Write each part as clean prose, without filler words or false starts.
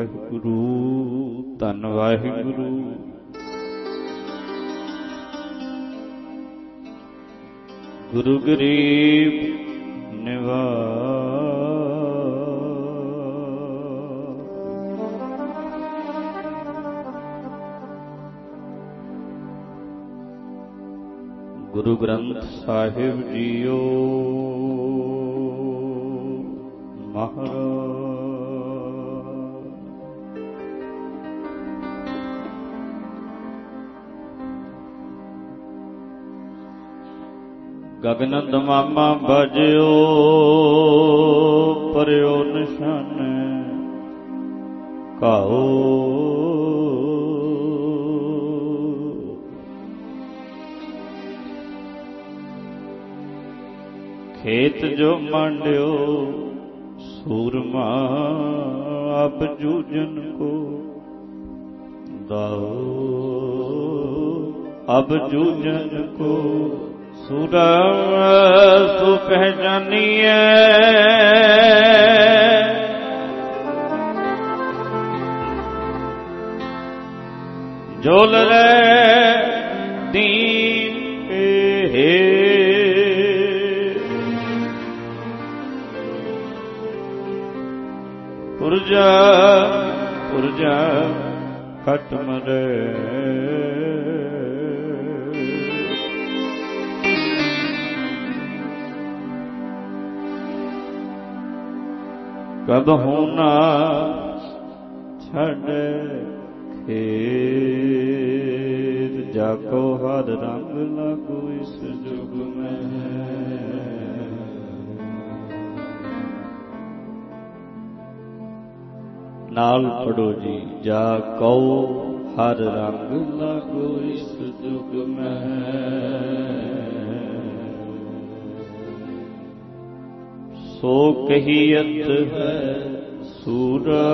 ਵਾਹਿਗੁਰੂ ਧੰਨ ਵਾਹਿਗੁਰੂ। ਗੁਰੂ ਗਰੀਬ ਨਿਵਾਜ ਗੁਰੂ ਗ੍ਰੰਥ ਸਾਹਿਬ ਜੀਓ ਮਹਾਰਾਜ। ਗਗਨ ਦਮਾਮਾ ਬਜਿਓ ਪਰਿਓ ਨਿਸ਼ਾਨ ਕਾਓ। ਖੇਤ ਜੋ ਮੰਡਿਓ ਸੂਰਮਾ ਅਬ ਜੂਜਨ ਕੋ ਦਾਓ। ਅਬ ਜੂਜਨ ਕੋ ਸੂਰਮ ਸੋ ਪਹਿਚਾਨੀਐ। ਜੋਲ ਰੇ ਦੀਨ ਪੁਰਜਾ ਪੁਰਜਾ ਖਟ ਮਰੇ। ਕਬਹੁ ਨਾ ਛੱਡ ਖੇਤ ਜਾਕੋ ਹਰ ਰੰਗ ਲਾਗੂ ਇਸ ਜੁਗ ਮੈਂ। ਨਾਲ ਪੜੋ ਜੀ ਜਾ ਕਉ ਹਰ ਰੰਗ ਲਾਗੋ ਇਸ ਜੁਗ ਮੈਂ। ਸੋ ਕਹੀਅਤ ਹੈ ਸੂਰਾ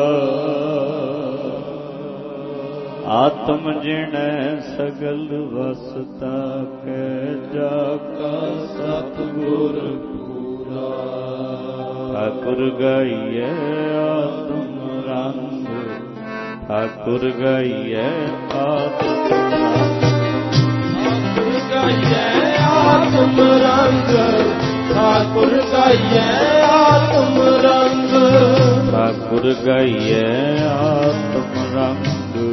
ਆਤਮ ਜਿਣੈ ਸਗਲ ਵਸਤਾ ਕੈ। ਜਾ ਕਾ ਸਤਿਗੁਰ ਪੂਰਾ ਠਾਕੁਰ ਗਾਈਐ ਆਤਮ ਰੰਗ। ਠਾਕੁਰ ਗਾਈਐ ਆਤਮ ਰੰਗ। ਠਾਕੁਰ ਗਾਈਐ ਆਤਮ ਰੰਗ। ਠਾਕੁਰ ਗਾਈਐ ਆਤਮ ਰੰਗ। ਠਾਕੁਰ ਗਾਈਐ ਆਤਮ ਰੰਗ।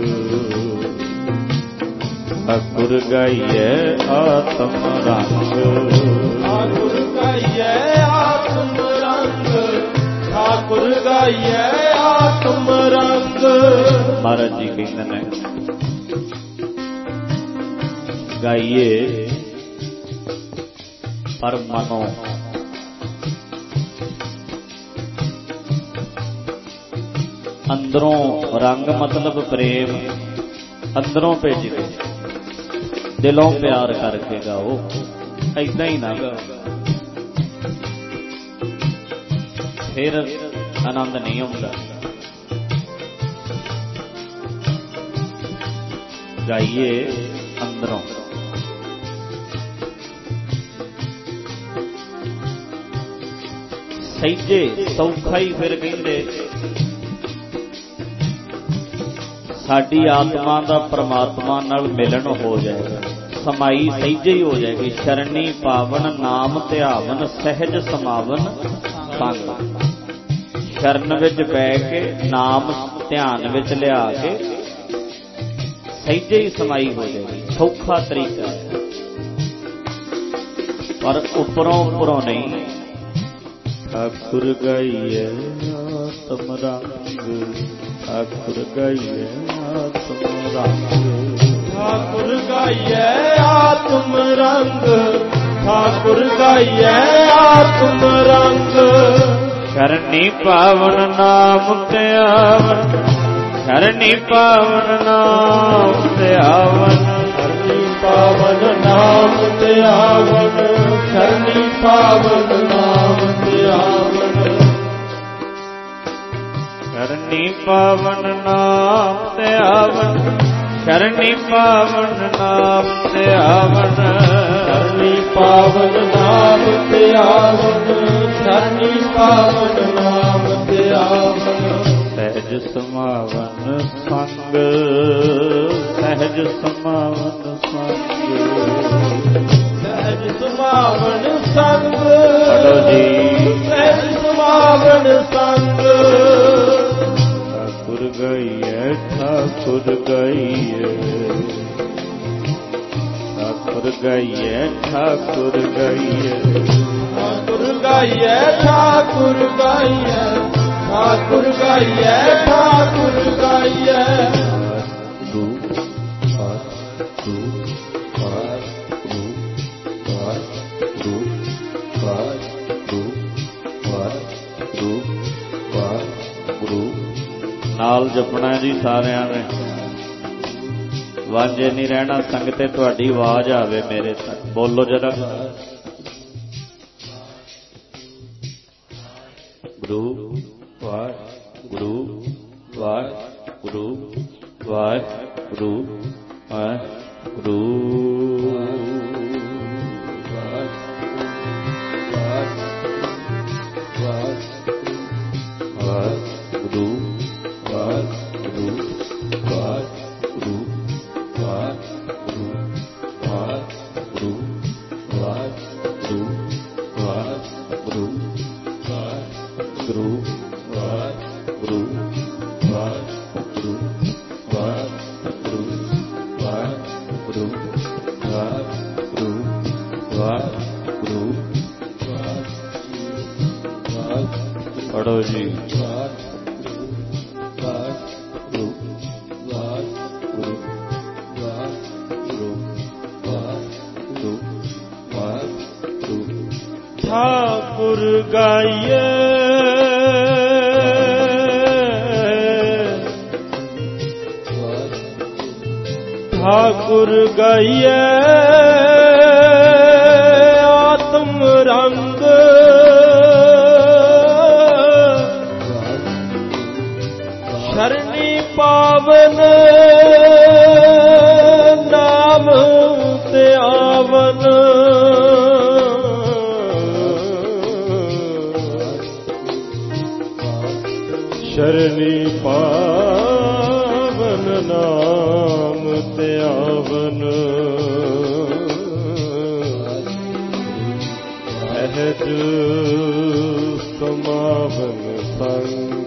ਠਾਕੁਰ ਗਾਈਐ ਆਤਮ ਰੰਗ। ਠਾਕੁਰ ਗਾਈਐ ਆਤਮ ਰੰਗ। ਠਾਕੁਰ ਗਾਈਐ ਆਤਮ ਰੰਗ। ਮਹਾਰਾਜ ਜੀ ਕਹਿੰਦੇ ਨੇ ਗਾਈਏ ਪਰ ਮਨੋਂ ਅੰਦਰੋਂ ਰੰਗ ਮਤਲਬ ਪ੍ਰੇਮ ਅੰਦਰੋਂ ਭੇਜ ਕੇ ਦਿਲੋਂ ਪਿਆਰ ਕਰਕੇ ਗਾਓ। ਏਦਾਂ ਹੀ ਨਾ ਗਾਓ ਫਿਰ ਆਨੰਦ ਨਹੀਂ ਆਉਂਦਾ। ਗਾਈਏ ਅੰਦਰੋਂ। ਸਹਿਜੇ ਸੌਖਾ ਹੀ ਫਿਰ ਕਹਿੰਦੇ ਸਾਡੀ ਆਤਮਾ ਦਾ ਪ੍ਰਮਾਤਮਾ ਨਾਲ ਮਿਲਣ ਹੋ ਜਾਏਗਾ। ਸਮਾਈ ਸਹਿਜੇ ਹੀ ਹੋ ਜਾਏਗੀ। ਸ਼ਰਣੀ ਪਾਵਨ ਨਾਮ ਧਿਆਵਨ ਸਹਿਜ ਸਮਾਵਨ ਸੰਗ। ਸ਼ਰਨ ਵਿੱਚ ਬਹਿ ਕੇ ਨਾਮ ਧਿਆਨ ਵਿੱਚ ਲਿਆ ਕੇ ਸਹਿਜੇ ਹੀ ਸਮਾਈ ਹੋ ਜਾਏਗੀ। ਸੌਖਾ ਤਰੀਕਾ ਹੈ ਪਰ ਉੱਪਰੋਂ ਉੱਪਰੋਂ ਨਹੀਂ। ਠਾਕੁਰ ਗਾਈਐ ਆਤਮ ਰੰਗ। ਠਾਕੁਰ ਗਾਈਐ ਆਤਮ ਰੰਗ। ਠਾਕੁਰ ਗਾਈਐ ਆਤਮ ਰੰਗ। ਠਾਕੁਰ ਗਾਈਐ ਆਤਮ ਰੰਗ। ਸ਼ਰਣੀ ਪਾਵਨ ਨਾਮ ਧਿਆਵਨ। ਸ਼ਰਣੀ ਪਾਵਨ ਨਾਮ ਧਿਆਵਨ। ਸ਼ਰਣੀ ਪਾਵਨ ਨਾਮ ਧਿਆਵਨ। ਸ਼ਰਣੀ ਪਾਵਨ ਨਾਮ ਧਿਆਵਨ। ਸ਼ਰਣੀ ਪਾਵਨ ਨਾਮ ਧਿਆਵਨ। ਸ਼ਰਣੀ ਪਾਵਨ ਨਾਮ ਧਿਆਵਨ। ਸ਼ਰਣੀ ਪਾਵਨ ਨਾਮ ਧਿਆਵਨ। ਸ਼ਰਣੀ ਪਾਵਨ ਨਾਮ ਧਿਆਵਨ। ਸਹਿਜ ਸਹਿਜ ਸਮਾਵਨ ਸੰਗ, ਸਹਿਜ ਸਮਾਵਨ ਸੰਗ, ਸਹਿਜ ਸਮਾਵਨ ਸੰਗ, ਪੜੋ ਜੀ, ਸਹਿਜ ਸਮਾਵਨ ਸੰਗ। ਠਾਕੁਰ ਗਈਏ, ਠਾਕੁਰ ਗਈਏ, ਠਾਕੁਰ ਗਈਏ, ਠਾਕੁਰ ਗਈਏ, ਠਾਕੁਰ ਗਈਏ, ਠਾਕੁਰ ਗਈਏ, ਠਾਕੁਰ ਗਈਏ, ਠਾਕੁਰ ਗਈਏ। ਨਾਲ ਜਪਣਾ ਜੀ ਸਾਰਿਆਂ ਨੇ, ਵਾਂਝੇ ਨਹੀਂ ਰਹਿਣਾ। ਸੰਗਤੇ ਤੁਹਾਡੀ ਆਵਾਜ਼ ਆਵੇ ਮੇਰੇ ਤੱਕ, ਬੋਲੋ ਜਰਾ। ਗੁਰੂ ਵਾਹਿਗੁਰੂ, ਵਾਹਿਗੁਰੂ, ਵਾਹਿਗੁਰੂ, ਵਾਹਿਗੁਰੂ, ਵਾਹਿਗੁਰੂ, ਵਾਹਿਗੁਰੂ, ਵਾਹਿਗੁਰੂ, ਵਾਹਿਗੁਰੂ, ਵਾਹਿਗੁਰੂ, ਵਾਹਿਗੁਰੂ, ਵਾਹਿਗੁਰੂ, ਵਾਹਿਗੁਰੂ, ਵਾਹਿਗੁਰੂ, ਵਾਹਿਗੁਰੂ, ਵਾਹਿਗੁਰੂ, ਵਾਹਿਗੁਰੂ, ਵਾਹਿਗੁਰੂ, ਵਾਹਿਗੁਰੂ, ਪੜੋ ਜੀ। ਠਾਕੁਰ ਗਾਈਏ, ਠਾਕੁਰ ਗਾਈਏ, ਆਤਮ ਰੰਗ, ਸ਼ਰਣੀ ਪਾਵਨ, ਨਾਮ ਤੇ ਆਵਨ, ਸ਼ਰਣੀ ਪਾਵਨ, ਨਾਮ ਤੇ ਆਵਨ, ਸਹਿਜ ਸਮਾਵਨ ਸੰਗ।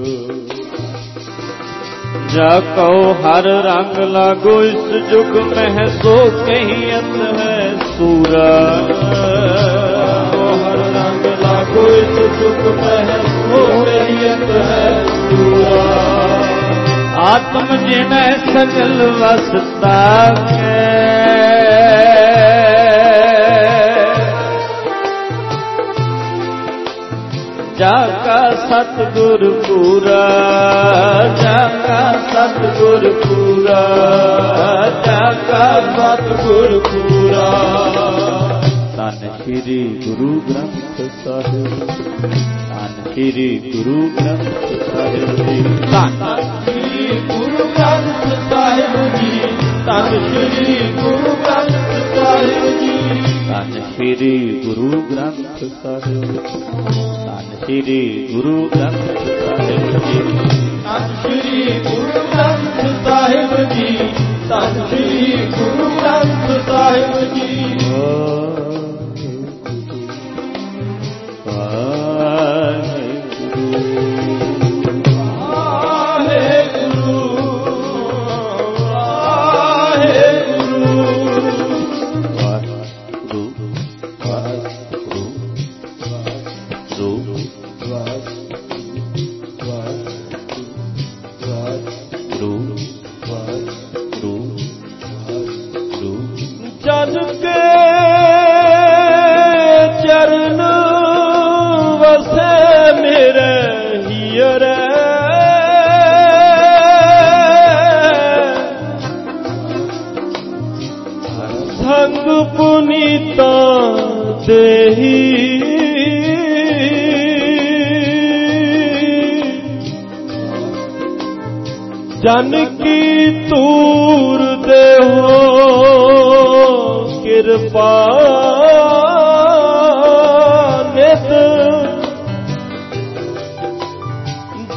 ਜਾ ਕਉ ਹਰ ਰੰਗ ਲਾਗੋ ਇਸ ਜੁਗ ਮਹਿ, ਸੋ ਕਹੀਅਤ ਹੈ ਸੂਰਾ। ਹਰ ਰੰਗ ਲਾਗੋ ਇਸ ਜੁਗ ਮਹਿ, ਸੋ ਕਹੀਅਤ ਹੈ ਸੂਰਾ। ਆਤਮ ਜਿਨੈ ਸਗਲ ਵਸਤਾ ਕੈ, ਜਾ ਕਾ ਸਤਿਗੁਰ ਪੂਰਾ, ਜਾ ਕਾ ਸਤਿਗੁਰ ਪੂਰਾ, ਜਾ ਕਾ ਸਤਿਗੁਰ ਪੂਰਾ। ਧੰਨ ਸ੍ਰੀ ਗੁਰੂ ਗ੍ਰੰਥ ਸਾਹਿਬ, ਧੰਨ ਸ੍ਰੀ ਗੁਰੂ ਗ੍ਰੰਥ ਸਾਹਿਬ ਜੀ, ਧੰਨ ਸ੍ਰੀ ਗੁਰੂ ਗ੍ਰੰਥ ਸਾਹਿਬ ਜੀ, ਧੰਨ ਸ੍ਰੀ ਗੁਰੂ ਗ੍ਰੰਥ ਸਾਹਿਬ ਜੀ, ਧੰਨ ਸ੍ਰੀ ਗੁਰੂ ਗ੍ਰੰਥ ਸਾਹਿਬ, ਧੰਨ ਸ੍ਰੀ ਗੁਰੂ ਗ੍ਰੰਥ ਸਾਹਿਬ ਜੀ, ਧੰਨ ਸ੍ਰੀ ਗੁਰੂ ਗ੍ਰੰਥ ਸਾਹਿਬ ਜੀ, ਧੰਨ ਸ੍ਰੀ ਗੁਰੂ ਗ੍ਰੰਥ ਸਾਹਿਬ ਜੀ। ਜਨ ਕੀ ਤੂਰ ਦੇਹੋ ਕਿਰਪਾ ਨਿਤ,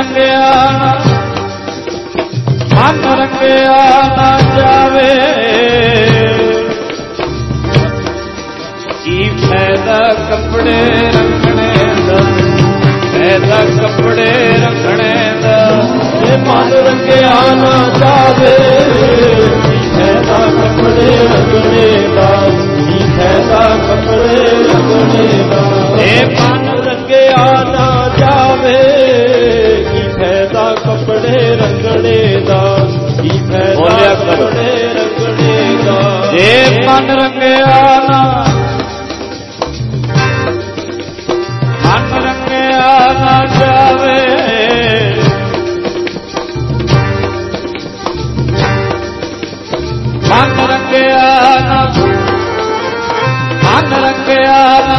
ਰੰਗਿਆ ਮਨ ਰੰਗਿਆ ਨਾ ਜਾਵੇ ਕੀ ਫਾਇਦਾ ਕੱਪੜੇ ਰੱਖਣੇ ਦਾ ਫਾਇਦਾ ਕੱਪੜੇ ਰੱਖਣੇ ਦਾ ਜੇ ਮਨ ਰੰਗਿਆ ਨਾ ਜਾਵੇ ਕੀ ਫਾਇਦਾ ਕੱਪੜੇ ਰੱਖਣੇ ਦਾ ਕੀ ਫਾਇਦਾ ਕੱਪੜੇ ਰੱਖਣੇ ਦਾ ਜੇ ਮਨ ਰੰਗਿਆ ਨਾ ਜਾਵੇ ਕੀ ਫਾਇਦਾ ਕੱਪੜੇ ਰੰਗਣੇ ਦਾ ਕੀ ਫਾਇਦਾ ਕੱਪੜੇ ਰੰਗਣੇ ਦਾ ਜੇ ਮਨ ਰੰਗਿਆ ਨਾ ਮਨ ਰੰਗਿਆ ਨਾ ਜਾਵੇ ਮਨ ਰੰਗਿਆ ਨਾ ਮਨ ਰੰਗਿਆ ਨਾ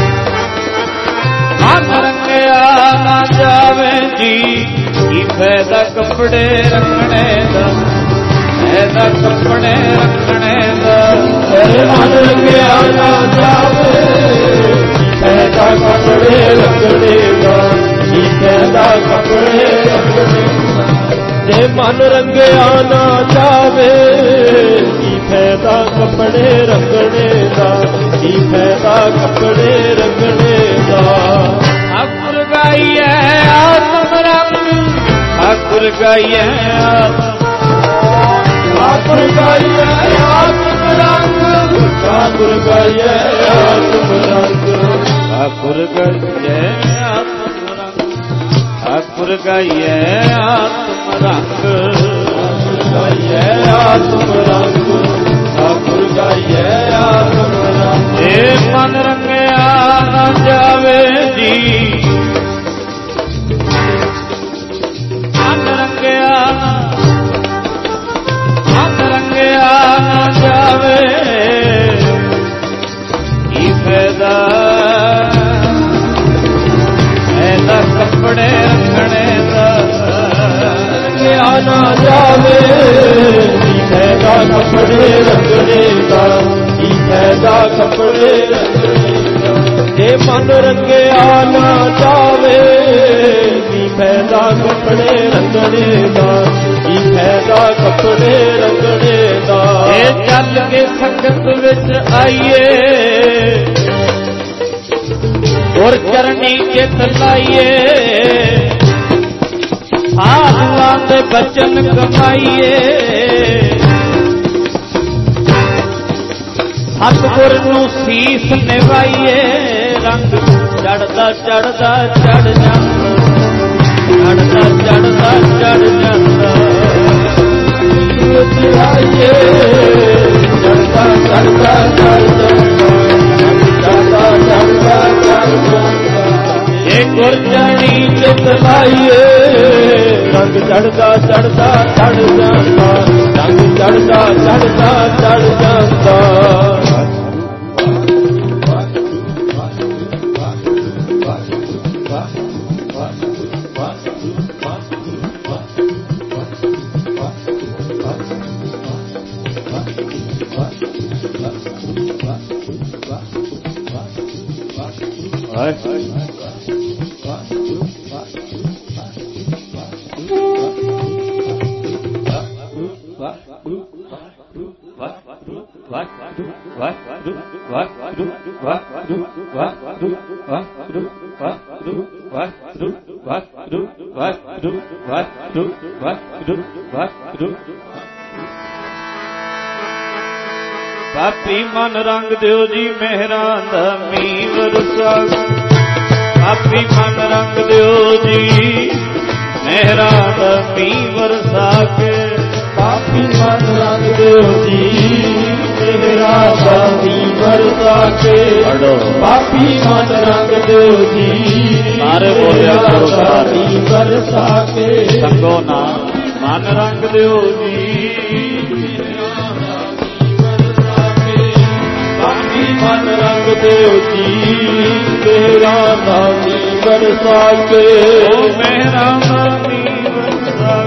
ਮਨ ਰੰਗਿਆ ਨਾ ਜਾਵੇ ਜੀ ਕੀ ਫਾਇਦਾ ਕੱਪੜੇ ਰੱਖਣੇ ਦਾ ਫਾਇਦਾ ਕੱਪੜੇ ਰੱਖਣੇ ਦਾ ਮਨ ਰੰਗਿਆ ਨਾ ਜਾਵੇ ਫਾਇਦਾ ਕੱਪੜੇ ਰੱਖਣੇ ਦਾ ਕੀ ਫਾਇਦਾ ਕੱਪੜੇ ਰੱਖਣੇ ਜੇ ਮਨ ਰੰਗਿਆ ਨਾ ਜਾਵੇ ਕੀ ਫਾਇਦਾ ਕੱਪੜੇ ਰੱਖਣੇ ਦਾ ਕੀ ਫਾਇਦਾ ਕੱਪੜੇ ਰੱਖਣੇ ਦਾ ਠਾਕੁਰ ਗਾਈਏ ਆਤਮ ਰੰਗ ਠਾਕੁਰ ਗਾਈਏ ਠਾਕੁਰ ਗਾਈਏ ਆਤਮ ਰੰਗ ਠਾਕੁਰ ਗਾਈਏ ਆਤਮ ਰੰਗ ਠਾਕੁਰ ਗਾਈਏ ਆਤਮ ਰੰਗ ਠਾਕੁਰ ਗਾਈਏ ਆਤਮ ਰੰਗ ਗਾਈਏ ਆਤਮ ਰੰਗ ਠਾਕੁਰ ਗਾਈਏ ਆਤਮ ਰੰਗ ਜੇ ਮਨ ਰੰਗਿਆ ਨਾ ਜਾਵੇ ਜੀ ਮਨ ਰੰਗਿਆ ਨਾ ਜਾਵੇ ਕੀ ਫਾਇਦਾ ਫਾਇਦਾ ਕੱਪੜੇ ਰੱਖਣੇ ਦਾ ਰੰਗਿਆ ਨਾ ਜਾਵੇ ਕੀ ਫਾਇਦਾ ਕੱਪੜੇ ਰੱਖਣੇ ਦਾ ਕੀ ਫਾਇਦਾ ਕੱਪੜੇ ਰੱਖਣੇ ਦਾ ਜੇ ਮਨ ਰੰਗਿਆ ਨਾ ਜਾਵੇ ਕੀ ਫਾਇਦਾ ਕੱਪੜੇ ਰੱਖਣੇ ਦਾ ਕੀ ਫਾਇਦਾ ਕੱਪੜੇ ਰੱਖਣੇ ਦਾ ਇਹ ਚੱਲ ਕੇ ਸੰਗਤ ਵਿੱਚ ਆਈਏ ਔਰ ਚਰਨੀ ਚਿਤ ਲਾਈਏ ਸਾਧੂਆਂ ਦੇ ਬਚਨ ਕਮਾਈਏ ਸਤਿਗੁਰ ਨੂੰ ਸੀਸ ਨਿਵਾਈਏ ਰੰਗ ਚੜਦਾ ਚੜਦਾ ਚੜ ਜਾਂਦਾ ਚੜਦਾ ਚੜਦਾ ਚੜ ਜਾਂਦਾ ਆਈਏ ਚੜਦਾ ਚੜਦਾ ਚੜ ਜਾਂਦਾ ਚੜਦਾ ਚੜਦਾ ਚੜ ਜਾਂਦਾ ਇਹ ਗੁਰਜਣੀ ਚਿਤ ਲਾਈਏ ਰੰਗ ਚੜਦਾ ਚੜਦਾ ਚੜ ਜਾਂਦਾ ਰੰਗ ਚੜਦਾ ਚੜਦਾ ਚੜ ਜਾਂਦਾ ਪਾਪੀ ਮਨ ਰੰਗ ਦਿਓ ਜੀ ਮਹਿਰਾਂ ਦਾ ਮੀਂਹ ਵਰਸਾ ਪਾਪੀ ਮਨ ਰੰਗ ਦਿਓ ਜੀ ਮਹਿਰਾਂ ਦਾ ਮੀਂਹ ਵਰਸਾ ਕੇ ਪਾਪੀ ਮਨ ਰੰਗ ਦਿਓ ਜੀ ਮਹਿਰਾਂ ਦਾ ਮੀਂਹ ਵਰਸਾ ਕੇ ਪਾਪੀ ਮਨ ਰੰਗ ਦਿਓ ਜੀ ਸਾਰੇ ਬੋਲਿਆ ਕਰੋ ਮੀਂਹ ਵਰਸਾ ਕੇ ਸੰਗੋ ਨਾ ਮਨ ਰੰਗ ਦਿਓ ਜੀ ਮਨ ਰੰਗ ਦਿਓ ਜੀ ਮੇਰਾ ਨਾਮੀ ਵਰਸਾ ਕੇ ਮੇਰਾ ਨਾਮੀ ਵਰਸਾ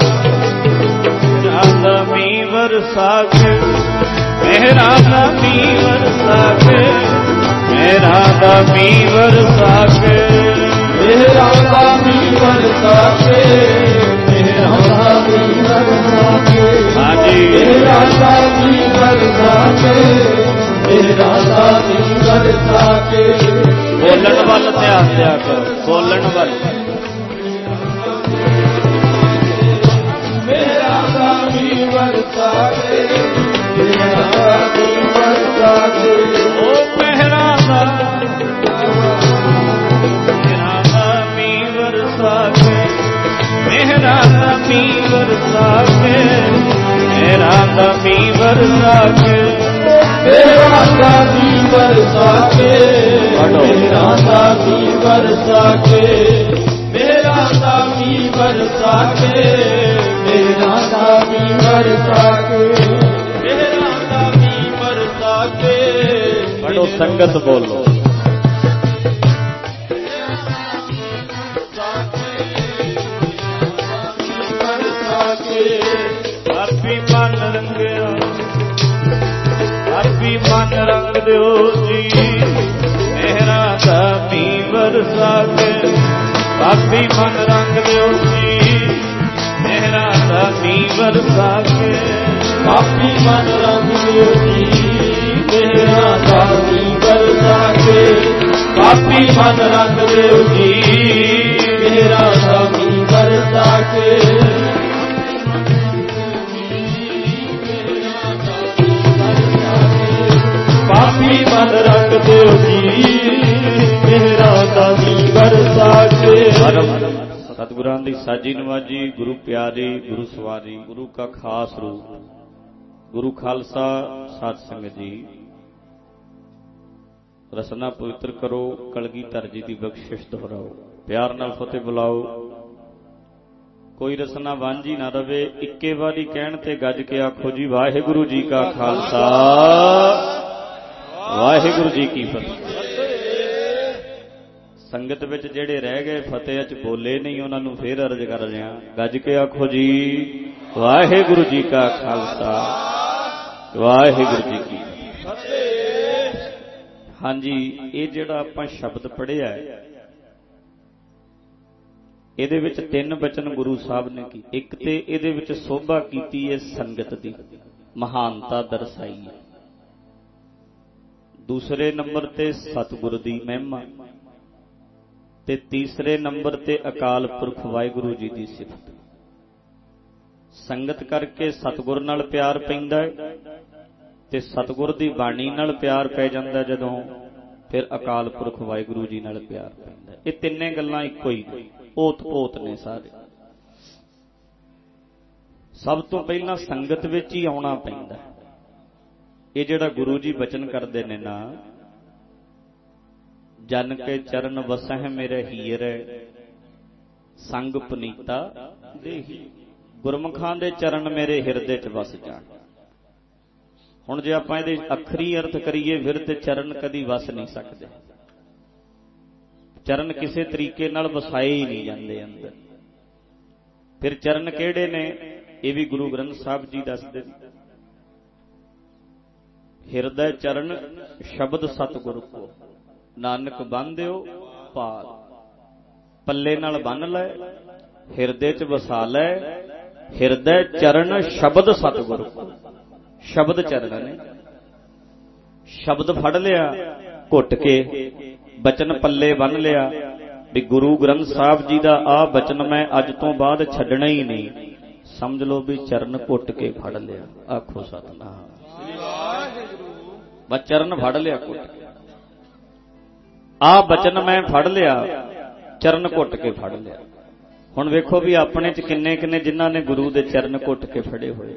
ਨਾਮੀ ਵਰਸਾ ਕੇ ਮੇਰਾ ਨਾਮੀ ਵਰਸਾ ਕੇ ਮੇਰਾ ਨਾਮੀ ਵਰਸਾ ਕੇ ਮੇਰਾ ਨਾਮੀ ਵਰਸਾ साके मेरा साथी वर साके मेरा साथी वर साके मेरा साथी वर साके। बोलन वाल ध्यान दिया करो, बोलन वाल। मेरा साथी वर साके मेरा साथी वर साके ओ मेरा सामी वरसा के मेरा सामी वरसा के मेरा सामी वरसा के मेरा साथी वर साके मेरा साथी वर साके मेरा साथी वर साके मेरा साथी वर साके मेरा साथी वर साके। बड़ो संगत बोलो। अभी मन रंगया अभी मन रंग दो जी मेरा सामी वरसा के अभी मन रंग दो जी मेरा सामी वरसा के अभी मन रंग दो जी मेरा साथी वरसा के अभी मन रंग दो जी मेरा साथी वरसा के। पापी मन रंग दो जी मेरा साथी वरसा के। सतगुरां दी साजी नवाजी गुरु प्यारी गुरु सवारी गुरु का खास रूप गुरु खालसा साध संगत जी रसना पवित्र करो कलगीधर जी की बख्शिश दोहराओ प्यार नाल फतेह बुलाओ। कोई रसना वांझी ना रवे इक्के वारी कहण ते गज के आखो जी वाहिगुरु जी का खालसा वाहिगुरु जी की फतेह। संगत विच जेड़े रह गए फतेह च बोले नहीं उन्होंने फिर अर्ज कर रहा गज के आखो जी वाहिगुरु जी का खालसा वाहिगुरु जी की फतेह। हाँ जी ये जिहड़ा आपां शब्द पढ़िया है ਇਹਦੇ ਵਿੱਚ ਤਿੰਨ ਬਚਨ ਗੁਰੂ ਸਾਹਿਬ ਨੇ ਕੀ। ਇੱਕ ਤੇ ਇਹਦੇ ਵਿੱਚ ਸੋਭਾ ਕੀਤੀ ਹੈ ਸੰਗਤ ਦੀ ਮਹਾਨਤਾ ਦਰਸਾਈ ਹੈ। ਦੂਸਰੇ ਨੰਬਰ ਤੇ ਸਤਿਗੁਰ ਦੀ ਮਹਿਮਾ ਤੇ ਤੀਸਰੇ ਨੰਬਰ ਤੇ ਅਕਾਲ ਪੁਰਖ ਵਾਹਿਗੁਰੂ ਜੀ ਦੀ ਸਿਫਤ। ਸੰਗਤ ਕਰਕੇ ਸਤਿਗੁਰ ਨਾਲ ਪਿਆਰ ਪੈਂਦਾ ਹੈ ਤੇ ਸਤਿਗੁਰ ਦੀ ਬਾਣੀ ਨਾਲ ਪਿਆਰ ਪੈ ਜਾਂਦਾ ਜਦੋਂ ਫਿਰ ਅਕਾਲ ਪੁਰਖ ਵਾਹਿਗੁਰੂ ਜੀ ਨਾਲ ਪਿਆਰ ਪੈਂਦਾ। ਇਹ ਤਿੰਨੇ ਗੱਲਾਂ ਇੱਕੋ ਹੀ ਨੇ ओत पोत ने सारे। सब तो पहला संगत विच ही आउणा पैंदा। ये जिहड़ा गुरु जी बचन करदे ने ना जन के चरण वसह मेरे हीर संग पुनीता देही गुरमुखां दे चरण मेरे हिरदे च वस जाण। हुण जे आपां इहदे अखरी अर्थ करिए फिर ते चरण कदी वस नहीं सकदे। चरण किसी तरीके नाल वसाए ही नहीं जाते अंदर। फिर चरण किहड़े ने ये भी गुरु ग्रंथ साहब जी दसदे। हिरदे चरण शब्द सतगुरु को नानक बंधियो पाल। पल्ले नाल बन लै हिरदे च वसा लै हिरदे चरण शब्द सतगुरु को। शब्द चरण ने शब्द फड़ लिया घुट के बचन पल्ले बन लिया भी गुरु ग्रंथ साहब जी का आ बचन मैं अज तो बाद छड्डना ही नहीं। समझ लो भी चरण घुट के फड़ लिया। आखो सतनाम बस चरण फड़ लिया घुट के। आ बचन मैं फड़ लिया चरण घुट के फड़ लिया। हुण वेखो भी अपने च किन्ने किन्ने जिन्हां ने गुरु दे चरण घुट के फड़े हुए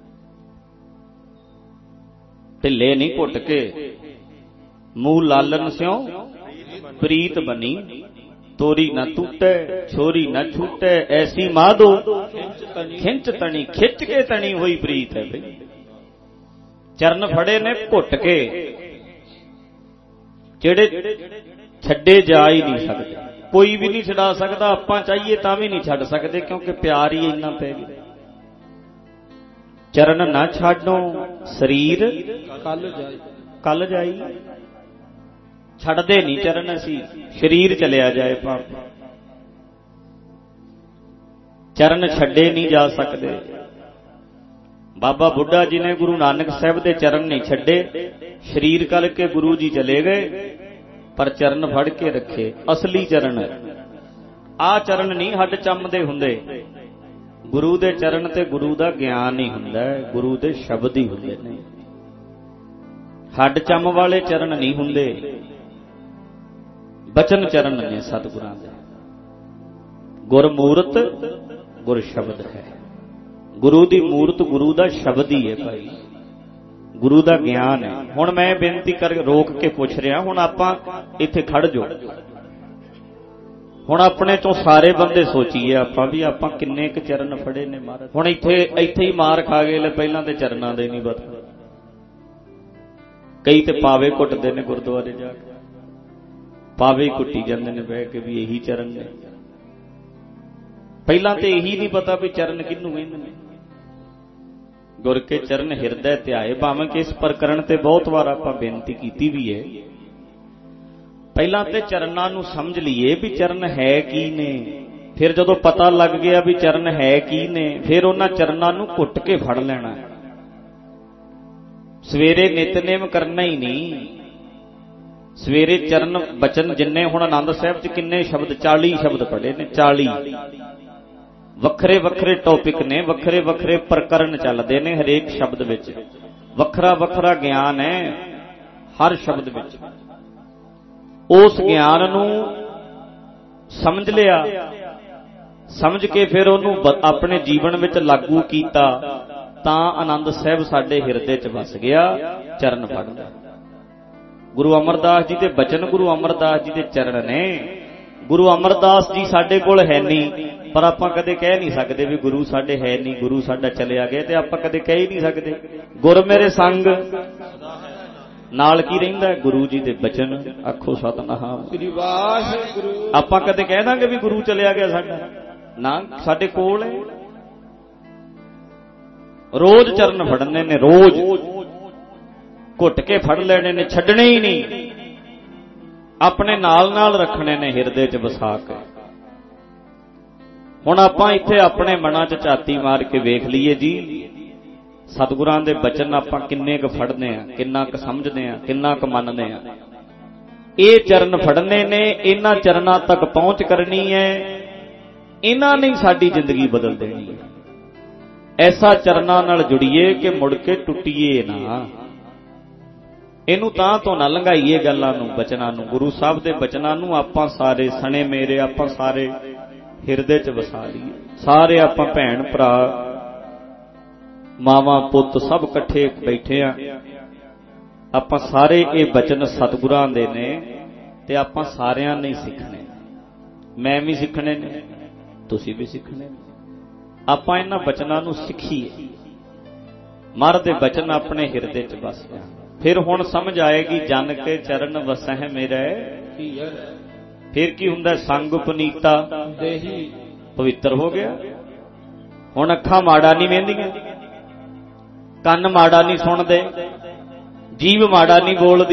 ढिले नहीं घुट के मूह लालन स्यों प्रीत बनी तोरी न टूटे छोरी न छूटे ऐसी माधो खिंच तनी खिंच के तनी हुई प्रीत है। भाई चरण फड़े ने घुट के जेड़े छड्डे जा ही नहीं सकते। कोई भी नहीं छड़ा सकता। आपां चाहिए तां भी नहीं छड़ सकते क्योंकि प्यार ही इन्ना पै गया। चरण ना छाडो शरीर कल जाई। छड़दे नहीं चरण असी शरीर चलिया जाए भाव। ਚਰਨ ਛੱਡੇ ਨਹੀਂ ਜਾ ਸਕਦੇ। ਬਾਬਾ ਬੁੱਢਾ ਜੀ ਨੇ ਗੁਰੂ ਨਾਨਕ ਸਾਹਿਬ ਦੇ ਚਰਨ ਨਹੀਂ ਛੱਡੇ, ਸਰੀਰ ਕਲ ਕੇ ਗੁਰੂ ਜੀ ਚਲੇ ਗਏ, ਪਰ ਚਰਨ ਫੜ ਕੇ ਰੱਖੇ। ਅਸਲੀ ਚਰਨ ਆਹ ਚਰਨ ਨਹੀਂ ਹੱਡ ਚੰਮਦੇ ਹੁੰਦੇ। ਗੁਰੂ ਦੇ ਚਰਨ ਤੇ ਗੁਰੂ ਦਾ ਗਿਆਨ ਹੀ ਹੁੰਦਾ, ਗੁਰੂ ਦੇ ਸ਼ਬਦ ਹੀ ਹੁੰਦੇ ਨੇ। ਹੱਡ ਚੰਮ ਵਾਲੇ ਚਰਨ ਨਹੀਂ ਹੁੰਦੇ, ਬਚਨ ਚਰਨ ਨੇ ਸਤਿਗੁਰਾਂ ਦੇ। ਗੁਰਮੂਰਤ ਗੁਰ ਸ਼ਬਦ ਹੈ। ਗੁਰੂ ਦੀ ਮੂਰਤ ਗੁਰੂ ਦਾ ਸ਼ਬਦ ਹੀ ਹੈ ਭਾਈ, ਗੁਰੂ ਦਾ ਗਿਆਨ ਹੈ। ਹੁਣ ਮੈਂ ਬੇਨਤੀ ਕਰ ਰੋਕ ਕੇ ਪੁੱਛ ਰਿਹਾ, ਹੁਣ ਆਪਾਂ ਇੱਥੇ ਖੜ ਜਾਓ, ਹੁਣ ਆਪਣੇ ਚੋਂ ਸਾਰੇ ਬੰਦੇ ਸੋਚੀਏ ਆਪਾਂ ਵੀ ਆਪਾਂ ਕਿੰਨੇ ਕੁ ਚਰਨ ਫੜੇ ਨੇ ਮਹਾਰਾਜ। ਹੁਣ ਇੱਥੇ ਹੀ ਮਾਰ ਖਾ ਗਏ ਲੈ, ਪਹਿਲਾਂ ਤੇ ਚਰਨਾਂ ਦੇ ਨਹੀਂ ਪਤਾ। ਕਈ ਤੇ ਪਾਵੇ ਘੁੱਟਦੇ ਨੇ ਗੁਰਦੁਆਰੇ ਜਾ ਕੇ, ਪਾਵੇ ਹੀ ਘੁੱਟੀ ਜਾਂਦੇ ਨੇ ਬਹਿ ਕੇ ਵੀ ਇਹੀ ਚਰਨ ਨੇ। ਪਹਿਲਾਂ ਤੇ ਇਹੀ ਨਹੀਂ ਪਤਾ ਵੀ ਚਰਨ ਕਿਹਨੂੰ ਕਹਿੰਦੇ ਨੇ। ਗੁਰ ਕੇ ਚਰਨ ਹਿਰਦੈ ਧਿਆਏ, ਭਾਵੇਂ ਕਿ ਇਸ ਪ੍ਰਕਰਣ ਤੇ ਬਹੁਤ ਵਾਰ ਆਪਾਂ ਬੇਨਤੀ ਕੀਤੀ ਵੀ ਹੈ। ਪਹਿਲਾਂ ਤੇ ਚਰਨਾਂ ਨੂੰ ਸਮਝ ਲਈਏ ਵੀ ਚਰਨ ਹੈ ਕੀ ਨੇ, ਫਿਰ ਜਦੋਂ ਪਤਾ ਲੱਗ ਗਿਆ ਵੀ ਚਰਨ ਹੈ ਕੀ ਨੇ, ਫਿਰ ਉਹਨਾਂ ਚਰਨਾਂ ਨੂੰ ਘੁੱਟ ਕੇ ਫੜ ਲੈਣਾ। ਸਵੇਰੇ ਨਿਤਨੇਮ ਕਰਨਾ ਹੀ ਨਹੀਂ, ਸਵੇਰੇ ਚਰਨ ਬਚਨ ਜਿੰਨੇ ਹੁਣ ਆਨੰਦ ਸਾਹਿਬ 'ਚ ਕਿੰਨੇ ਸ਼ਬਦ, 40 ਸ਼ਬਦ ਪੜ੍ਹੇ ਨੇ। 40 ਵੱਖਰੇ ਵੱਖਰੇ ਟੌਪਿਕ ਨੇ, ਵੱਖਰੇ ਵੱਖਰੇ ਪ੍ਰਕਰਨ ਚੱਲਦੇ ਨੇ, ਹਰੇਕ ਸ਼ਬਦ ਵਿੱਚ ਵੱਖਰਾ ਵੱਖਰਾ ਗਿਆਨ ਹੈ ਹਰ ਸ਼ਬਦ ਵਿੱਚ। ਉਸ ਗਿਆਨ ਨੂੰ ਸਮਝ ਲਿਆ, ਸਮਝ ਕੇ ਫਿਰ ਉਹਨੂੰ ਆਪਣੇ ਜੀਵਨ ਵਿੱਚ ਲਾਗੂ ਕੀਤਾ, ਤਾਂ ਆਨੰਦ ਸਾਹਿਬ ਸਾਡੇ ਹਿਰਦੇ 'ਚ ਵਸ ਗਿਆ। ਚਰਨ ਫੜਨਾ ਗੁਰੂ ਅਮਰਦਾਸ ਜੀ ਦੇ ਬਚਨ, ਗੁਰੂ ਅਮਰਦਾਸ ਜੀ ਦੇ ਚਰਨ ਨੇ। ਗੁਰੂ ਅਮਰਦਾਸ ਜੀ ਸਾਡੇ ਕੋਲ ਹੈ ਨਹੀਂ, ਪਰ ਆਪਾਂ ਕਦੇ ਕਹਿ ਨਹੀਂ ਸਕਦੇ ਵੀ ਗੁਰੂ ਸਾਡੇ ਹੈ ਨਹੀਂ, ਗੁਰੂ ਸਾਡਾ ਚਲਿਆ ਗਿਆ, ਤੇ ਆਪਾਂ ਕਦੇ ਕਹਿ ਹੀ ਨਹੀਂ ਸਕਦੇ। ਗੁਰ ਮੇਰੇ ਸੰਗ ਨਾਲ ਕੀ ਰਹਿੰਦਾ? ਗੁਰੂ ਜੀ ਦੇ ਬਚਨ। ਆਖੋ ਸਤਿਨਾਮ ਸ੍ਰੀ ਵਾਹਿਗੁਰੂ। ਆਪਾਂ ਕਦੇ ਕਹਿ ਦਾਂਗੇ ਵੀ ਗੁਰੂ ਚਲਿਆ ਗਿਆ ਸਾਡਾ? ਨਾ, ਸਾਡੇ ਕੋਲ ਹੈ। ਰੋਜ਼ ਚਰਨ ਫੜਨੇ ਨੇ, ਰੋਜ਼ ਘੁੱਟ ਕੇ ਫੜ ਲੈਣੇ ਨੇ, ਛੱਡਣੇ ਹੀ ਨਹੀਂ। ਆਪਣੇ ਨਾਲ ਨਾਲ ਰੱਖਣੇ ਨੇ ਹਿਰਦੇ 'ਚ ਵਸਾ ਕੇ। ਹੁਣ ਆਪਾਂ ਇੱਥੇ ਆਪਣੇ ਮਨਾਂ 'ਚ ਝਾਤੀ ਮਾਰ ਕੇ ਵੇਖ ਲਈਏ ਜੀ, ਸਤਿਗੁਰਾਂ ਦੇ ਬਚਨ ਆਪਾਂ ਕਿੰਨੇ ਕੁ ਫੜਦੇ ਆ, ਕਿੰਨਾ ਕੁ ਸਮਝਦੇ ਆ, ਕਿੰਨਾ ਕੁ ਮੰਨਦੇ ਆ। ਇਹ ਚਰਨ ਫੜਨੇ ਨੇ, ਇਹਨਾਂ ਚਰਨਾਂ ਤੱਕ ਪਹੁੰਚ ਕਰਨੀ ਹੈ, ਇਹਨਾਂ ਨੇ ਸਾਡੀ ਜ਼ਿੰਦਗੀ ਬਦਲ ਦੇਣੀ ਹੈ। ਐਸਾ ਚਰਨਾਂ ਨਾਲ ਜੁੜੀਏ ਕਿ ਮੁੜ ਕੇ ਟੁੱਟੀਏ ਨਾ। ਇਹਨੂੰ ਤਾਂ ਤੋਂ ਨਾ ਲੰਘਾਈਏ ਗੱਲਾਂ ਨੂੰ, ਬਚਨਾਂ ਨੂੰ, ਗੁਰੂ ਸਾਹਿਬ ਦੇ ਬਚਨਾਂ ਨੂੰ ਆਪਾਂ ਸਾਰੇ ਸਣੇ ਮੇਰੇ, ਆਪਾਂ ਸਾਰੇ ਹਿਰਦੇ 'ਚ ਵਸਾ ਲਈਏ। ਸਾਰੇ ਆਪਾਂ ਭੈਣ ਭਰਾ, ਮਾਵਾਂ ਪੁੱਤ ਸਭ ਇਕੱਠੇ ਬੈਠੇ ਆ। ਆਪਾਂ ਸਾਰੇ ਇਹ ਬਚਨ ਸਤਿਗੁਰਾਂ ਦੇ ਨੇ, ਤੇ ਆਪਾਂ ਸਾਰਿਆਂ ਨੇ ਸਿੱਖਣੇ। ਮੈਂ ਵੀ ਸਿੱਖਣੇ ਨੇ, ਤੁਸੀਂ ਵੀ ਸਿੱਖਣੇ ਨੇ। ਆਪਾਂ ਇਹਨਾਂ ਬਚਨਾਂ ਨੂੰ ਸਿੱਖੀਏ। ਮਹਾਰਾਜ ਦੇ ਬਚਨ ਆਪਣੇ ਹਿਰਦੇ 'ਚ ਵਸ ਜਾਣ। ਫਿਰ ਹੁਣ ਸਮਝ ਆਏਗੀ, ਜਨ ਕੇ ਚਰਨ ਵਸਹਿ ਮੇਰੇ। ਫਿਰ ਕੀ ਹੁੰਦਾ? ਸੰਗ ਪੁਨੀਤਾ ਦੇਹੀ, ਪਵਿੱਤਰ ਹੋ ਗਿਆ। ਹੁਣ ਅੱਖਾਂ ਮਾੜਾ ਨਹੀਂ ਵੇਂਦੀਆਂ, ਕੰਨ ਮਾੜਾ ਨਹੀਂ ਸੁਣਦੇ, ਜੀਭ ਮਾੜਾ ਨਹੀਂ ਬੋਲਦੀ।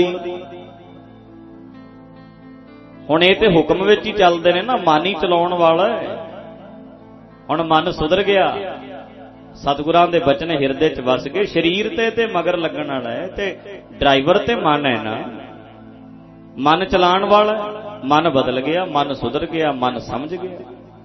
ਹੁਣ ਇਹ ਤੇ ਹੁਕਮ ਵਿੱਚ ਹੀ ਚੱਲਦੇ ਨੇ ਨਾ, ਮਨ ਹੀ ਚਲਾਉਣ ਵਾਲਾ ਹੈ। ਹੁਣ ਮਨ ਸੁਧਰ ਗਿਆ, ਸਤਿਗੁਰਾਂ ਦੇ ਬਚਨ ਹਿਰਦੇ 'ਚ ਵਸ ਗਏ। ਸਰੀਰ ਤੇ ਮਗਰ ਲੱਗਣ ਵਾਲਾ ਹੈ, ਤੇ ਡਰਾਈਵਰ ਤੇ ਮਨ ਹੈ ਨਾ, ਮਨ ਚਲਾਉਣ ਵਾਲਾ। ਮਨ ਬਦਲ ਗਿਆ, ਮਨ ਸੁਧਰ ਗਿਆ, ਮਨ ਸਮਝ ਗਿਆ।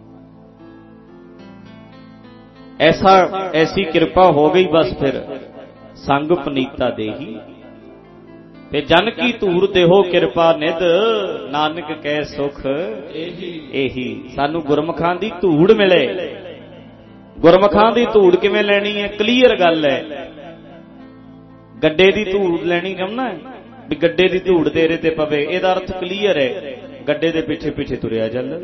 ਐਸੀ ਕਿਰਪਾ ਹੋ ਗਈ ਬਸ। ਫਿਰ ਸੰਗ ਪਨੀਤਾ ਦੇਹੀ, ਤੇ ਜਨ ਕੀ ਧੂਰ ਦੇਹੋ ਕਿਰਪਾ ਨਿਧ, ਨਾਨਕ ਕਹਿ ਸੁਖ ਇਹੀ। ਸਾਨੂੰ ਗੁਰਮੁਖਾਂ ਦੀ ਧੂੜ ਮਿਲੇ। ਗੁਰਮੁਖਾਂ ਦੀ ਧੂੜ ਕਿਵੇਂ ਲੈਣੀ ਹੈ? ਕਲੀਅਰ ਗੱਲ ਹੈ। ਗੱਡੇ ਦੀ ਧੂੜ ਲੈਣੀ ਚਾਹੁੰਦਾ ਵੀ ਗੱਡੇ ਦੀ ਧੂੜ ਤੇਰੇ ਤੇ ਪਵੇ, ਇਹਦਾ ਅਰਥ ਕਲੀਅਰ ਹੈ। ਗੱਡੇ ਦੇ ਪਿੱਛੇ ਪਿੱਛੇ ਤੁਰਿਆ ਚੱਲ,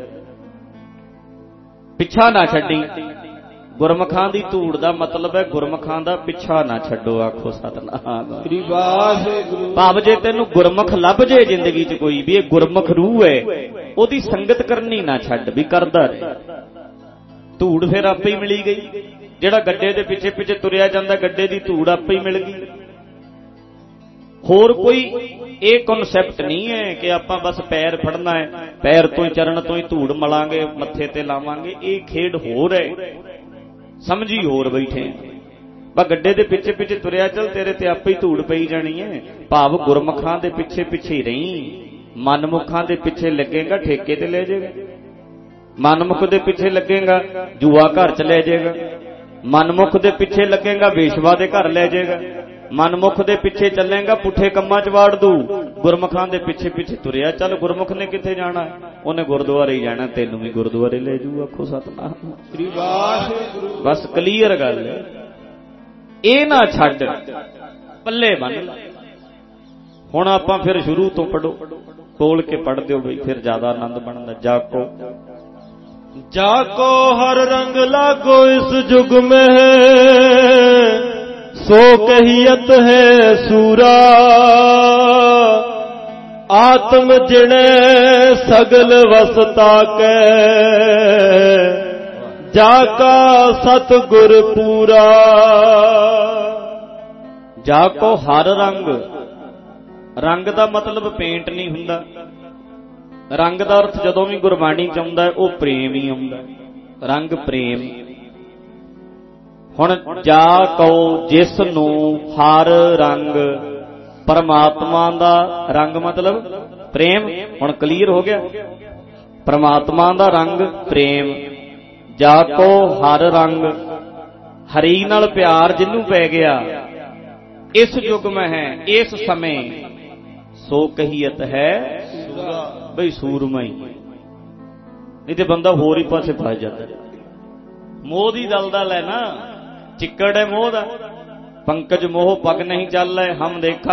ਪਿੱਛਾ ਨਾ ਛੱਡੀ। ਗੁਰਮੁਖਾਂ ਦੀ ਧੂੜ ਦਾ ਮਤਲਬ ਹੈ ਗੁਰਮੁਖਾਂ ਦਾ ਪਿੱਛਾ ਨਾ ਛੱਡੋ। ਆਖੋ ਸਤਿਨਾਮ ਸ੍ਰੀ ਵਾਹਿਗੁਰੂ। ਭਾਵ ਜੇ ਤੈਨੂੰ ਗੁਰਮੁਖ ਲੱਭ ਜੇ ਜ਼ਿੰਦਗੀ 'ਚ ਕੋਈ ਵੀ, ਇਹ ਗੁਰਮੁਖ ਰੂਹ ਹੈ, ਉਹਦੀ ਸੰਗਤ ਕਰਨੀ ਨਾ ਛੱਡ, ਵੀ ਕਰਦਾ ਰਹੇ। ਧੂੜ ਫਿਰ ਆਪੇ ਹੀ ਮਿਲੀ ਗਈ। ਜਿਹੜਾ ਗੱਡੇ ਦੇ ਪਿੱਛੇ ਪਿੱਛੇ ਤੁਰਿਆ ਜਾਂਦਾ, ਗੱਡੇ ਦੀ ਧੂੜ ਆਪੇ ਹੀ ਮਿਲ ਗਈ। होर कोई ये कॉन्सैप्ट नहीं है कि आपां बस पैर फड़ना है, पैर तो ही चरण तो ही धूड़ मलांगे, मत्थे ते लावांगे। ये खेड होर है, समझी होर बैठे। बस गड्डे दे पिछे पिछे तुरिया चल, तेरे ते आपे ही धूड़ पई जानी है। भाव गुरमुखां दे पिछे पिछे ही रही, मनमुखां दे पिछे लगेगा ठेके ते ले जाएगा। मनमुख दे पिछे लगेगा जुआ घर च ले जाएगा, मनमुख दे पिछे लगेगा बेशवा दे घर ले जाएगा, मनमुख दे पिछे चलेगा पुठे कम्मां च वाड़ दू। गुरमुखां दे पिछे पिछे तुरिया चल, गुरमुख ने किथे जाना है? उन्हें गुरुद्वारे ही जाना, तेनू भी गुरुद्वारे ले जू। आखो सतनाम श्री वाहिगुरू। बस क्लीयर गल है, ये ना छड्ड, पल्ले बन। हुण आपां फिर शुरू तो पढ़ो, बोल के पढ़ दिओ बई, फिर ज्यादा आनंद बनदा। जाको जाको हर रंग लागो इस जुग में, सो कहियत है सूरा। आत्म जिणे सगल वसता के, जाका सतगुर पूरा। जाको हर रंग, रंग दा मतलब पेंट नहीं हुंदा। रंग दा अर्थ जदों भी गुरबाणी च आउंदा है, ओह प्रेम ही आउंदा है, रंग प्रेम। हुण जा कहो जिस नूं हर रंग, परमात्मा दा रंग मतलब प्रेम। हुण क्लीयर हो गया, परमात्मा दा रंग प्रेम। जा को हर रंग, हरी नाल प्यार जिन्नू पै गया, इस युग में है, इस समय, सो कहियत है बई सूरमा ही। नहीं तो बंदा होर ही पासे फस जाता। मोह दी दलदल है ना, चिक्कड़ है मोह दा। पंकज मोह पग नहीं चल है, हम देखा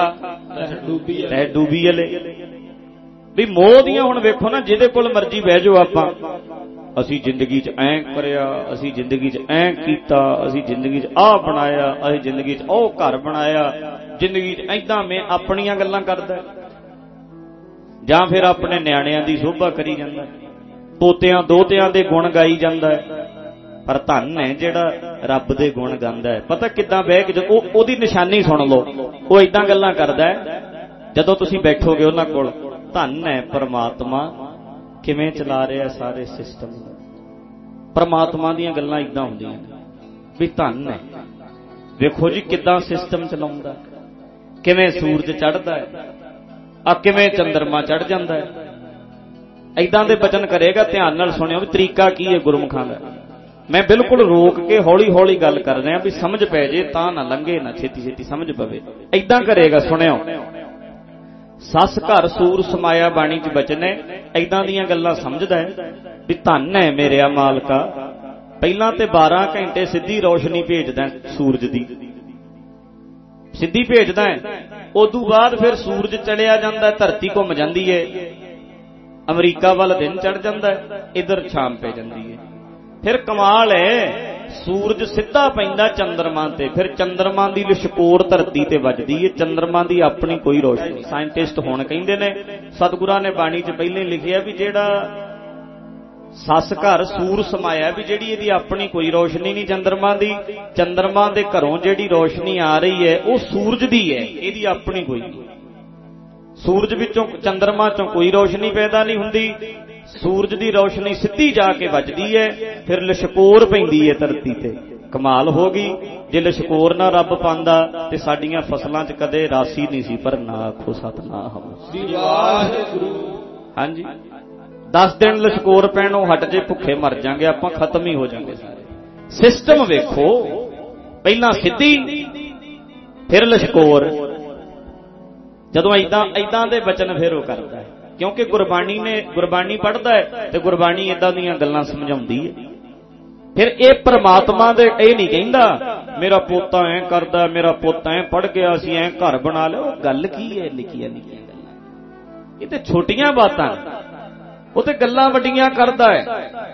डूबी ले। भी मोह दियां हुण वेखो ना, जिहदे कोल मर्जी बह जाओ आपां, असी जिंदगी च ऐ करिया, असी जिंदगी च ऐ कीता, असी जिंदगी च आ बनाया, असी जिंदगी च ओ घर बनाया, जिंदगी च ऐदां मैं अपणियां गल्लां करदा, जां फिर अपने नियाणिਆਂ दी शोभा करी ਜਾਂਦਾ, पोतियां दोतियां दे गुण गाई ਜਾਂਦਾ है। पर धन है जिहड़ा रब दे गुण गांदा है। पता किदां बह के ओदी निशानी सुन लो, वो इदां गल्लां करदा है जदों तुसीं बैठोगे उन्हां कोल। धन है परमात्मा किवें चला रहा सारे सिस्टम। परमात्मा दीयां गल्लां इदां हुंदियां भी धन है, वेखो जी किदां सिस्टम चलाउंदा, किवें सूरज चढ़दा है, आ किवें चंद्रमा चढ़ जांदा है। इदां दे बचन करेगा, ध्यान नाल सुणिओ भी तरीका की है गुरमुखां दा। मैं बिल्कुल रोक के हौली हौली गल कर रहा भी समझ पै जे, तां ना लंघे ना, छेती छेती समझ पवे। इदां करेगा, सुणिओ। सस घर सूर समाया बाणी च बचन है, इदां दीयां गल्लां समझदा है भी धन है मेरिया मालका। पहलां ते 12 घंटे सीधी रोशनी भेजदा सूरज दी, सीधी भेजदा है। उदों बाद फिर सूरज चढ़िया जांदा, धरती घुम जांदी है, अमरीका वाल दिन चढ़ जांदा है, इधर शाम पै जांदी है। फिर कमाल है, सूरज सीधा पैंदा चंद्रमा ते, फिर चंद्रमा दी लिशकोर धरती ते वजदी है। चंद्रमा दी अपनी कोई रोशनी। साइंटिस्ट हुण कहिंदे ने, सतगुरां ने बाणी च पहले लिखिया भी जिहड़ा सस घर सूर समाया, भी जिहड़ी इहदी अपनी कोई रोशनी नहीं चंद्रमा दी। चंद्रमा दे घरों जिहड़ी रोशनी आ रही है वो सूरज दी है, इहदी अपनी कोई नहीं। सूरज विचों चंद्रमा चों कोई रोशनी पैदा नहीं हुंदी, सूरज दी रोशनी सीधी जाके वजदी है, फिर लिशकोर पैंदी है धरती ते। कमाल हो गई, जे लिशकोर ना रब पांदा ते साडीआं फसलां च कदे रासी नहीं सी भरना। आखो सतनाम श्री वाहिगुरू। हां जी, 10 दिन लिशकोर पैणों हट जे, भुखे मर जांगे आपां, खत्म ही हो जांगे सारे। सिस्टम वेखो, पहलां सीधी फिर लिशकोर। जदों इदां दे बचन फिर वो करदा है, क्योंकि गुरबाणी पढ़दा है तो गुरबाणी इदां दीयां गल्लां समझाउंदी है। फिर ये परमात्मा दे ये नहीं कहंदा मेरा पोता ऐ करदा, मेरा पोता ऐ पढ़ गया, असीं ऐ घर बना लिया। गल की है, निक्कियां निक्कियां गल्लां, ये ते छोटियां बातां, वो ते गल्लां वड्डियां करदा है।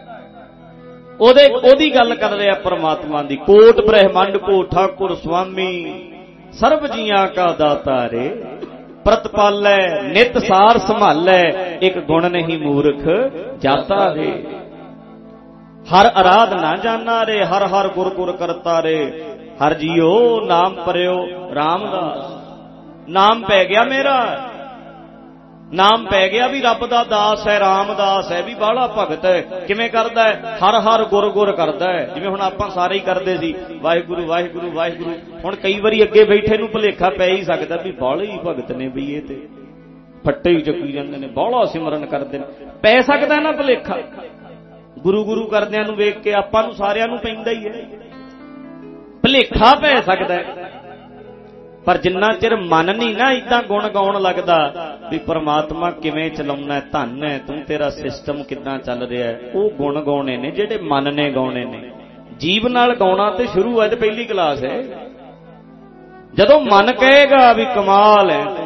ओदी गल कर रहा परमात्मा दी। कोट ब्रह्मंड को ठाकुर स्वामी, सर्व जियां का दाता रे, प्रतपालै नित सार संभालै, एक गुण नहीं मूर्ख जाता रे। हर आराध ना जाना रे, हर हर गुर गुर करता रे, हर जियो नाम परयो रामदास। ਨਾਮ ਪੈ ਗਿਆ ਮੇਰਾ, ਨਾਮ ਪੈ ਗਿਆ ਵੀ ਰੱਬ ਦਾ ਦਾਸ ਹੈ, ਰਾਮਦਾਸ ਹੈ, ਵੀ ਬਾਹਲਾ ਭਗਤ ਹੈ। ਕਿਵੇਂ ਕਰਦਾ ਹੈ? ਹਰ ਹਰ ਗੁਰ ਗੁਰ ਕਰਦਾ ਹੈ। ਜਿਵੇਂ ਹੁਣ ਆਪਾਂ ਸਾਰੇ ਹੀ ਕਰਦੇ ਸੀ, ਵਾਹਿਗੁਰੂ ਵਾਹਿਗੁਰੂ ਵਾਹਿਗੁਰੂ। ਹੁਣ ਕਈ ਵਾਰੀ ਅੱਗੇ ਬੈਠੇ ਨੂੰ ਭੁਲੇਖਾ ਪੈ ਹੀ ਸਕਦਾ ਵੀ ਬਾਹਲੇ ਹੀ ਭਗਤ ਨੇ, ਵੀ ਇਹ ਤੇ ਫੱਟੇ ਹੀ ਚੱਕੀ ਜਾਂਦੇ ਨੇ, ਬਾਹਲਾ ਸਿਮਰਨ ਕਰਦੇ ਨੇ। ਪੈ ਸਕਦਾ ਨਾ ਭੁਲੇਖਾ, ਗੁਰੂ ਗੁਰੂ ਕਰਦਿਆਂ ਨੂੰ ਵੇਖ ਕੇ ਆਪਾਂ ਨੂੰ ਸਾਰਿਆਂ ਨੂੰ ਪੈਂਦਾ ਹੀ ਹੈ, ਭੁਲੇਖਾ ਪੈ ਸਕਦਾ ਹੈ। ਪਰ ਜਿੰਨਾ ਚਿਰ ਮਨ ਨਹੀਂ ਨਾ ਏਦਾਂ ਗੁਣ ਗਾਉਣ ਲੱਗਦਾ ਵੀ ਪਰਮਾਤਮਾ ਕਿਵੇਂ ਚਲਾਉਣਾ, ਧੰਨ ਹੈ ਤੂੰ, ਤੇਰਾ ਸਿਸਟਮ ਕਿੱਦਾਂ ਚੱਲ ਰਿਹਾ ਹੈ, ਉਹ ਗੁਣ ਗਾਉਣੇ ਨੇ ਜਿਹੜੇ ਮਨ ਨੇ ਗਾਉਣੇ ਨੇ। ਜੀਵ ਨਾਲ ਗਾਉਣਾ ਤੇ ਸ਼ੁਰੂ ਹੈ, ਤੇ ਪਹਿਲੀ ਕਲਾਸ ਹੈ। ਜਦੋਂ ਮਨ ਕਹੇਗਾ ਵੀ ਕਮਾਲ ਹੈ ਤੂੰ,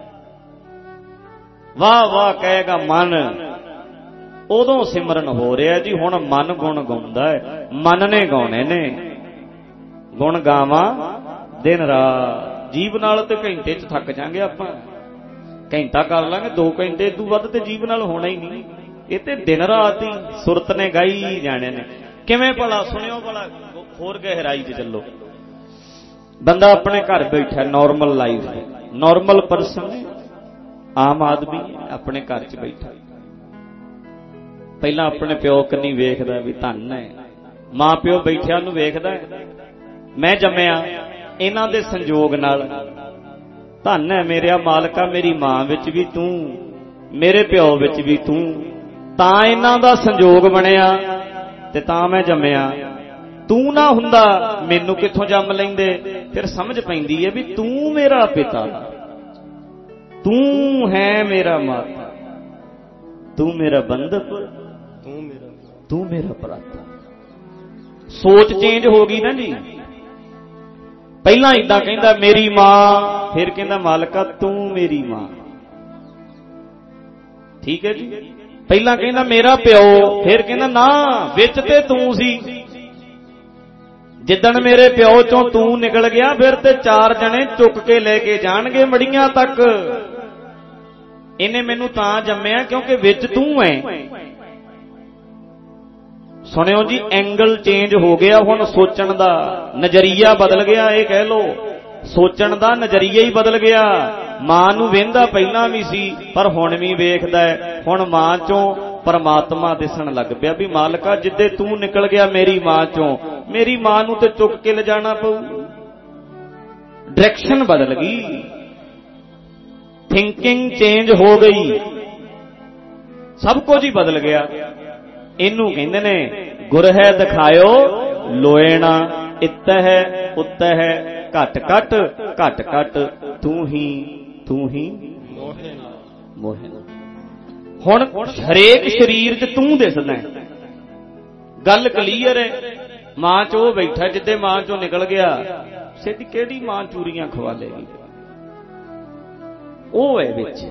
ਵਾਹ ਵਾਹ ਕਹੇਗਾ ਮਨ, ਉਦੋਂ ਸਿਮਰਨ ਹੋ ਰਿਹਾ ਜੀ। ਹੁਣ ਮਨ ਗੁਣ ਗਾਉਂਦਾ ਹੈ, ਮਨ ਨੇ ਗਾਉਣੇ ਨੇ। ਗੁਣ ਗਾਵਾਂ ਦਿਨ ਰਾਤ। ਜੀਵ ਨਾਲ ਤੇ ਘੰਟੇ 'ਚ ਥੱਕ ਜਾਾਂਗੇ ਆਪਾਂ, ਘੰਟਾ ਕਰ ਲਾਂਗੇ, 2 ਘੰਟੇ, ਇਦੋਂ ਵੱਧ ਤੇ ਜੀਵ ਨਾਲ ਹੋਣਾ ਹੀ ਨਹੀਂ। ਇਹ ਤੇ ਦਿਨ ਰਾਤ ਹੀ ਸੁਰਤ ਨੇ ਗਾਈ ਜਾਣੇ ਨੇ। ਕਿਵੇਂ ਭਲਾ? ਸੁਣਿਓ ਭਲਾ, ਹੋਰ ਗਹਿਰਾਈ 'ਚ ਚੱਲੋ। ਬੰਦਾ ਆਪਣੇ ਘਰ ਬੈਠਾ, ਨੋਰਮਲ ਲਾਈਫ, ਨੋਰਮਲ ਪਰਸਨ, ਆਮ ਆਦਮੀ ਆਪਣੇ ਘਰ 'ਚ ਬੈਠਾ, ਪਹਿਲਾਂ ਆਪਣੇ ਪਿਓ ਕੰਨੀ ਵੇਖਦਾ ਵੀ ਧੰਨ ਹੈ, ਮਾਂ ਪਿਓ ਬੈਠਿਆਂ ਨੂੰ ਵੇਖਦਾ, ਮੈਂ ਜੰਮਿਆ ਇਹਨਾਂ ਦੇ ਸੰਜੋਗ ਨਾਲ, ਧੰਨ ਹੈ ਮੇਰਿਆ ਮਾਲਕਾ, ਮੇਰੀ ਮਾਂ ਵਿੱਚ ਵੀ ਤੂੰ, ਮੇਰੇ ਪਿਓ ਵਿੱਚ ਵੀ ਤੂੰ, ਤਾਂ ਇਹਨਾਂ ਦਾ ਸੰਜੋਗ ਬਣਿਆ ਤੇ ਤਾਂ ਮੈਂ ਜੰਮਿਆ। ਤੂੰ ਨਾ ਹੁੰਦਾ ਮੈਨੂੰ ਕਿੱਥੋਂ ਜੰਮ ਲੈਂਦੇ। ਫਿਰ ਸਮਝ ਪੈਂਦੀ ਹੈ ਵੀ ਤੂੰ ਮੇਰਾ ਪਿਤਾ, ਤੂੰ ਹੈ ਮੇਰਾ ਮਾਤਾ, ਤੂੰ ਮੇਰਾ ਬੰਧਪ, ਤੂੰ ਮੇਰਾ ਭਰਾਤਾ। ਸੋਚ ਚੇਂਜ ਹੋ ਗਈ ਨਾ ਜੀ। ਪਹਿਲਾਂ ਇਦਾਂ ਕਹਿੰਦਾ ਮੇਰੀ ਮਾਂ, ਫਿਰ ਕਹਿੰਦਾ ਮਾਲਕਾ ਤੂੰ ਮੇਰੀ ਮਾਂ। ਠੀਕ ਹੈ ਜੀ। ਪਹਿਲਾਂ ਕਹਿੰਦਾ ਮੇਰਾ ਪਿਓ, ਫਿਰ ਕਹਿੰਦਾ ਨਾ ਵਿੱਚ ਤੇ ਤੂੰ ਸੀ। ਜਿੱਦਣ ਮੇਰੇ ਪਿਓ ਚੋਂ ਤੂੰ ਨਿਕਲ ਗਿਆ, ਫਿਰ ਤੇ 4 ਜਣੇ ਚੁੱਕ ਕੇ ਲੈ ਕੇ ਜਾਣਗੇ ਮੜੀਆਂ ਤੱਕ। ਇਹਨੇ ਮੈਨੂੰ ਤਾਂ ਜੰਮਿਆ ਕਿਉਂਕਿ ਵਿੱਚ ਤੂੰ ਹੈ। ਸੁਣਿਓ ਜੀ, ਐਂਗਲ ਚੇਂਜ ਹੋ ਗਿਆ। ਹੁਣ ਸੋਚਣ ਦਾ ਨਜ਼ਰੀਆ ਬਦਲ ਗਿਆ। ਇਹ ਕਹਿ ਲੋ ਸੋਚਣ ਦਾ ਨਜ਼ਰੀਆ ਹੀ ਬਦਲ ਗਿਆ। ਮਾਂ ਨੂੰ ਵੇਂਦਾ ਪਹਿਲਾਂ ਵੀ ਸੀ, ਪਰ ਹੁਣ ਵੀ ਵੇਖਦਾ ਹੈ। ਹੁਣ ਮਾਂ ਚੋਂ ਪਰਮਾਤਮਾ ਦਿਸਣ ਲੱਗ ਪਿਆ ਵੀ ਮਾਲਕਾ ਜਿੱਦੇ ਤੂੰ ਨਿਕਲ ਗਿਆ ਮੇਰੀ ਮਾਂ ਚੋਂ, ਮੇਰੀ ਮਾਂ ਨੂੰ ਤੇ ਚੁੱਕ ਕੇ ਲਿਜਾਣਾ ਪਊ। ਡਾਇਰੈਕਸ਼ਨ ਬਦਲ ਗਈ, ਥਿੰਕਿੰਗ ਚੇਂਜ ਹੋ ਗਈ, ਸਭ ਕੁਝ ਹੀ ਬਦਲ ਗਿਆ। ਇਹਨੂੰ ਕਹਿੰਦੇ ਨੇ ਗੁਰ ਹੈ ਦਿਖਾਇਓ ਲੋਏਣਾ, ਇੱਤ ਹੈ ਉੱਤ ਹੈ ਘਟ ਘਟ ਘਟ ਘਟ, ਤੂੰ ਹੀ ਮੋਹਨ। ਹੁਣ ਹਰੇਕ ਸਰੀਰ 'ਚ ਤੂੰ ਦਿਸਦਾ। ਗੱਲ ਕਲੀਅਰ ਹੈ। ਮਾਂ 'ਚ ਉਹ ਬੈਠਾ ਜਿੱਦੇ ਮਾਂ 'ਚੋਂ ਨਿਕਲ ਗਿਆ, ਸਿੱਧੀ ਕਿਹੜੀ ਮਾਂ ਚੂਰੀਆਂ ਖਵਾ ਲੇਗੀ, ਉਹ ਹੈ ਵਿੱਚ।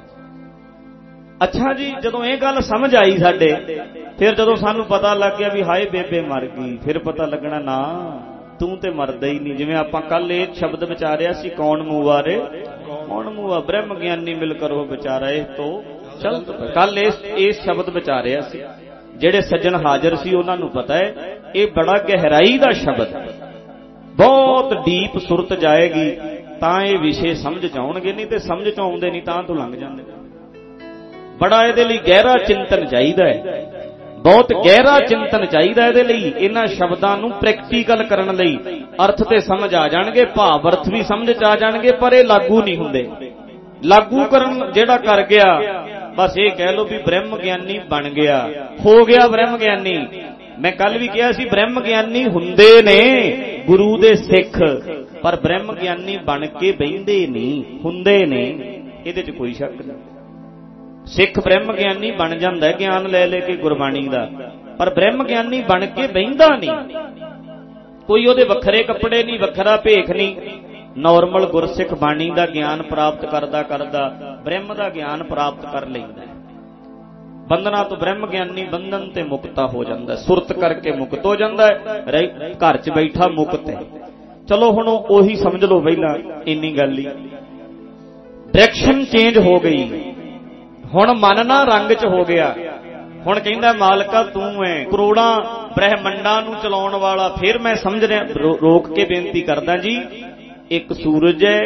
ਅੱਛਾ ਜੀ, ਜਦੋਂ ਇਹ ਗੱਲ ਸਮਝ ਆਈ ਸਾਡੇ, ਫਿਰ ਜਦੋਂ ਸਾਨੂੰ ਪਤਾ ਲੱਗ ਗਿਆ ਵੀ ਹਾਏ ਬੇਬੇ ਮਰ ਗਈ, ਫਿਰ ਪਤਾ ਲੱਗਣਾ ਨਾ ਤੂੰ ਤੇ ਮਰਦਾ ਹੀ ਨਹੀਂ। ਜਿਵੇਂ ਆਪਾਂ ਕੱਲ ਇਹ ਸ਼ਬਦ ਵਿਚਾਰਿਆ ਸੀ, ਕੌਣ ਮੂਵਾਰੇ ਕੌਣ ਮੂਵਾ, ਬ੍ਰਹਮ ਗਿਆਨੀ ਮਿਲ ਕਰੋ ਵਿਚਾਰਾ ਇਹ ਤੋਂ ਚਲਤ। ਕੱਲ ਇਸ ਸ਼ਬਦ ਵਿਚਾਰਿਆ ਸੀ। ਜਿਹੜੇ ਸੱਜਣ ਹਾਜ਼ਰ ਸੀ ਉਹਨਾਂ ਨੂੰ ਪਤਾ ਹੈ ਇਹ ਬੜਾ ਗਹਿਰਾਈ ਦਾ ਸ਼ਬਦ, ਬਹੁਤ ਡੀਪ ਸੁਰਤ ਜਾਏਗੀ ਤਾਂ ਇਹ ਵਿਸ਼ੇ ਸਮਝ ਚ ਆਉਣਗੇ, ਨਹੀਂ ਤੇ ਸਮਝ ਚ ਆਉਂਦੇ ਨਹੀਂ ਤਾਂ ਤੋਂ ਲੰਘ ਜਾਂਦੇ। ਬੜਾ ਇਹਦੇ ਲਈ ਗਹਿਰਾ ਚਿੰਤਨ ਚਾਹੀਦਾ ਹੈ, ਬਹੁਤ ਗਹਿਰਾ ਚਿੰਤਨ ਚਾਹੀਦਾ ਇਹਦੇ ਲਈ। ਇਹਨਾਂ ਸ਼ਬਦਾਂ ਨੂੰ ਪ੍ਰੈਕਟੀਕਲ ਕਰਨ ਲਈ ਅਰਥ ਤੇ ਸਮਝ ਆ ਜਾਣਗੇ, ਭਾਵ ਅਰਥ ਵੀ ਸਮਝ ਚ ਆ ਜਾਣਗੇ, ਪਰ ਇਹ ਲਾਗੂ ਨਹੀਂ ਹੁੰਦੇ। ਲਾਗੂ ਕਰਨ ਜਿਹੜਾ ਕਰ ਗਿਆ, ਬਸ ਇਹ ਕਹਿ ਲਓ ਵੀ ਬ੍ਰਹਮ ਗਿਆਨੀ ਬਣ ਗਿਆ, ਹੋ ਗਿਆ ਬ੍ਰਹਮ ਗਿਆਨੀ। ਮੈਂ ਕੱਲ ਵੀ ਕਿਹਾ ਸੀ ਬ੍ਰਹਮ ਗਿਆਨੀ ਹੁੰਦੇ ਨੇ ਗੁਰੂ ਦੇ ਸਿੱਖ, ਪਰ ਬ੍ਰਹਮ ਗਿਆਨੀ ਬਣ ਕੇ ਬਹਿੰਦੇ ਨਹੀਂ, ਹੁੰਦੇ ਨੇ, ਇਹਦੇ 'ਚ ਕੋਈ ਸ਼ੱਕ ਨਹੀਂ। ਸਿੱਖ ਬ੍ਰਹਮ ਗਿਆਨੀ ਬਣ ਜਾਂਦਾ ਗਿਆਨ ਲੈ ਲੈ ਕੇ ਗੁਰਬਾਣੀ ਦਾ, ਪਰ ਬ੍ਰਹਮ ਗਿਆਨੀ ਬਣ ਕੇ ਬਹਿੰਦਾ ਨਹੀਂ। ਕੋਈ ਉਹਦੇ ਵੱਖਰੇ ਕੱਪੜੇ ਨਹੀਂ, ਵੱਖਰਾ ਭੇਖ ਨਹੀਂ। ਨੋਰਮਲ ਗੁਰਸਿੱਖ ਬਾਣੀ ਦਾ ਗਿਆਨ ਪ੍ਰਾਪਤ ਕਰਦਾ ਕਰਦਾ ਬ੍ਰਹਮ ਦਾ ਗਿਆਨ ਪ੍ਰਾਪਤ ਕਰ ਲੈਂਦਾ। ਬੰਧਨਾਂ ਤੋਂ ਬ੍ਰਹਮ ਗਿਆਨੀ ਬੰਧਨ ਤੇ ਮੁਕਤਾ ਹੋ ਜਾਂਦਾ, ਸੁਰਤ ਕਰਕੇ ਮੁਕਤ ਹੋ ਜਾਂਦਾ, ਘਰ 'ਚ ਬੈਠਾ ਮੁਕਤ ਹੈ। ਚਲੋ ਹੁਣ ਉਹੀ ਸਮਝ ਲਓ, ਪਹਿਲਾਂ ਇੰਨੀ ਗੱਲ ਹੀ। ਡਾਇਰੈਕਸ਼ਨ ਚੇਂਜ ਹੋ ਗਈ, ਹੁਣ ਮਨ ਨਾ ਰੰਗ 'ਚ ਹੋ ਗਿਆ। ਹੁਣ ਕਹਿੰਦਾ ਮਾਲਕਾ ਤੂੰ ਹੈ ਕਰੋੜਾਂ ਬ੍ਰਹਿਮੰਡਾਂ ਨੂੰ ਚਲਾਉਣ ਵਾਲਾ। ਫਿਰ ਮੈਂ ਸਮਝ ਰਿਹਾ, ਰੋਕ ਕੇ ਬੇਨਤੀ ਕਰਦਾ ਜੀ, ਇੱਕ ਸੂਰਜ ਹੈ,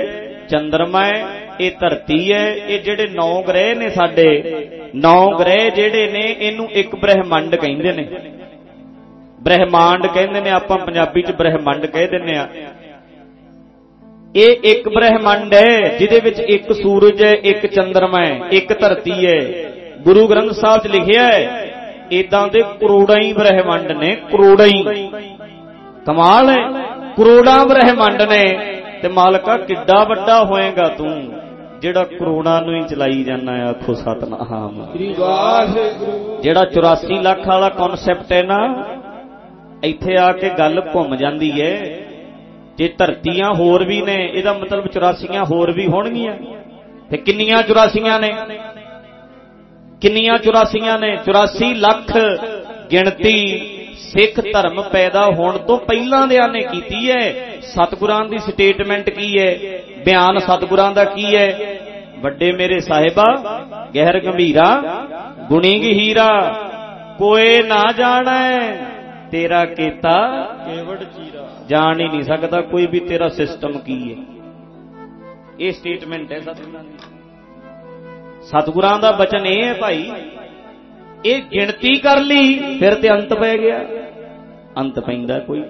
चंद्रमा है, ये धरती है, ये जिहड़े 9 ग्रह ने साडे 9 ग्रह जिहड़े ने इहनूं एक ब्रह्मंड कहिंदे ने। ब्रह्मांड कहंदे ने, आपां पंजाबी च ब्रह्मंड कह दिंदे आ। ये एक ब्रह्मंड है जिहदे विच एक सूरज है, एक चंद्रमा है, एक धरती है। गुरु ग्रंथ साहिब च लिखिआ है इदां दे करोड़ां ही ब्रह्मंड ने, करोड़ां ही। कमाल है, करोड़ां ब्रह्मंड ने ते मालका किड्डा वड्डा होएगा तू जिहड़ा करोड़ां नूं ही चलाई जाना है। आखो सतनाम। जिहड़ा 84 लाख वाला कॉन्सैप्ट है ना, इत्थे आके गल घुम जांदी है। जे धरतियां होर भी ने, इहदा मतलब 84 होर भी होणगीਆਂ ते किन्नियां 84 ने, किन्नियां 84 ने? 84 लाख गिणती सिख धर्म पैदा होने तो पहलां दियां ने कीती है। सतगुरां दी स्टेटमेंट की है, बयान सतगुरां दा की है? वड्डे मेरे साहिबा गहर गंभीरा गुणी गहीरा, कोई ना जाने तेरा केता केवड़ चीरा। जान ही नहीं सकता कोई भी तेरा सिस्टम की है। ये स्टेटमेंट है सतगुरां दी। सतगुरां दा बचन ये है भाई, ये गिणती कर ली फिर ते अंत पै गया। अंत पैंदा कोई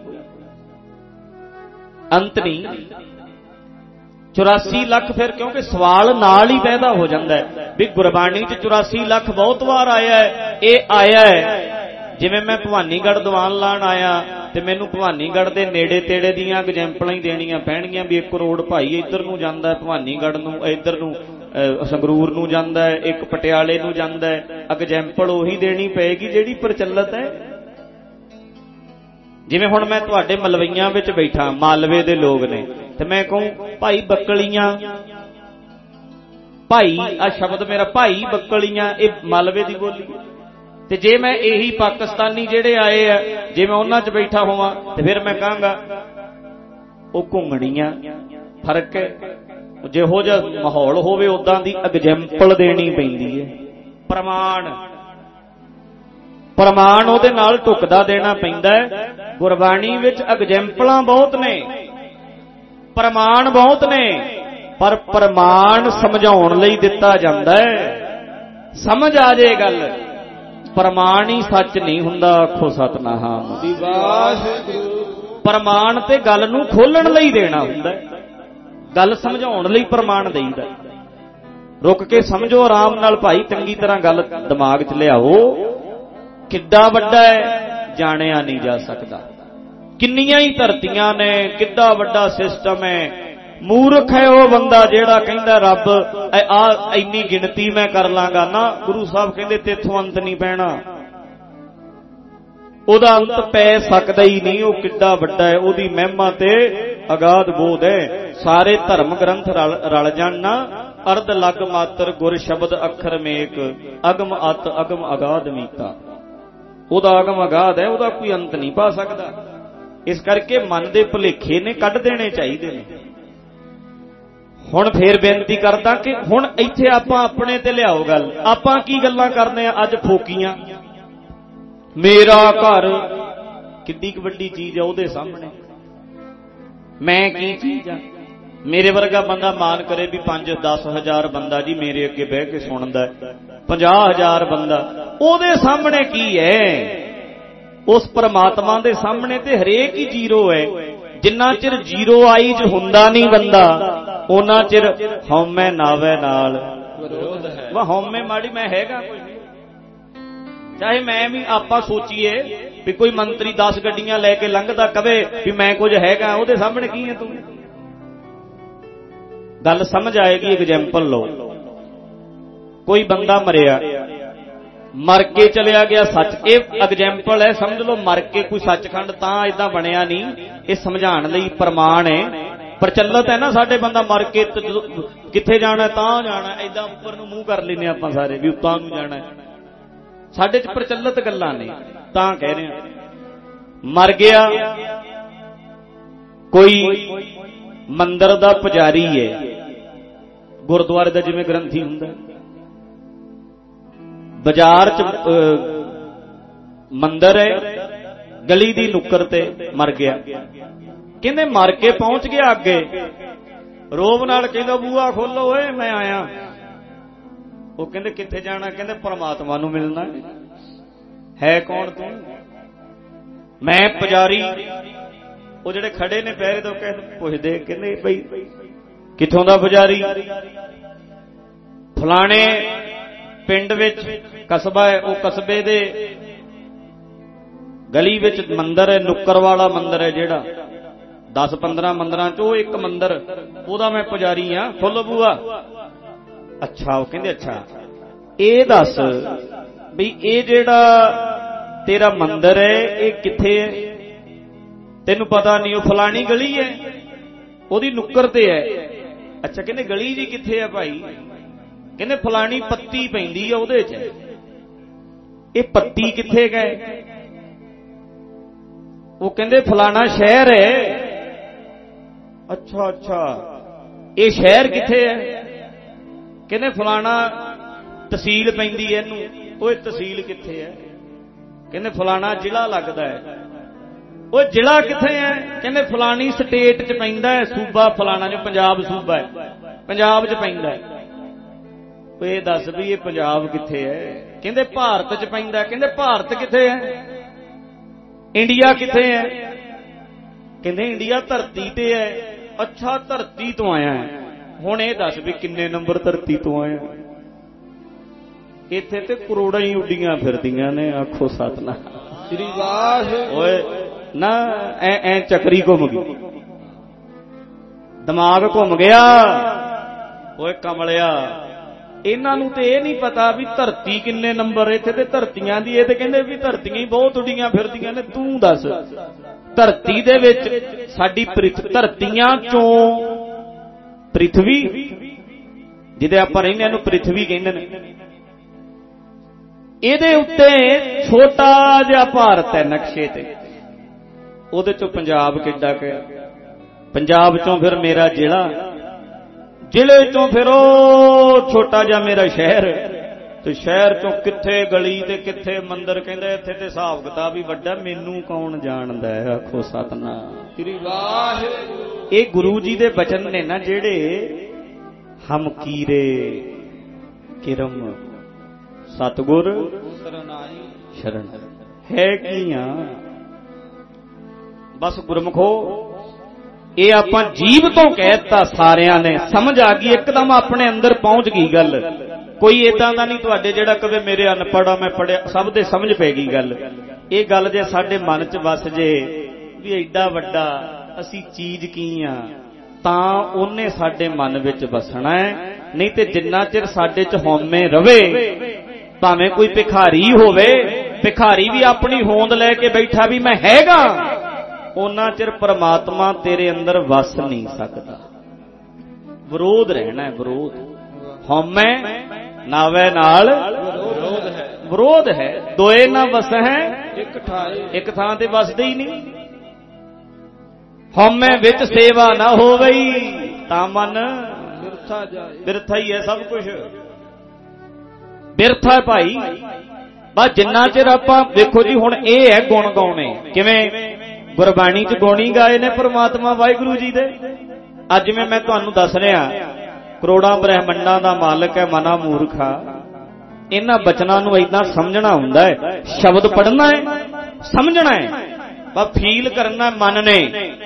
अंत नहीं। 84 लाख फिर क्योंकि सवाल नाल ही पैदा हो जाता है भी गुरबाणी च 84 लाख बहुत बार आया है। ये आया है जिवें मैं भवानीगढ़ दीवान लाण आया ते मैनूं भवानीगढ़ दे नेड़े तेड़े दीयां एग्जाम्पलां ही देणीਆਂ पैणगीਆਂ भी 1 करोड़ भाई इधर नूं जांदा है, भवानीगढ़ नूं इधर नूं संगरूर नूं जांदा है, एक पटियाले नूं जांदा है। एग्जाम्पल उही देनी पेगी जिहड़ी प्रचलित है। जिवें हुण मैं तुहाडे मलवईयां विच बैठा, मालवे दे लोग ने, ते मैं कहूं भाई बक्कलियां, भाई आ शब्द मेरा भाई बक्कलियां, ये मालवे दी बोली। ते जे मैं यही पाकिस्तानी जिहड़े आए आ, जे मैं उन्हां च बैठा होवां ते फिर मैं कहांगा वो घुंगणियां। फर्क है, जिहो जिहा माहौल होवे उदां दी एग्जाम्पल देनी पैंदी है। प्रमाण प्रमाण उहदे नाल ढुकदा देना पैंदा है। गुरबाणी विच एग्जाम्पलां बहुत ने, प्रमाण बहुत ने, पर प्रमाण समझाउण लई दिता जांदा है। समझ आ जाए गल, प्रमाण ही सच नहीं हुंदा। आखो सतनाम। प्रमाण ते गल नूं खोलण लई देना हुंदा है, गल समझाउण लई प्रमाण देईदा। रुक के समझो आराम नाल भाई, चंगी तरह गल दिमाग च लिआओ। किड्डा वड्डा है जाणिया नहीं जा सकदा। किन्नियां ही धरतियां ने, किड्डा वड्डा सिस्टम है। मूर्ख है वो बंदा जिहड़ा कहंदा रब आ इन्नी गिणती मैं कर लांगा ना। गुरु साहब कहंदे तेथों अंत नहीं पैना, ओदा अंत पै सकदा ही नहीं। वो किड्डा वड्डा है, ओदी महिमा ते अगाध बोध है। सारे धर्म ग्रंथ रल जाण ना, अर्ध लग मात्र गुर शब्द अखर मेक, अगम अत अगम अगाध मीता। ओदा अगम अगाध है, ओदा कोई अंत नहीं पा सकदा। इस करके मन दे भुलेखे ने कढ देने चाहिए ने। हुण फिर बेनती करदा कि हुण इत्थे आपां अपने ते लिआओ गल। आपां की गल्लां करने आ अज फोकीआं। मेरा घर किड्डी वड्डी चीज है उहदे सामने, मैं की चीज आ। मेरे वर्गा बंदा मान करे भी 5-10 हज़ार बंदा जी मेरे अगे बह के सुनदा है, 50,000 बंदा उहदे सामने की है। उस परमात्मा दे सामने ते हरेक ही जीरो है। जिन्ना चिर जीरो आईज हुंदा नहीं बंदा, उन्ना चिर हौमे नावे नाल विरोध है। वह हौमे माड़ी मैं हैगा कोई नहीं। चाहे मैं भी आपां सोचीए भी कोई मंत्री 10 गड्डियां लैके लंघदा कवे भी मैं कुछ हैगा, उहदे सामने की है तू? गल समझ आएगी। एग्जाम्पल लो, कोई बंदा मरिया, मर के चलिया गया सच। ये एग्जाम्पल है, समझ लो। मर के कोई सचखंड तां इदां बनिया नहीं, ये समझाण लई प्रमाण है। प्रचलित है ना साडे, बंदा मर के कित्थे जाना तां जाना, इदां उपर नूं मूंह कर लैने आपां सारे भी उत्तां नूं जाना। साडे च प्रचलित गल्लां ने, तां कह रहे हैं। मर गया कोई मंदिर दा पुजारी है, गुरुद्वारे दा जिवें ग्रंथी हुंदा, बाजार च मंदिर है, गली दी नुक्कर ते मर गया। कहंदे मर के पहुंच गया अगे ਰੋਬ ਨਾਲ ਕਹਿੰਦਾ ਬੂਆ ਖੋਲੋ ਓਏ ਮੈਂ ਆਇਆ। ਉਹ ਕਹਿੰਦੇ ਕਿੱਥੇ ਜਾਣਾ? ਕਹਿੰਦੇ ਪਰਮਾਤਮਾ ਨੂੰ ਮਿਲਣਾ। ਹੈ ਕੌਣ ਤੂੰ? ਮੈਂ ਪੁਜਾਰੀ। ਉਹ ਜਿਹੜੇ ਖੜੇ ਨੇ ਪਹਿਰੇ ਤੋਂ ਪੁੱਛਦੇ, ਕਹਿੰਦੇ ਬਈ ਕਿੱਥੋਂ ਦਾ ਪੁਜਾਰੀ? ਫਲਾਣੇ ਪਿੰਡ ਵਿੱਚ ਕਸਬਾ ਹੈ, ਉਹ ਕਸਬੇ ਦੇ ਗਲੀ ਵਿੱਚ ਮੰਦਰ ਹੈ, ਨੁੱਕਰ ਵਾਲਾ ਮੰਦਰ ਹੈ ਜਿਹੜਾ 10-15 ਮੰਦਰਾਂ ਚੋਂ ਇੱਕ ਮੰਦਰ, ਉਹਦਾ ਮੈਂ ਪੁਜਾਰੀ ਹਾਂ, ਖੋਲੋ ਬੂਆ। ਅੱਛਾ। ਉਹ ਕਹਿੰਦੇ ਅੱਛਾ ਇਹ ਦੱਸ ਵੀ ਇਹ ਜਿਹੜਾ ਤੇਰਾ ਮੰਦਰ ਹੈ ਇਹ ਕਿੱਥੇ ਹੈ? ਤੈਨੂੰ ਪਤਾ ਨਹੀਂ? ਉਹ ਫਲਾਣੀ ਗਲੀ ਹੈ, ਉਹਦੀ ਨੁੱਕਰ ਤੇ ਹੈ। ਅੱਛਾ। ਕਹਿੰਦੇ ਗਲੀ ਜੀ ਕਿੱਥੇ ਹੈ ਭਾਈ? ਕਹਿੰਦੇ ਫਲਾਣੀ ਪੱਤੀ ਪੈਂਦੀ ਆ ਉਹਦੇ ਚ। ਇਹ ਪੱਤੀ ਕਿੱਥੇ ਗਏ? ਉਹ ਕਹਿੰਦੇ ਫਲਾਣਾ ਸ਼ਹਿਰ ਹੈ। ਅੱਛਾ ਅੱਛਾ। ਇਹ ਸ਼ਹਿਰ ਕਿੱਥੇ ਹੈ? ਕਹਿੰਦੇ ਫਲਾਣਾ ਤਹਿਸੀਲ ਪੈਂਦੀ ਹੈ ਇਹਨੂੰ। ਉਹ ਤਹਿਸੀਲ ਕਿੱਥੇ ਹੈ? ਕਹਿੰਦੇ ਫਲਾਣਾ ਜ਼ਿਲ੍ਹਾ ਲੱਗਦਾ ਹੈ। ਉਹ ਜ਼ਿਲ੍ਹਾ ਕਿੱਥੇ ਹੈ? ਕਹਿੰਦੇ ਫਲਾਣੀ ਸਟੇਟ ਚ ਪੈਂਦਾ ਹੈ, ਸੂਬਾ ਫਲਾਣਾ, ਜੋ ਪੰਜਾਬ ਸੂਬਾ ਹੈ, ਪੰਜਾਬ ਚ ਪੈਂਦਾ ਹੈ। ਉਹ ਇਹ ਦੱਸ ਵੀ ਇਹ ਪੰਜਾਬ ਕਿੱਥੇ ਹੈ? ਕਹਿੰਦੇ ਭਾਰਤ ਚ ਪੈਂਦਾ। ਕਹਿੰਦੇ ਭਾਰਤ ਕਿੱਥੇ ਹੈ? ਇੰਡੀਆ ਕਿੱਥੇ ਹੈ? ਕਹਿੰਦੇ ਇੰਡੀਆ ਧਰਤੀ ਤੇ ਹੈ। ਅੱਛਾ ਧਰਤੀ ਤੋਂ ਆਇਆ ਹੈ। ਹੁਣ ਇਹ ਦੱਸ ਵੀ ਕਿੰਨੇ ਨੰਬਰ ਧਰਤੀ ਤੋਂ ਆਇਆ? ਇੱਥੇ ਤੇ ਕਰੋੜਾਂ ਹੀ ਉੱਡੀਆਂ ਫਿਰਦੀਆਂ ਨੇ। ਆਖੋ ਸਤਨਾਮ ਸ੍ਰੀ ਵਾਹਿਗੁਰੂ। ਓਏ ਨਾ ਐ ਚੱਕਰੀ ਘੁੰਮ ਗਈ, ਦਿਮਾਗ ਘੁੰਮ ਗਿਆ। ਓਏ ਕਮਲਿਆ, ਇਹਨਾਂ ਨੂੰ ਤੇ ਇਹ ਨਹੀਂ ਪਤਾ ਵੀ ਧਰਤੀ ਕਿੰਨੇ ਨੰਬਰ। ਇੱਥੇ ਤੇ ਧਰਤੀਆਂ ਦੀ, ਇਹ ਤੇ ਕਹਿੰਦੇ ਵੀ ਧਰਤੀਆਂ ਹੀ ਬਹੁਤ ਉੱਡੀਆਂ ਫਿਰਦੀਆਂ ਨੇ। ਤੂੰ ਦੱਸ ਧਰਤੀ ਦੇ ਵਿੱਚ ਸਾਡੀ ਧਰਤੀਆਂ ਚੋਂ ਪ੍ਰਿਥਵੀ, ਜਿਹਦੇ ਆਪਾਂ ਰਹਿੰਦੇ ਇਹਨੂੰ ਪ੍ਰਿਥਵੀ ਕਹਿੰਦੇ ਨੇ, ਇਹਦੇ ਉੱਤੇ ਛੋਟਾ ਜਿਹਾ ਭਾਰਤ ਹੈ ਨਕਸ਼ੇ ਤੇ। ਉਹਦੇ ਚੋਂ ਪੰਜਾਬ ਕਿੱਡਾ ਕੁ? ਪੰਜਾਬ ਚੋਂ ਫਿਰ ਮੇਰਾ ਜ਼ਿਲ੍ਹਾ, ਜ਼ਿਲ੍ਹੇ ਚੋਂ ਫਿਰ ਉਹ ਛੋਟਾ ਜਿਹਾ ਮੇਰਾ ਸ਼ਹਿਰ, ਤੇ ਸ਼ਹਿਰ ਚੋਂ ਕਿੱਥੇ ਗਲੀ ਤੇ ਕਿੱਥੇ ਮੰਦਰ। ਕਹਿੰਦੇ ਇੱਥੇ ਤੇ ਹਿਸਾਬ ਕਿਤਾਬ ਹੀ ਵੱਡਾ, ਮੈਨੂੰ ਕੌਣ ਜਾਣਦਾ ਹੈ? ਆਖੋ ਸਤਨਾਮ ਸ੍ਰੀ ਵਾਹਿਗੁਰੂ। ਇਹ ਗੁਰੂ ਜੀ ਦੇ ਬਚਨ ਨੇ ਨਾ ਜਿਹੜੇ, ਹਮ ਕੀਰੇ ਕਿਰਮ ਸਤਿਗੁਰ ਸ਼ਰਨ ਹੈ ਕੀਆਂ। ਬਸ ਗੁਰਮੁਖੋ, ਇਹ ਆਪਾਂ ਜੀਵ ਤੋਂ ਕਹਿਤਾ ਸਾਰਿਆਂ ਨੇ, ਸਮਝ ਆ ਗਈ, ਇੱਕਦਮ ਆਪਣੇ ਅੰਦਰ ਪਹੁੰਚ ਗਈ ਗੱਲ। ਕੋਈ ਏਦਾਂ ਦਾ ਨਹੀਂ ਤੁਹਾਡੇ ਜਿਹੜਾ ਕਵੇ ਮੇਰੇ ਅਨਪੜ੍ਹ ਮੈਂ ਪੜਿਆ, ਸਭ ਦੇ ਸਮਝ ਪੈ ਗਈ ਗੱਲ। ਇਹ ਗੱਲ ਜੇ ਸਾਡੇ ਮਨ 'ਚ ਵਸ ਜੇ ਵੀ ਐਡਾ ਵੱਡਾ ਅਸੀਂ ਚੀਜ਼ ਕੀ ਆ, ਤਾਂ ਉਹਨੇ ਸਾਡੇ ਮਨ ਵਿੱਚ ਵਸਣਾ ਹੈ। ਨਹੀਂ ਤੇ ਜਿੰਨਾ ਚਿਰ ਸਾਡੇ 'ਚ ਹਉਮੈ ਰਵੇ, ਭਾਵੇਂ ਕੋਈ ਭਿਖਾਰੀ ਹੋਵੇ, ਭਿਖਾਰੀ ਵੀ ਆਪਣੀ ਹੋਂਦ ਲੈ ਕੇ ਬੈਠਾ ਵੀ ਮੈਂ ਹੈਗਾ, ਉਹਨਾਂ ਚਿਰ ਪਰਮਾਤਮਾ ਤੇਰੇ ਅੰਦਰ ਵਸ ਨਹੀਂ ਸਕਦਾ। ਵਿਰੋਧ ਰਹਿਣਾ ਹੈ, ਵਿਰੋਧ। ਹਉਮੈ ਨਾਵੇ ਨਾਲ ਵਿਰੋਧ ਹੈ, ਦੋਏ ਨਾ ਵਸ ਹੈ ਇੱਕ ਥਾਂ ਤੇ ਵਸਦੇ ਹੀ ਨਹੀਂ। ਹਉਮੈ ਵਿੱਚ ਸੇਵਾ ਨਾ ਹੋਵਈ ਤਾਂ ਮਨ ਬਿਰਥਾ ਹੀ ਹੈ, ਸਭ ਕੁਝ ਬਿਰਥਾ ਹੈ ਭਾਈ। ਬਸ ਜਿੰਨਾ ਚਿਰ ਆਪਾਂ ਵੇਖੋ ਜੀ, ਹੁਣ ਇਹ ਹੈ ਗੁਣ ਗਾਉਣੇ। ਕਿਵੇਂ? ਗੁਰਬਾਣੀ 'ਚ ਗੁਣੀ ਗਾਏ ਨੇ ਪਰਮਾਤਮਾ ਵਾਹਿਗੁਰੂ ਜੀ ਦੇ। ਅੱਜ ਜਿਵੇਂ ਮੈਂ ਤੁਹਾਨੂੰ ਦੱਸ ਰਿਹਾ, ਕਰੋੜਾਂ ਬ੍ਰਹਿਮੰਡਾਂ ਦਾ ਮਾਲਕ ਹੈ ਮਨਾ ਮੂਰਖਾ। ਇਹਨਾਂ ਬਚਨਾਂ ਨੂੰ ਏਦਾਂ ਸਮਝਣਾ ਹੁੰਦਾ ਹੈ। ਸ਼ਬਦ ਪੜ੍ਹਨਾ ਹੈ, ਸਮਝਣਾ ਹੈ, ਬਸ ਫੀਲ ਕਰਨਾ ਮਨ ਨੇ।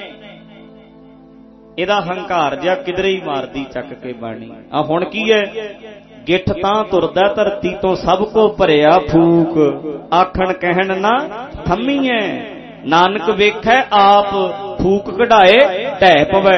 ਇਹਦਾ ਹੰਕਾਰ ਜਿਹਾ ਕਿਧਰੇ ਹੀ ਮਾਰਦੀ ਚੱਕ ਕੇ ਬਾਣੀ। ਆ ਹੁਣ ਕੀ ਹੈ? ਗਿੱਠ ਤਾਂ ਤੁਰਦਾ ਧਰਤੀ ਤੋਂ ਸਭ ਕੋ ਭਰਿਆ ਫੂਕ, ਆਖਣ ਕਹਿਣ ਨਾ ਥੰਮੀਐ, ਨਾਨਕ ਵੇਖੈ ਆਪ ਫੂਕ ਕਢਾਏ ਢਹਿ ਪਵੈ।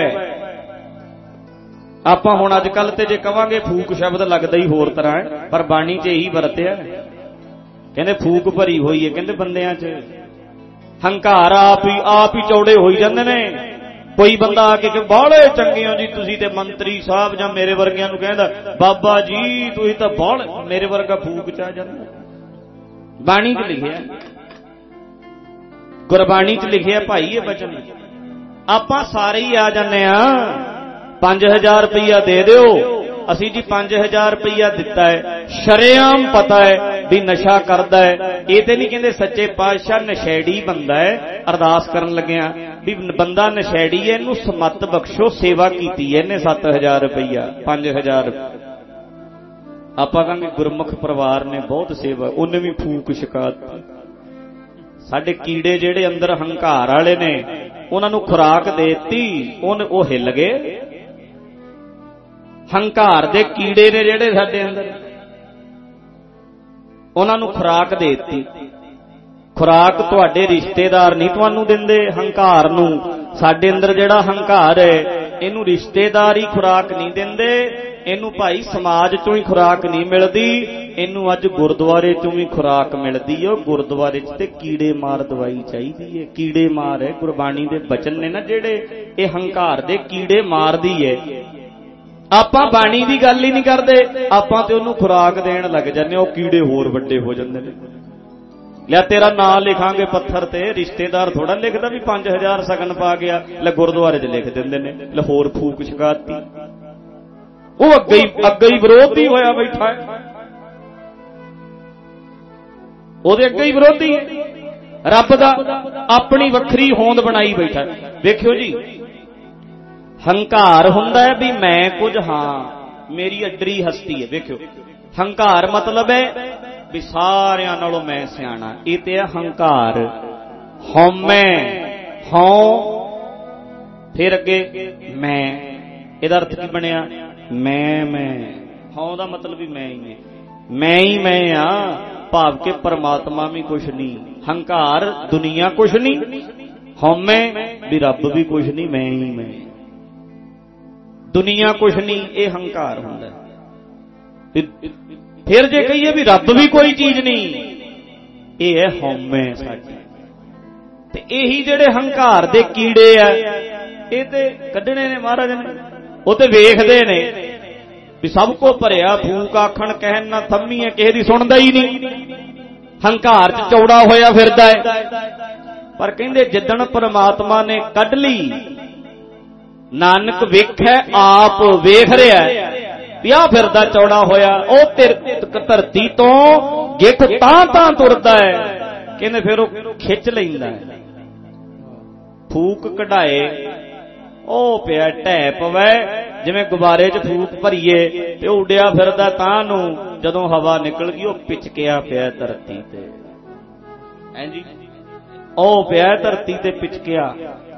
ਆਪਾਂ ਹੁਣ ਅੱਜ ਕੱਲ ਤੇ ਜੇ ਕਵਾਂਗੇ ਫੂਕ ਸ਼ਬਦ ਲੱਗਦਾ ਹੀ ਹੋਰ ਤਰ੍ਹਾਂ ਹੈ, ਪਰ ਬਾਣੀ 'ਚ ਇਹੀ ਵਰਤਿਆ। ਕਹਿੰਦੇ ਫੂਕ ਭਰੀ ਹੋਈ ਹੈ, ਕਹਿੰਦੇ ਬੰਦਿਆਂ 'ਚ ਹੰਕਾਰ ਆਪ ਹੀ ਚੌੜੇ ਹੋਈ ਜਾਂਦੇ ਨੇ। ਕੋਈ ਬੰਦਾ ਆ ਕੇ ਬਾਹਲੇ ਚੰਗੇ ਹੋ ਜੀ ਤੁਸੀਂ, ਤੇ ਮੰਤਰੀ ਸਾਹਿਬ ਜਾਂ ਮੇਰੇ ਵਰਗਿਆਂ ਨੂੰ ਕਹਿੰਦਾ ਬਾਬਾ ਜੀ ਤੁਸੀਂ ਤਾਂ ਬਾਹਲੇ, ਮੇਰੇ ਵਰਗਾ ਫੂਕ 'ਚ ਆ ਜਾਂਦਾ। ਬਾਣੀ 'ਚ ਲਿਖਿਆ, ਗੁਰਬਾਣੀ 'ਚ ਲਿਖਿਆ ਭਾਈ ਇਹ ਬਚਨ। ਆਪਾਂ ਸਾਰੇ ਹੀ ਆ ਜਾਂਦੇ ਆ, 5000 ਰੁਪਈਆ ਦੇ ਦਿਓ। ਅਸੀਂ ਜੀ 5000 ਰੁਪਈਆ ਦਿੱਤਾ ਹੈ, ਸ਼ਰੇਆਮ ਪਤਾ ਹੈ भी नशा करदा है, ये तो नहीं कहते सच्चे पातशाह नशैड़ी बंदा है। अरदास करन लग्या भी बंदा नशैड़ी है, इनू समत बख्शो, सेवा कीती है इन्हें 7,000 रुपया 5,000। आपां कहांगे गुरमुख परिवार ने बहुत सेवा, उन्हें भी फूक छकाती। साडे कीड़े जिहड़े अंदर हंकार वाले ने उन्हां नूं खुराक देती, वो हिल गए। हंकार दे कीड़े ने जिहड़े साडे अंदर, उन्हां नूं खुराक देती। खुराक तुहाडे रिश्तेदार नहीं तुहानूं दिंदे हंकार नूं। साडे अंदर जिहड़ा हंकार है इहनूं रिश्तेदार ही खुराक नहीं दिंदे, इनू भाई समाज चों ही खुराक नहीं मिलती, इनू अज गुरुद्वारे चों भी खुराक मिलती है। गुरुद्वारे च ते कीड़े मार दवाई चाहिए है, कीड़े मार है। गुरबाणी दे बचन ने ना जेड़े, ये हंकार दे कीड़े मार दी है। आपां बाणी दी गल ही नहीं करते, आपां ते उहनूं खुराक देण लग जांदे, ओह कीड़े होर वड्डे हो जांदे ने। लिया तेरा नाम लिखांगे पत्थर ते, रिश्तेदार थोड़ा लिखदा भी 5,000 सगन पा गया, ले गुरुद्वारे च लिख दिंदे ने, ले होर फूक छकाती। वो अगे ही विरोधी होया बैठा है, ਉਹਦੇ ਅੱਗੇ ਹੀ ਵਿਰੋਧੀ ਹੈ। ਰੱਬ ਦਾ ਆਪਣੀ ਵੱਖਰੀ ਹੋਂਦ ਬਣਾਈ ਬੈਠਾ। ਵੇਖਿਓ ਜੀ, ਹੰਕਾਰ ਹੁੰਦਾ ਹੈ ਵੀ ਮੈਂ ਕੁਝ ਹਾਂ, ਮੇਰੀ ਅੱਡਰੀ ਹਸਤੀ ਹੈ। ਵੇਖਿਓ, ਹੰਕਾਰ ਮਤਲਬ ਹੈ ਵੀ ਸਾਰਿਆਂ ਨਾਲੋਂ ਮੈਂ ਸਿਆਣਾ, ਇਹ ਤੇ ਹੈ ਹੰਕਾਰ। ਹਉਮੈ, ਹਉ ਫਿਰ ਅੱਗੇ ਮੈਂ, ਇਹਦਾ ਅਰਥ ਕੀ ਬਣਿਆ? मैं हौं दा मतलब भी मैं ही मैं आ, भाव के परमात्मा भी कुछ नहीं। हंकार दुनिया कुछ नहीं, हौमै भी रब भी कुछ नहीं, मैं ही मैं, दुनिया कुछ नहीं, ये हंकार हुंदा। फिर जे कहिए भी रब भी कोई चीज नहीं, ये है हौमै साडी। ते यही जेड़े हंकार दे कीड़े आ, ये ते कढणे ने महाराज ने, वो तो वेखते ने भी सब को भरिया फूक आखण कहन ना थम्मी है, किसी दी सुनदा ही नहीं, हंकार च चौड़ा होया फिरदा है। पर कहंदे जिद्दण परमात्मा ने कढ ली, नानक वेखै आप वेख रहा पिया फिरदा चौड़ा होया, ओ धरती तो गिठ तां तुरदा है। कहंदे फिर वो खिच लैंदा है, फूक कढाए ਉਹ ਪਿਆ ਢਹਿ ਪਵੈ, ਜਿਵੇਂ ਗੁਬਾਰੇ 'ਚ ਫੂਕ ਭਰੀਏ ਤੇ ਉੱਡਿਆ ਫਿਰਦਾ ਤਾਂ ਨੂੰ, ਜਦੋਂ ਹਵਾ ਨਿਕਲ ਗਈ ਉਹ ਪਿਚਕਿਆ ਪਿਆ ਧਰਤੀ ਤੇ। ਹਾਂਜੀ, ਉਹ ਪਿਆ ਧਰਤੀ ਤੇ ਪਿਚਕਿਆ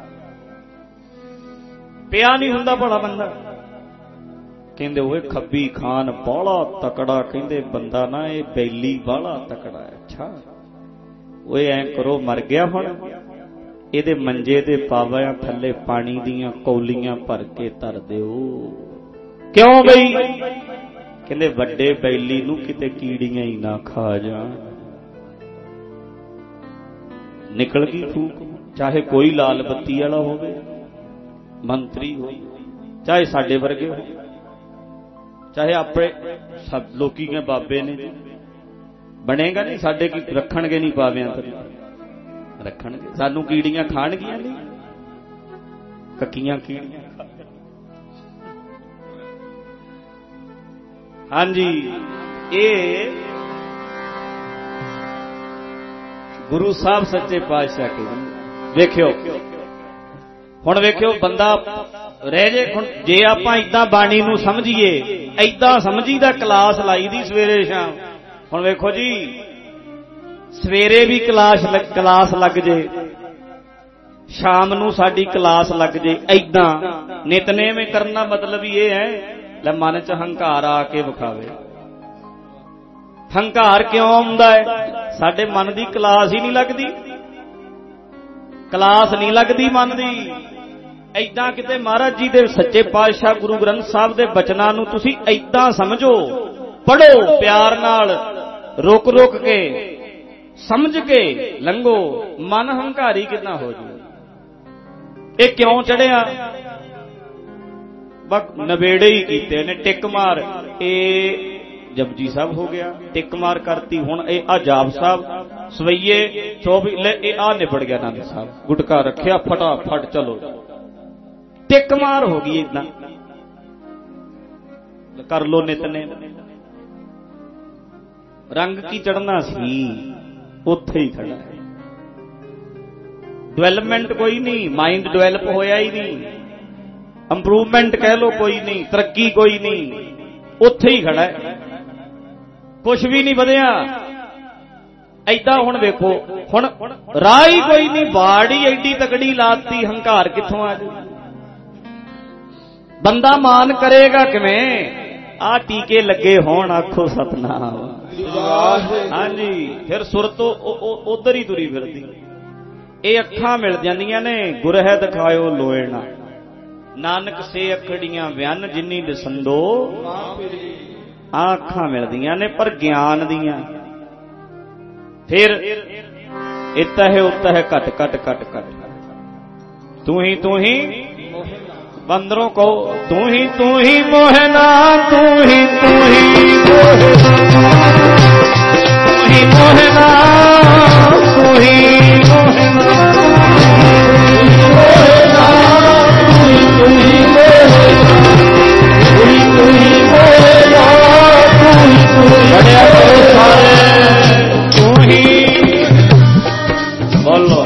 ਪਿਆ ਨਹੀਂ ਹੁੰਦਾ ਭਲਾ ਬੰਦਾ। ਕਹਿੰਦੇ ਓਏ ਖੱਬੀ ਖਾਨ ਬਾਹਲਾ ਤਕੜਾ, ਕਹਿੰਦੇ ਬੰਦਾ ਨਾ ਇਹ ਬੈਲੀ ਬਾਹਲਾ ਤਕੜਾ ਹੈ। ਅੱਛਾ ਓਏ ਐਂ ਕਰੋ, ਮਰ ਗਿਆ ਹੁਣ, ਇਹਦੇ ਮੰਜੇ ਦੇ ਪਾਵਿਆਂ ਥੱਲੇ ਪਾਣੀ ਦੀਆਂ ਕੌਲੀਆਂ ਭਰ ਕੇ ਧਰ ਦਿਓ। ਕਿਉਂ ਬਈ? ਕਹਿੰਦੇ ਵੱਡੇ ਬੈਲੀ ਨੂੰ ਕਿਤੇ ਕੀੜੀਆਂ ਹੀ ਨਾ ਖਾ ਜਾਣ। ਨਿਕਲ ਗਈ ਫੂਕ, ਚਾਹੇ ਕੋਈ ਲਾਲ ਬੱਤੀ ਵਾਲਾ ਹੋਵੇ, ਮੰਤਰੀ ਹੋਵੇ, ਚਾਹੇ ਸਾਡੇ ਵਰਗੇ ਹੋਵੇ, ਚਾਹੇ ਆਪਣੇ ਸਭ ਲੋਕੀ ਕੇ ਬਾਬੇ ਨੇ, ਬਣੇਗਾ ਨਹੀਂ। ਸਾਡੇ ਕੀ ਰੱਖਣਗੇ ਨਹੀਂ ਪਾਵਿਆਂ ਤੇ, ਰੱਖਣਗੇ ਸਾਨੂੰ ਕੀੜੀਆਂ ਖਾਣਗੀਆਂ ਨਹੀਂ, ਕੱਕੀਆਂ ਕੀੜੀਆਂ। ਹਾਂਜੀ, ਇਹ ਗੁਰੂ ਸਾਹਿਬ ਸੱਚੇ ਪਾਤਸ਼ਾਹ ਕੇ। ਵੇਖਿਓ ਹੁਣ, ਵੇਖਿਓ ਬੰਦਾ ਰਹਿ ਜੇ। ਹੁਣ ਜੇ ਆਪਾਂ ਇਦਾਂ ਬਾਣੀ ਨੂੰ ਸਮਝੀਏ, ਇਦਾਂ ਸਮਝੀਦਾ ਕਲਾਸ ਲਾਈ ਦੀ ਸਵੇਰੇ ਸ਼ਾਮ। ਹੁਣ ਵੇਖੋ ਜੀ, ਸਵੇਰੇ ਵੀ ਕਲਾਸ ਲੱਗ ਜੇ, ਸ਼ਾਮ ਨੂੰ ਸਾਡੀ ਕਲਾਸ ਲੱਗ ਜੇ, ਏਦਾਂ ਨਿਤਨੇਮ ਕਰਨ ਦਾ ਮਤਲਬ ਹੀ ਇਹ ਹੈ ਲੈ ਮਨ 'ਚ ਹੰਕਾਰ ਆ ਕੇ ਵਿਖਾਵੇ। ਹੰਕਾਰ ਕਿਉਂ ਆਉਂਦਾ ਹੈ? ਸਾਡੇ ਮਨ ਦੀ ਕਲਾਸ ਹੀ ਨਹੀਂ ਲੱਗਦੀ, ਕਲਾਸ ਨਹੀਂ ਲੱਗਦੀ ਮਨ ਦੀ। ਏਦਾਂ ਕਿਤੇ ਮਹਾਰਾਜ ਜੀ ਦੇ ਸੱਚੇ ਪਾਤਸ਼ਾਹ ਗੁਰੂ ਗ੍ਰੰਥ ਸਾਹਿਬ ਦੇ ਬਚਨਾਂ ਨੂੰ ਤੁਸੀਂ ਏਦਾਂ ਸਮਝੋ, ਪੜ੍ਹੋ ਪਿਆਰ ਨਾਲ, ਰੁਕ ਰੁਕ ਕੇ ਸਮਝ ਕੇ ਲੰਘੋ, ਮਨ ਹੰਕਾਰੀ ਕਿੱਦਾਂ ਹੋ ਜੂ। ਇਹ ਕਿਉਂ ਚੜਿਆ? ਬਸ ਨਵੇੜੇ ਹੀ ਕੀਤੇ ਨੇ, ਟਿਕ ਮਾਰ। ਇਹ ਜਪਜੀ ਸਾਹਿਬ ਹੋ ਗਿਆ, ਟਿਕ ਮਾਰ ਕਰਤੀ। ਹੁਣ ਇਹ ਆ ਜਾਪ ਸਾਹਿਬ, ਸਵਈਏ 24 ਲੈ, ਇਹ ਆ ਨਿਬੜ ਗਿਆ ਆਨੰਦ ਸਾਹਿਬ, ਗੁਟਕਾ ਰੱਖਿਆ ਫਟਾਫਟ ਚਲੋ, ਟਿਕ ਮਾਰ ਹੋ ਗਈ। ਏਦਾਂ ਕਰ ਲੋ ਨਿਤਨੇਮ। रंग की चढ़ना सी उत्थे ही खड़ा है। डेवलपमेंट कोई नहीं, माइंड डेवलप होया ही नहीं, इंप्रूवमेंट कह लो कोई नहीं, तरक्की कोई नहीं, उत्थे ही खड़ा है, कुछ भी नहीं बढ़िया। ऐदा हुण वेखो, हुण राह ही कोई नहीं, बाड़ी एडी तकड़ी लाती, हंकार कित्थों आ जाए? बंदा मान करेगा किवें? आ टीके लगे होण, आखो सतनाम। हाँ जी, फिर सुरत उधर ही तुरी फिरदी। ये अखां मिल जांदियां ने, गुर है दिखायो लोए ना, नानक से अखड़ियां व्यान जिन्नी दसंदो। आ अखां मिलदियां ने पर ज्ञान दियां, फिर इत्ता है उत्ता है, कट कट कट कट, तू ही बंदरों को तू ही मोहना, तू ही मोहना, तू ही मोहना, तू ही मोहना, बढ़िया करो सारे, तू ही बोलो।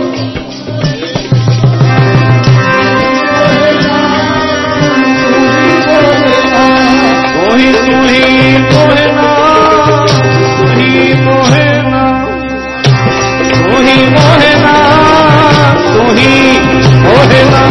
तू ही मोहना, तू ही मोहना, तू ही मोहना, तू ही मोहना,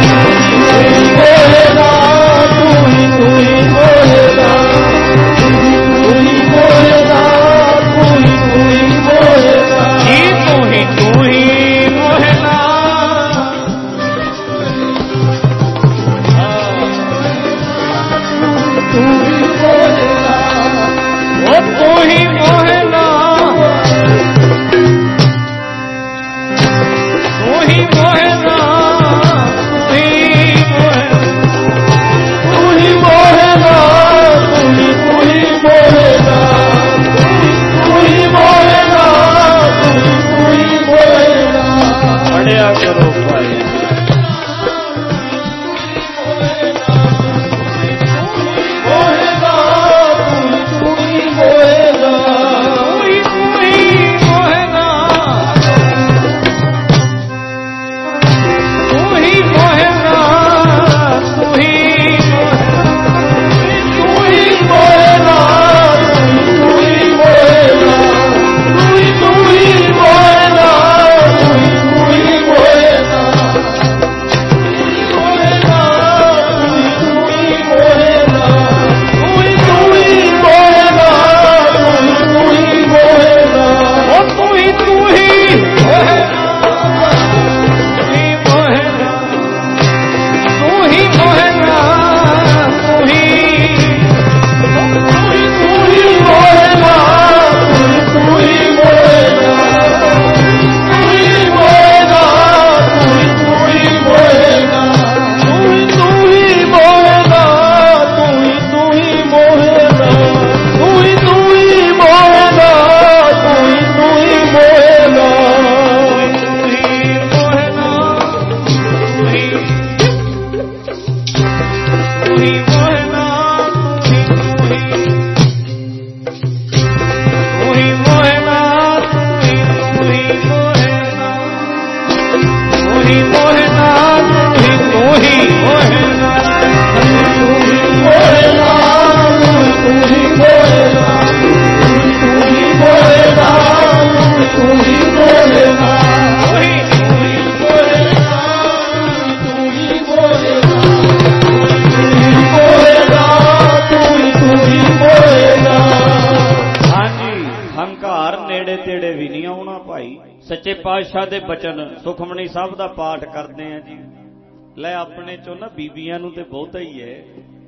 सच्चे पातशाह दे बचन सुखमनी साहब दा पाठ करते हैं जी। लै अपने चो ना बीबियां नूं ते बहुता ही है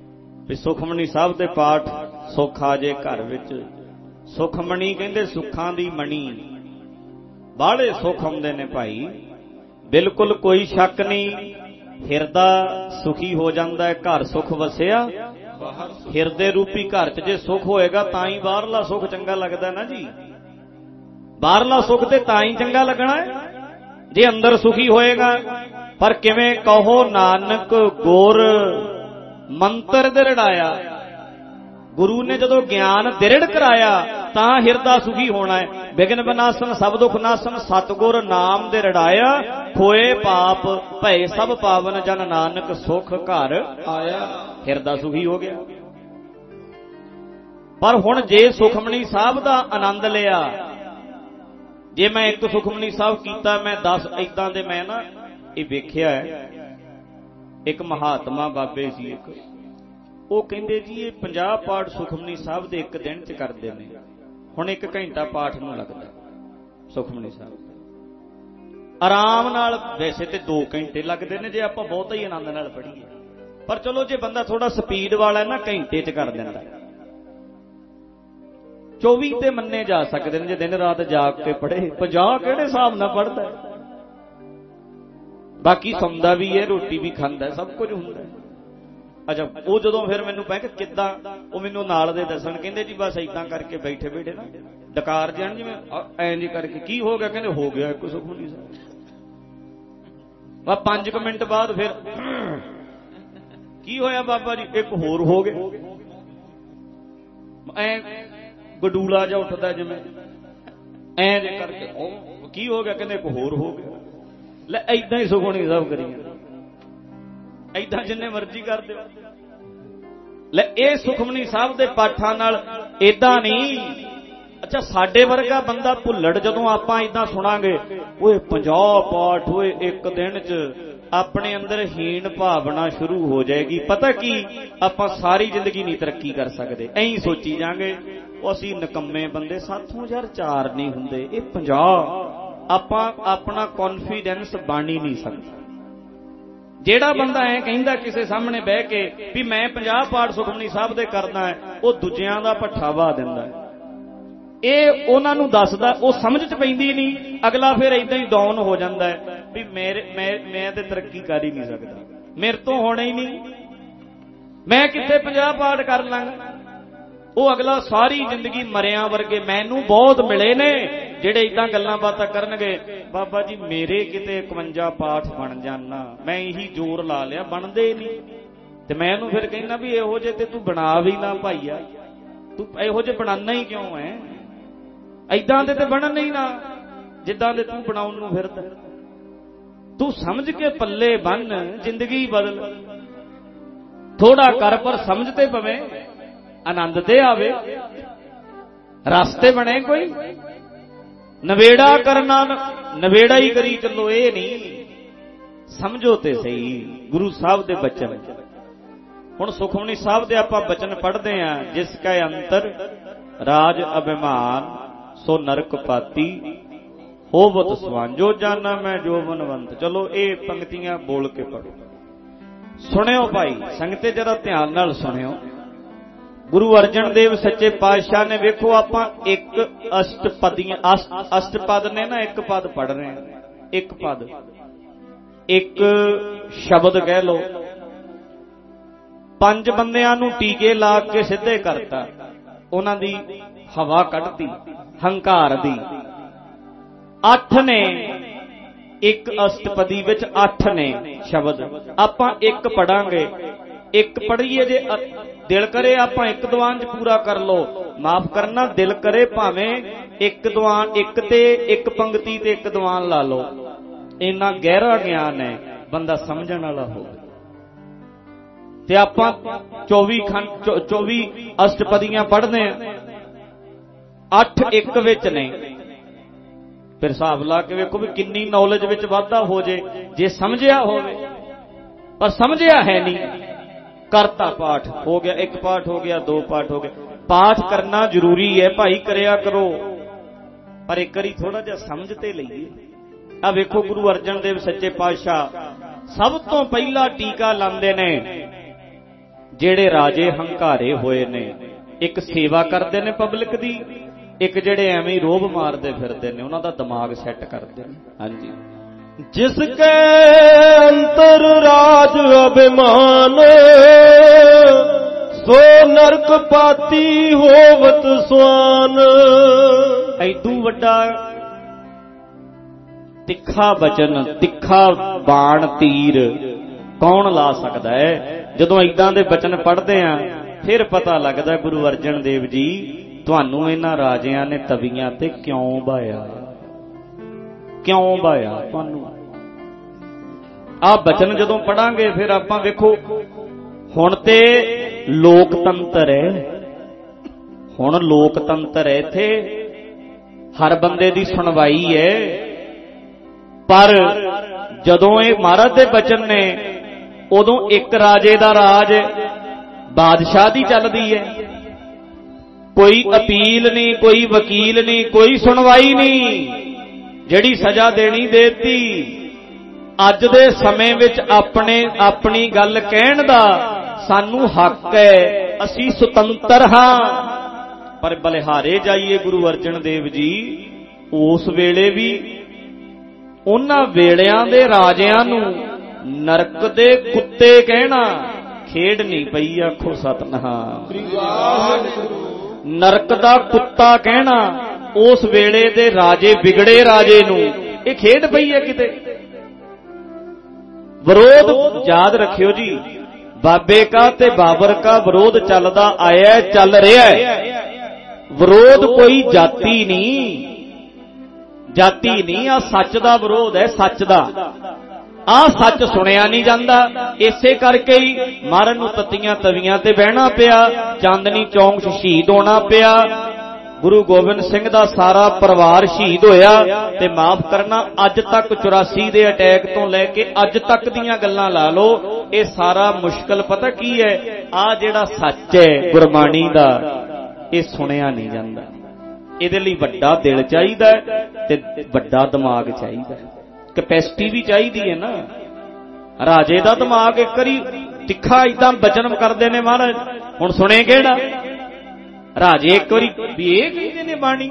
भी सुखमनी साहब दे पाठ सुख आ जे घर विच। सुखमनी कहंदे सुखां दी मणी, बाहले सुख आउंदे ने भाई, बिल्कुल कोई शक नहीं। हिरदा सुखी हो जाता है, घर सुख वसिया हिरदे रूपी घर च जे सुख होएगा तां ही बाहरला सुख चंगा लगदा ना जी। बाहरला सुख ते तां ही चंगा लगना है जे अंदर सुखी होएगा। पर किवें कहो नानक गुर मंत्र दे रड़ाया, ਗੁਰੂ ਨੇ ਜਦੋਂ ਗਿਆਨ ਦਿਰੜ ਕਰਾਇਆ ਤਾਂ ਹਿਰਦਾ ਸੁਖੀ ਹੋਣਾ ਹੈ। ਬਿਗਨ ਬਨਾਸਨ ਸਭ ਦੁਖ ਨਾਸਨ, ਸਤਿਗੁਰ ਨਾਮ ਦੇ ਰੜਾਇਆ, ਖੋਏ ਪਾਪ ਭਏ ਸਭ ਪਾਵਨ, ਜਨ ਨਾਨਕ ਸੁਖ ਘਰ ਆਇਆ। ਹਿਰਦਾ ਸੁਖੀ ਹੋ ਗਿਆ। ਪਰ ਹੁਣ ਜੇ ਸੁਖਮਨੀ ਸਾਹਿਬ ਦਾ ਆਨੰਦ ਲਿਆ, ਜੇ ਮੈਂ ਇੱਕ ਸੁਖਮਨੀ ਸਾਹਿਬ ਕੀਤਾ, ਮੈਂ 10 ਏਦਾਂ ਦੇ, ਮੈਂ ਨਾ ਇਹ ਵੇਖਿਆ ਹੈ, ਇੱਕ ਮਹਾਤਮਾ ਬਾਬੇ ਸੀ ਇੱਕ, ਉਹ ਕਹਿੰਦੇ ਜੀ ਇਹ 50 ਪਾਠ ਸੁਖਮਨੀ ਸਾਹਿਬ ਦੇ ਇੱਕ ਦਿਨ ਚ ਕਰਦੇ ਨੇ। ਹੁਣ 1 ਘੰਟਾ ਪਾਠ ਨੂੰ ਲੱਗਦਾ ਸੁਖਮਨੀ ਸਾਹਿਬ, ਆਰਾਮ ਨਾਲ ਵੈਸੇ ਤੇ 2 ਘੰਟੇ ਲੱਗਦੇ ਨੇ ਜੇ ਆਪਾਂ ਬਹੁਤਾ ਹੀ ਆਨੰਦ ਨਾਲ ਪੜ੍ਹੀਏ, ਪਰ ਚਲੋ ਜੇ ਬੰਦਾ ਥੋੜਾ ਸਪੀਡ ਵਾਲਾ ਨਾ ਘੰਟੇ ਚ ਕਰ ਦਿੰਦਾ। 24 ਤੇ ਮੰਨੇ ਜਾ ਸਕਦੇ ਨੇ ਜੇ ਦਿਨ ਰਾਤ ਜਾਗ ਕੇ ਪੜ੍ਹੇ। 50 ਕਿਹੜੇ ਹਿਸਾਬ ਨਾਲ ਪੜ੍ਹਦਾ ਹੈ? ਬਾਕੀ ਸੌਂਦਾ ਵੀ ਹੈ, ਰੋਟੀ ਵੀ ਖਾਂਦਾ, ਸਭ ਕੁਝ ਹੁੰਦਾ। ਅੱਛਾ, ਉਹ ਜਦੋਂ ਫਿਰ ਮੈਨੂੰ ਪੈ ਕਿ ਕਿੱਦਾਂ, ਉਹ ਮੈਨੂੰ ਨਾਲ ਦੇ ਦੱਸਣ, ਕਹਿੰਦੇ ਜੀ ਬਸ ਏਦਾਂ ਕਰਕੇ ਬੈਠੇ ਬੈਠੇ ਨਾ ਡਕਾਰ ਜਾਣ, ਜਿਵੇਂ ਐਂ ਜੀ ਕਰਕੇ। ਕੀ ਹੋ ਗਿਆ? ਕਹਿੰਦੇ ਹੋ ਗਿਆ ਇੱਕ ਸੁਖਮਨੀ ਸਾਹਿਬ। 5 ਮਿੰਟ ਬਾਅਦ ਫਿਰ ਕੀ ਹੋਇਆ ਬਾਬਾ ਜੀ? ਇੱਕ ਹੋਰ ਹੋ ਗਿਆ। ਐ ਗਡੂਲਾ ਜਿਹਾ ਉੱਠਦਾ ਜਿਵੇਂ, ਐਂ ਜੇ ਕਰਕੇ ਉਹ ਕੀ ਹੋ ਗਿਆ? ਕਹਿੰਦੇ ਇੱਕ ਹੋਰ ਹੋ ਗਿਆ। ਲੈ ਏਦਾਂ ਹੀ ਸੁਖਮਨੀ ਸਾਹਿਬ ਕਰੀ ਜਾਂਦਾ, ਏਦਾਂ ਜਿੰਨੇ ਮਰਜ਼ੀ ਕਰ ਦਿਓ। ਲੈ ਇਹ ਸੁਖਮਨੀ ਸਾਹਿਬ ਦੇ ਪਾਠਾਂ ਨਾਲ ਏਦਾਂ ਨਹੀਂ। ਅੱਛਾ, ਸਾਡੇ ਵਰਗਾ ਬੰਦਾ ਭੁੱਲੜ ਜਦੋਂ ਆਪਾਂ ਏਦਾਂ ਸੁਣਾਂਗੇ, ਓਏ 50 ਪਾਠ ਓਏ ਇੱਕ ਦਿਨ ਚ, ਆਪਣੇ ਅੰਦਰ ਹੀਣ ਭਾਵਨਾ ਸ਼ੁਰੂ ਹੋ ਜਾਏਗੀ। ਪਤਾ ਕੀ, ਆਪਾਂ ਸਾਰੀ ਜ਼ਿੰਦਗੀ ਨਹੀਂ ਤਰੱਕੀ ਕਰ ਸਕਦੇ। ਐਂ ਸੋਚੀ ਜਾਾਂਗੇ ਉਹ ਅਸੀਂ ਨਿਕੰਮੇ ਬੰਦੇ, ਸਾਥੋਂ ਯਾਰ 4 ਨਹੀਂ ਹੁੰਦੇ, ਇਹ 50। ਆਪਾਂ ਆਪਣਾ ਕੌਨਫੀਡੈਂਸ ਬਣ ਹੀ ਨਹੀਂ ਸਕਦਾ। ਜਿਹੜਾ ਬੰਦਾ ਐ ਕਹਿੰਦਾ ਕਿਸੇ ਸਾਹਮਣੇ ਬਹਿ ਕੇ ਵੀ ਮੈਂ 50 ਪਾਠ ਸੁਖਮਨੀ ਸਾਹਿਬ ਦੇ ਕਰਦਾ ਹੈ, ਉਹ ਦੂਜਿਆਂ ਦਾ ਭੱਠਾ ਵਾ ਦਿੰਦਾ ਹੈ। ਇਹ ਉਹਨਾਂ ਨੂੰ ਦੱਸਦਾ, ਉਹ ਸਮਝ ਚ ਪੈਂਦੀ ਨਹੀਂ। ਅਗਲਾ ਫਿਰ ਏਦਾਂ ਹੀ ਡਾਊਨ ਹੋ ਜਾਂਦਾ ਹੈ ਵੀ ਮੈਂ ਤੇ ਤਰੱਕੀ ਕਰ ਹੀ ਨਹੀਂ ਸਕਦਾ, ਮੇਰੇ ਤੋਂ ਹੋਣਾ ਹੀ ਨਹੀਂ, ਮੈਂ ਕਿੱਥੇ 50 ਪਾਠ ਕਰ ਲਾਂਗਾ। ਉਹ ਅਗਲਾ ਸਾਰੀ ਜ਼ਿੰਦਗੀ ਮਰਿਆਂ ਵਰਗੇ, ਮੈਨੂੰ ਬਹੁਤ ਮਿਲੇ ਨੇ ਜਿਹੜੇ ਏਦਾਂ ਗੱਲਾਂ ਬਾਤਾਂ ਕਰਨਗੇ, ਬਾਬਾ ਜੀ ਮੇਰੇ ਕਿਤੇ 51 ਪਾਠ ਬਣ ਜਾਣਾ, ਮੈਂ ਇਹੀ ਜ਼ੋਰ ਲਾ ਲਿਆ, ਬਣਦੇ ਨਹੀਂ। ਤੇ ਮੈਂ ਇਹਨੂੰ ਫਿਰ ਕਹਿੰਦਾ ਵੀ ਇਹੋ ਜਿਹੇ ਤੇ ਤੂੰ ਬਣਾ ਵੀ ਨਾ ਭਾਈਆ, ਤੂੰ ਇਹੋ ਜਿਹੇ ਬਣਾਉਣਾ ਹੀ ਕਿਉਂ ਹੈ? ਏਦਾਂ ਦੇ ਤੇ ਬਣਨ ਨਹੀਂ ਨਾ ਜਿੱਦਾਂ ਦੇ ਤੂੰ ਬਣਾਉਣ ਨੂੰ ਫਿਰਦਾ। ਤੂੰ ਸਮਝ ਕੇ ਪੱਲੇ ਬੰਨ, ਜ਼ਿੰਦਗੀ ਬਦਲ। ਥੋੜਾ ਕਰ ਪਰ ਸਮਝ ਤੇ ਪਵੇ, ਆਨੰਦ ਤੇ ਆਵੇ, ਰਸਤੇ ਬਣੇ। ਕੋਈ ਨਵੇੜਾ ਕਰਨਾ, ਨਵੇੜਾ ਹੀ ਕਰੀ ਚੱਲੋ, ਇਹ ਨਹੀਂ। ਸਮਝੋ ਤੇ ਸਹੀ ਗੁਰੂ ਸਾਹਿਬ ਦੇ ਬਚਨ। ਹੁਣ ਸੁਖਮਨੀ ਸਾਹਿਬ ਦੇ ਆਪਾਂ ਬਚਨ ਪੜ੍ਹਦੇ ਆਂ, ਜਿਸ ਕਾ ਅੰਤਰ ਰਾਜ ਅਭਿਮਾਨ ਸੋ ਨਰਕ ਪਾਤੀ ਹੋਵਤ ਸਵਾਨ, ਜੋ ਜਾਨਾ ਮੈਂ ਜੋ ਬਨਵੰਤ। ਚਲੋ ਇਹ ਪੰਕਤੀਆਂ ਬੋਲ ਕੇ ਪੜੋ, ਸੁਣਿਓ ਭਾਈ ਸੰਗਤੇ, ਜਰਾ ਧਿਆਨ ਨਾਲ ਸੁਣਿਓ। ਗੁਰੂ ਅਰਜਨ ਦੇਵ ਸੱਚੇ ਪਾਤਸ਼ਾਹ ਨੇ, ਵੇਖੋ ਆਪਾਂ ਇੱਕ ਅਸ਼ਟਪਦ ਨੇ ਨਾ, ਇੱਕ ਪਦ ਪੜ ਰਹੇ ਹਾਂ, ਇੱਕ ਪਦ, ਇੱਕ ਸ਼ਬਦ ਕਹਿ ਲੋ। 5 ਬੰਦਿਆਂ ਨੂੰ ਟੀਕੇ ਲਾ ਕੇ ਸਿੱਧੇ ਕਰਤਾ, ਉਹਨਾਂ ਦੀ ਹਵਾ ਕੱਢਤੀ ਹੰਕਾਰ ਦੀ। 8 ਨੇ ਇੱਕ ਅਸ਼ਟਪਦੀ ਵਿੱਚ, 8 ਨੇ ਸ਼ਬਦ। ਆਪਾਂ ਇੱਕ ਪੜਾਂਗੇ, ਇੱਕ ਪੜੀਏ, ਜੇ ਦਿਲ ਕਰੇ ਆਪਾਂ ਇੱਕ ਦੀਵਾਨ ਚ ਪੂਰਾ ਕਰ ਲੋ, ਮਾਫ ਕਰਨਾ, ਦਿਲ ਕਰੇ ਭਾਵੇਂ ਇੱਕ ਦੀਵਾਨ, ਇੱਕ ਤੇ ਇੱਕ ਪੰਕਤੀ ਤੇ ਇੱਕ ਦੀਵਾਨ ਲਾ ਲੋ। ਇੰਨਾ ਗਹਿਰਾ ਗਿਆਨ ਹੈ, ਬੰਦਾ ਸਮਝਣ ਵਾਲਾ ਹੋਵੇ। ਤੇ ਆਪਾਂ 24 ਅਸ਼ਟਪਦੀਆਂ ਪੜ੍ਹਦੇ ਆ, 8 ਇੱਕ ਵਿੱਚ ਨੇ। ਫਿਰ ਹਿਸਾਬ ਲਾ ਕੇ ਵੇਖੋ ਵੀ ਕਿੰਨੀ ਨੌਲੇਜ ਵਿੱਚ ਵਾਧਾ ਹੋ ਜੇ ਸਮਝਿਆ ਹੋਵੇ। ਪਰ ਸਮਝਿਆ ਹੈ ਨਹੀਂ, ਕਰਤਾ ਪਾਠ ਹੋ ਗਿਆ, ਇੱਕ ਪਾਠ ਹੋ ਗਿਆ, 2 ਪਾਠ ਹੋ ਗਏ। ਪਾਠ ਕਰਨਾ ਜ਼ਰੂਰੀ ਹੈ ਭਾਈ, ਕਰਿਆ ਕਰੋ, ਪਰ ਇੱਕ ਵਾਰੀ ਥੋੜਾ ਜਿਹਾ ਸਮਝ ਤੇ ਲਈਏ। ਆ ਵੇਖੋ ਗੁਰੂ ਅਰਜਨ ਦੇਵ ਸੱਚੇ ਪਾਤਸ਼ਾਹ ਸਭ ਤੋਂ ਪਹਿਲਾ ਟੀਕਾ ਲਾਉਂਦੇ ਨੇ ਜਿਹੜੇ ਰਾਜੇ ਹੰਕਾਰੇ ਹੋਏ ਨੇ। ਇੱਕ ਸੇਵਾ ਕਰਦੇ ਨੇ ਪਬਲਿਕ ਦੀ, ਇੱਕ ਜਿਹੜੇ ਐਵੇਂ ਹੀ ਰੋਬ ਮਾਰਦੇ ਫਿਰਦੇ ਨੇ, ਉਹਨਾਂ ਦਾ ਦਿਮਾਗ ਸੈੱਟ ਕਰਦੇ ਨੇ। ਹਾਂਜੀ, ਜਿਸ ਕੇ ਅੰਤਰ ਰਾਜ ਅਭਿਮਾਨ ਸੋ ਨਰਕ ਪਾਤੀ ਹੋਵਤ ਸਵਾਨ। ਐਦੂ ਵੱਡਾ ਤਿੱਖਾ ਬਚਨ, ਤਿੱਖਾ ਬਾਣ ਤੀਰ ਕੌਣ ਲਾ ਸਕਦਾ ਹੈ? ਜਦੋਂ ਏਦਾਂ ਦੇ ਬਚਨ ਪੜ੍ਹਦੇ ਆ फिर पता लगदा गुरु अर्जन देव जी तुहानू इन्हां राजियां ने तवियां ते क्यों बाया, क्यों बाया तुहानू। आ बचन जदों पढ़ांगे फिर आपां वेखो, हुण ते लोकतंत्र है, हुण लोकतंत्र है, इत्थे हर बंदे दी सुनवाई है। पर जदों ये महाराज दे बचन ने उदों एक राजे दा राज बादशाह दी चलदी है, कोई अपील नहीं, कोई वकील नहीं, कोई सुनवाई नहीं, जिहड़ी सजा देनी देती। अज दे समय विच अपने अपनी गल कहण दा सानू हक है, असी सुतंत्र हां। पर बलिहारे जाइए गुरु अर्जन देव जी उस वेले भी उन्हां वेलियां दे राजियां नूं नरक दे कुत्ते कहना खेड नहीं पई। आखो सतनाम। नरक दा कुत्ता कहना उस वेले दे राजे बिगड़े राजे नूं ये खेड पई है किते। विरोध याद रखियो जी, बाबे का ते बाबर का विरोध चलदा आया, चल रहा है। विरोध कोई जाति नहीं, जाति नहीं, आ सच दा विरोध है, सच दा। आ सच सुनिया नहीं जाता, इसे करके ही महाराज नूं तत्तियां तवियां ते बहना पिया, चांदनी चौंक शहीद होना पिया। गुरु गोबिंद सिंह दा सारा परिवार शहीद होया ते माफ करना अज तक 84 दे अटैक तो लैके अज तक दीयां गल्लां ला लो, ये सारा मुश्किल पता की है, आ जिहड़ा सच है गुरबाणी दा ये सुनिया नहीं जाता। इहदे लई वड्डा दिल चाहीदा ते वड्डा दिमाग चाहीदा, कैपेसिटी भी चाहिदी है ना। राजे दा दिमाग एक करी तिखा इदां बचन करदे ने महाराज, हुण सुने किहड़ा राजे एक बारी भी ये कहते ने बाणी।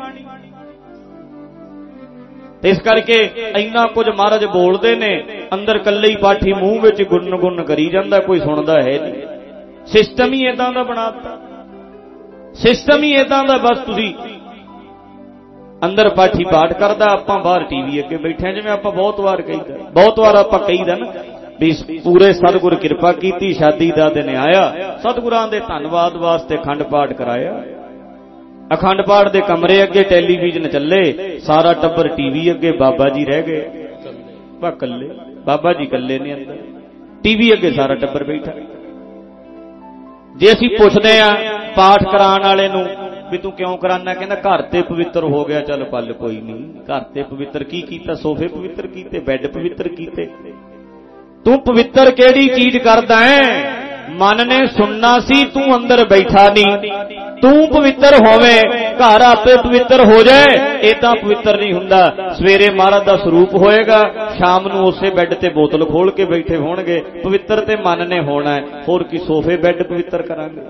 इस करके इन्ना कुछ महाराज बोलते ने, अंदर कल्ले ही पाठी मूंह विच गुन गुन करी जांदा, कोई सुनदा है नहीं। सिस्टम ही इदां दा बनाता, सिस्टम ही इदां दा। बस तुसी अंदर पाठी पाठ करदा, आपां बाहर टीवी अगे बैठे, जिवें आपां बहुत वार कहीदा, बहुत वार आपां कहीदा ना भी पूरे सतगुर किरपा कीती, शादी दा दिन आया, सतगुरां दे धन्नवाद वास्ते अखंड पाठ कराया। अखंड पाठ दे कमरे अगे टेलीविजन चले, सारा टब्बर टीवी अगे, बाबा जी रह गए कल्ले, बाबा जी कल्ले ने अंदर, टीवी अगे सारा टब्बर बैठा। जे असीं पुछदे आ पाठ कराण वाले नूं भी तू क्यों कराना, कहना घर ते पवित्र हो गया, चल पल कोई नहीं। घर ते पवित्र की कीता, सोफे पवित्र कीते, बैड पवित्र कीते। तू पवित्र केड़ी चीज करदा है? मन ने सुनना सी, तू अंदर बैठा नहीं। तू पवित्र होवे, घर आपे पवित्र हो जाए, इदां पवित्र नहीं हुंदा। सवेरे महाराज दा स्वरूप होएगा, शाम नूं उसे बैड ते बोतल खोल के बैठे होणगे। पवित्र ते मन ने होना है, होर की सोफे बैड पवित्र करांगे,